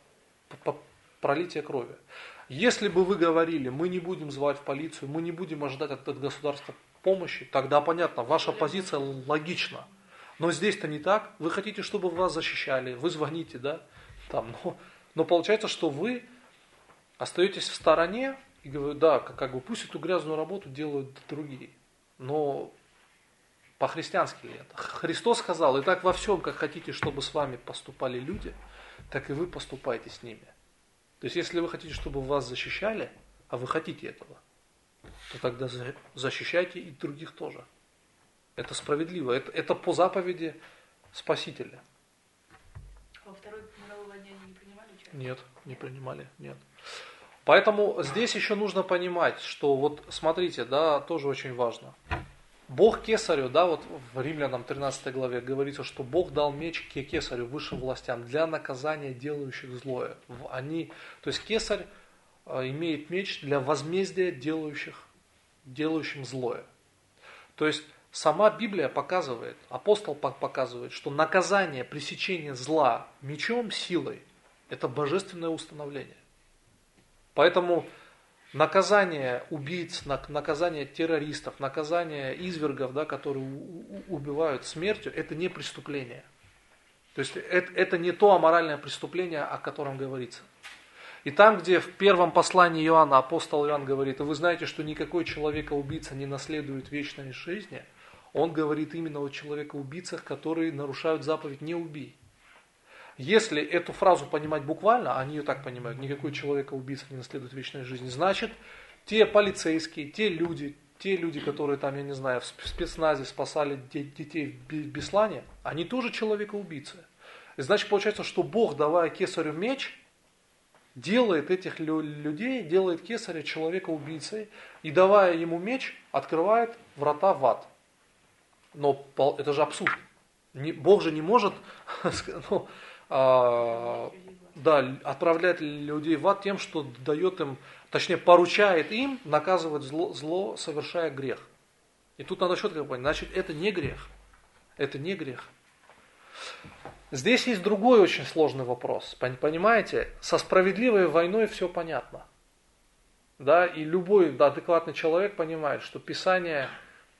пролитие крови. Если бы вы говорили, мы не будем звать в полицию, мы не будем ожидать от государства помощи, тогда понятно, ваша позиция логична. Но здесь-то не так. Вы хотите, чтобы вас защищали, вы звоните, да? Но получается, что вы остаетесь в стороне и говорите, да, как бы пусть эту грязную работу делают другие. Но по-христиански ли это? Христос сказал, и так во всем, как хотите, чтобы с вами поступали люди, так и вы поступайте с ними. То есть, если вы хотите, чтобы вас защищали, а вы хотите этого, то тогда защищайте и других тоже. Это справедливо. Это по заповеди Спасителя. Во Второй мировой войне они не принимали участие? Нет, не принимали, нет. Поэтому здесь еще нужно понимать, что вот смотрите, да, тоже очень важно. Бог Кесарю, да, вот в Римлянам 13 главе говорится, что Бог дал меч Кесарю, высшим властям, для наказания делающих злое. То есть Кесарь имеет меч для возмездия делающим злое. То есть сама Библия показывает, апостол показывает, что наказание, пресечение зла мечом, силой, это божественное установление. Поэтому наказание убийц, наказание террористов, наказание извергов, да, которые убивают смертью, это не преступление. То есть это не то аморальное преступление, о котором говорится. И там, где в первом послании Иоанна апостол Иоанн говорит, вы знаете, что никакой человека-убийца не наследует вечной жизни, он говорит именно о человека-убийцах, которые нарушают заповедь «не убий». Если эту фразу понимать буквально, они ее так понимают, никакой человека-убийца не наследует вечной жизни, значит, те полицейские, те люди, которые там, я не знаю, в спецназе спасали детей в Беслане, они тоже человека-убийцы. И значит, получается, что Бог, давая Кесарю меч, делает этих людей, делает Кесаря человека-убийцей, и давая ему меч, открывает врата в ад. Но это же абсурд. Бог же не может отправлять людей в ад тем, что дает им, точнее поручает им наказывать зло, совершая грех. И тут надо четко понять, значит, это не грех. Это не грех. Здесь есть другой очень сложный вопрос. Понимаете, со справедливой войной все понятно. Да, и любой адекватный человек понимает, что Писание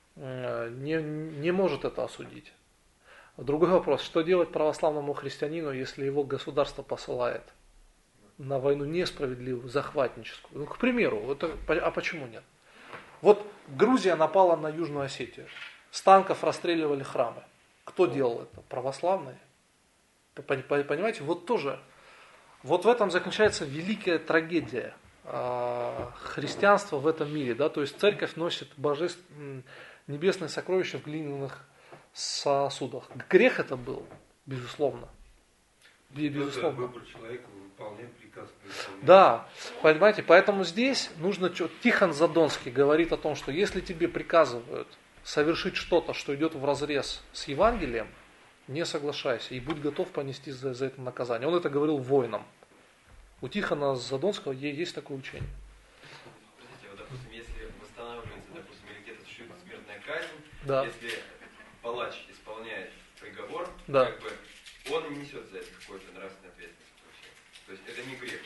не может это осудить. Другой вопрос, что делать православному христианину, если его государство посылает на войну несправедливую, захватническую? Ну, к примеру, а почему нет? Вот Грузия напала на Южную Осетию. С танков расстреливали храмы. Кто делал это? Православные. Понимаете, вот тоже. Вот в этом заключается великая трагедия христианства в этом мире. Да? То есть церковь носит небесные сокровища в глиняных сосудах. Грех это был, безусловно. Безусловно. Выбор человека выполнять приказ. Да, понимаете, поэтому здесь нужно... Тихон Задонский говорит о том, что если тебе приказывают совершить что-то, что идет вразрез с Евангелием, не соглашайся и будь готов понести за это наказание. Он это говорил воинам. У Тихона Задонского есть такое учение. Простите, вот, допустим, если восстанавливается, допустим, или где-то существует смертная казнь, Да. если палач исполняет приговор, Да. как бы он не несет за это какой-то нравственной ответственности вообще. То есть это не грех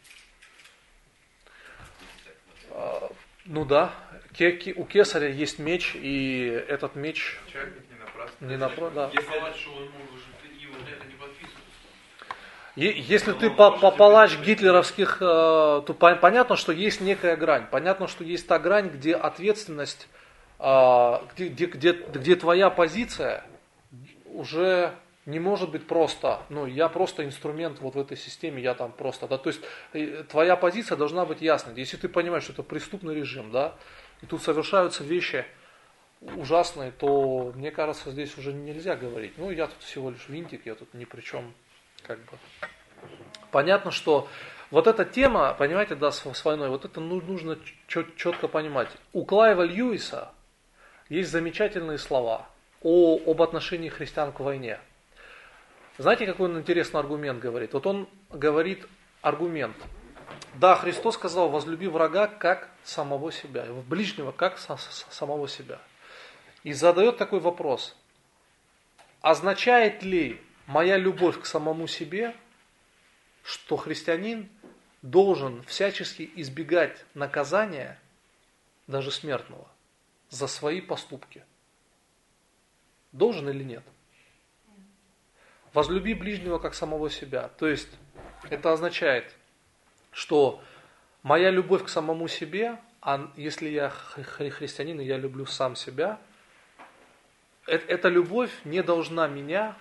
получается. Ну да, у кесаря есть меч, и этот меч Человек не напрасно. не напрасно. Да. Если палач, что он может и вот это не подписывается. Если ты палач гитлеровских, то понятно, что есть некая грань. Понятно, что есть та грань, где ответственность, где твоя позиция уже не может быть просто, я просто инструмент вот в этой системе, я там просто, да, то есть твоя позиция должна быть ясной. Если ты понимаешь, что это преступный режим, да, и тут совершаются вещи ужасные, то, мне кажется, здесь уже нельзя говорить, я тут всего лишь винтик, я тут ни при чем, как бы. Понятно, что вот эта тема, понимаете, да, с войной, вот это нужно четко понимать. У Клайва Льюиса есть замечательные слова об отношении христиан к войне. Знаете, какой он интересный аргумент говорит? Вот он говорит аргумент. Да, Христос сказал, возлюби врага как самого себя, ближнего как самого себя. И задает такой вопрос. Означает ли моя любовь к самому себе, что христианин должен всячески избегать наказания, даже смертного, за свои поступки? Должен или нет? Возлюби ближнего как самого себя. То есть это означает, что моя любовь к самому себе, а если я христианин и я люблю сам себя, эта любовь не должна меня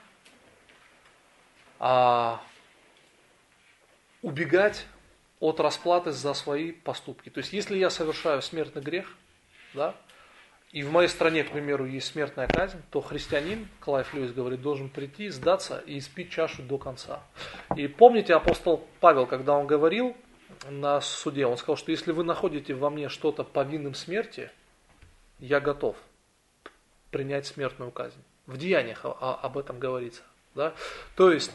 убегать от расплаты за свои поступки. То есть если я совершаю смертный грех, да, и в моей стране, к примеру, есть смертная казнь, то христианин, Клайв Льюис говорит, должен прийти, сдаться и испить чашу до конца. И помните, апостол Павел, когда он говорил на суде, он сказал, что если вы находите во мне что-то повинным смерти, я готов принять смертную казнь. В Деяниях об этом говорится. Да? То есть,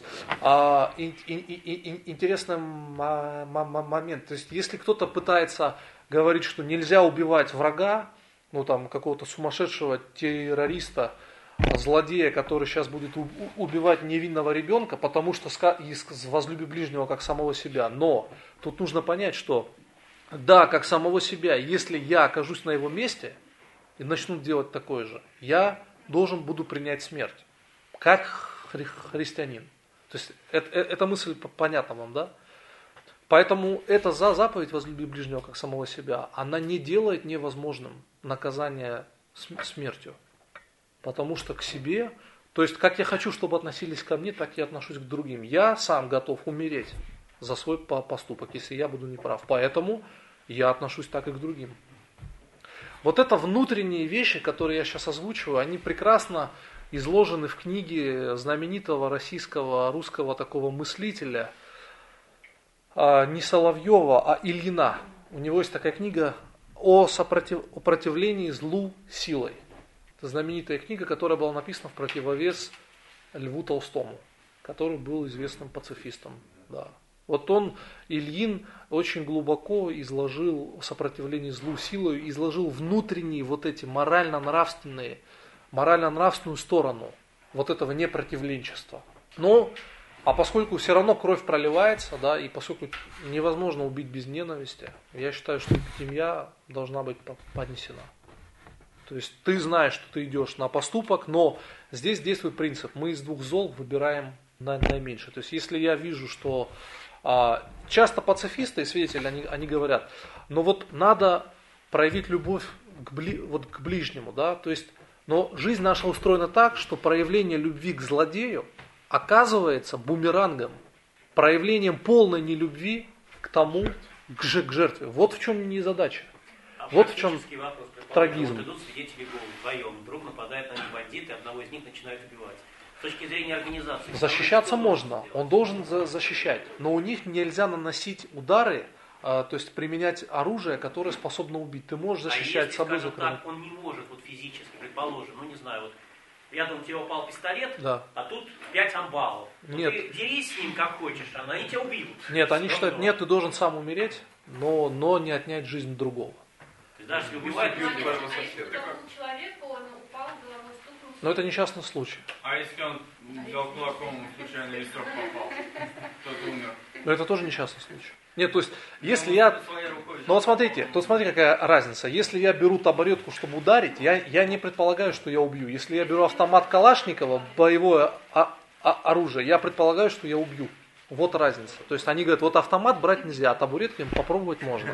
интересный момент. То есть, если кто-то пытается говорить, что нельзя убивать врага, какого-то сумасшедшего террориста, злодея, который сейчас будет убивать невинного ребенка, потому что возлюби ближнего как самого себя. Но тут нужно понять, что да, как самого себя, если я окажусь на его месте и начну делать такое же, я буду принять смерть, как христианин. То есть эта мысль понятна вам, да? Поэтому эта заповедь возлюби ближнего как самого себя, она не делает невозможным наказание смертью. Потому что к себе, то есть как я хочу, чтобы относились ко мне, так я отношусь к другим. Я сам готов умереть за свой поступок, если я буду неправ. Поэтому я отношусь так и к другим. Вот это внутренние вещи, которые я сейчас озвучиваю, они прекрасно изложены в книге знаменитого русского такого мыслителя, не Соловьева, а Ильина. У него есть такая книга о противлении злу силой. Это знаменитая книга, которая была написана в противовес Льву Толстому, который был известным пацифистом. Да. Вот он, Ильин, очень глубоко изложил сопротивление злу силой, изложил внутренние вот эти морально-нравственную сторону вот этого непротивленчества. Но, а поскольку все равно кровь проливается, да, и поскольку невозможно убить без ненависти, я считаю, что эпитемия должна быть понесена. То есть ты знаешь, что ты идешь на поступок, но здесь действует принцип: мы из двух зол выбираем наименьшее. То есть если я вижу, что часто пацифисты и свидетели, они говорят, но вот надо проявить любовь к ближнему, да, то есть, но жизнь наша устроена так, что проявление любви к злодею оказывается бумерангом, проявлением полной нелюбви к тому, к жертве. Вот в чем незадача. Вот в чем трагизм. Вот идут свидетели Иеговы вдвоем, вдруг нападают на них бандиты, одного из них начинают убивать. С точки зрения организации. Защищаться можно, он должен защищать, но у них нельзя наносить удары, то есть применять оружие, которое способно убить. Ты можешь защищать собой закрывать. Он не может вот физически, предположим, ну не знаю, вот рядом у тебя упал пистолет, да. А тут 5 амбалов. Нет. Ты дерись с ним как хочешь, а они тебя убьют. Нет, они считают, нет, ты должен сам умереть, но не отнять жизнь другого. То есть даже если убивают, человека, он упал, головой стукнул. Но это несчастный случай. А если он взял кулаком, случайно весок попал, кто-то умер? Но это тоже несчастный случай. Нет, то есть, если я... Ну вот смотрите, какая разница. Если я беру табуретку, чтобы ударить, я не предполагаю, что я убью. Если я беру автомат Калашникова, боевое оружие, я предполагаю, что я убью. Вот разница. То есть они говорят, вот автомат брать нельзя, а табуретку им попробовать можно.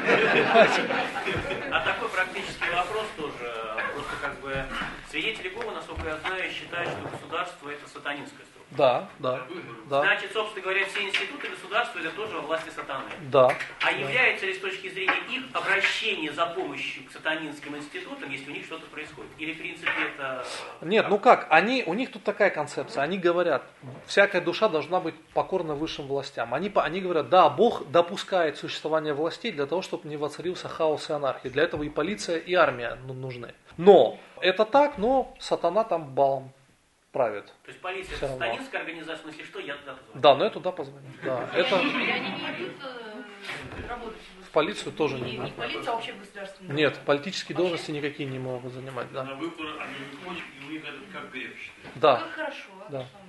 А такой практический вопрос тоже. Просто как бы свидетели Иеговы, насколько я знаю, считают, что государство это сатанинская структура. Да. Значит, собственно говоря, все институты государства это тоже во власти сатаны. Да. А является ли с точки зрения их обращение за помощью к сатанинским институтам, если у них что-то происходит? Или в принципе это... Нет, у них тут такая концепция. Они говорят, всякая душа должна быть покорна высшим властям. Они говорят, да, Бог допускает существование властей для того, чтобы не воцарился хаос и анархия. Для этого и полиция, и армия нужны. Но это так, но сатана там балом правит. То есть полиция это сатанинская организация, в смысле что, я туда позвоню? Да, но я туда позвоню. Да, это... Они не идут работать в полицию тоже не идут. Не в полицию, а вообще в государственную. Нет, политические должности никакие не могут занимать. Да. На выборы они выходят, и у них это как грех считается. Да. Ну, хорошо. Да.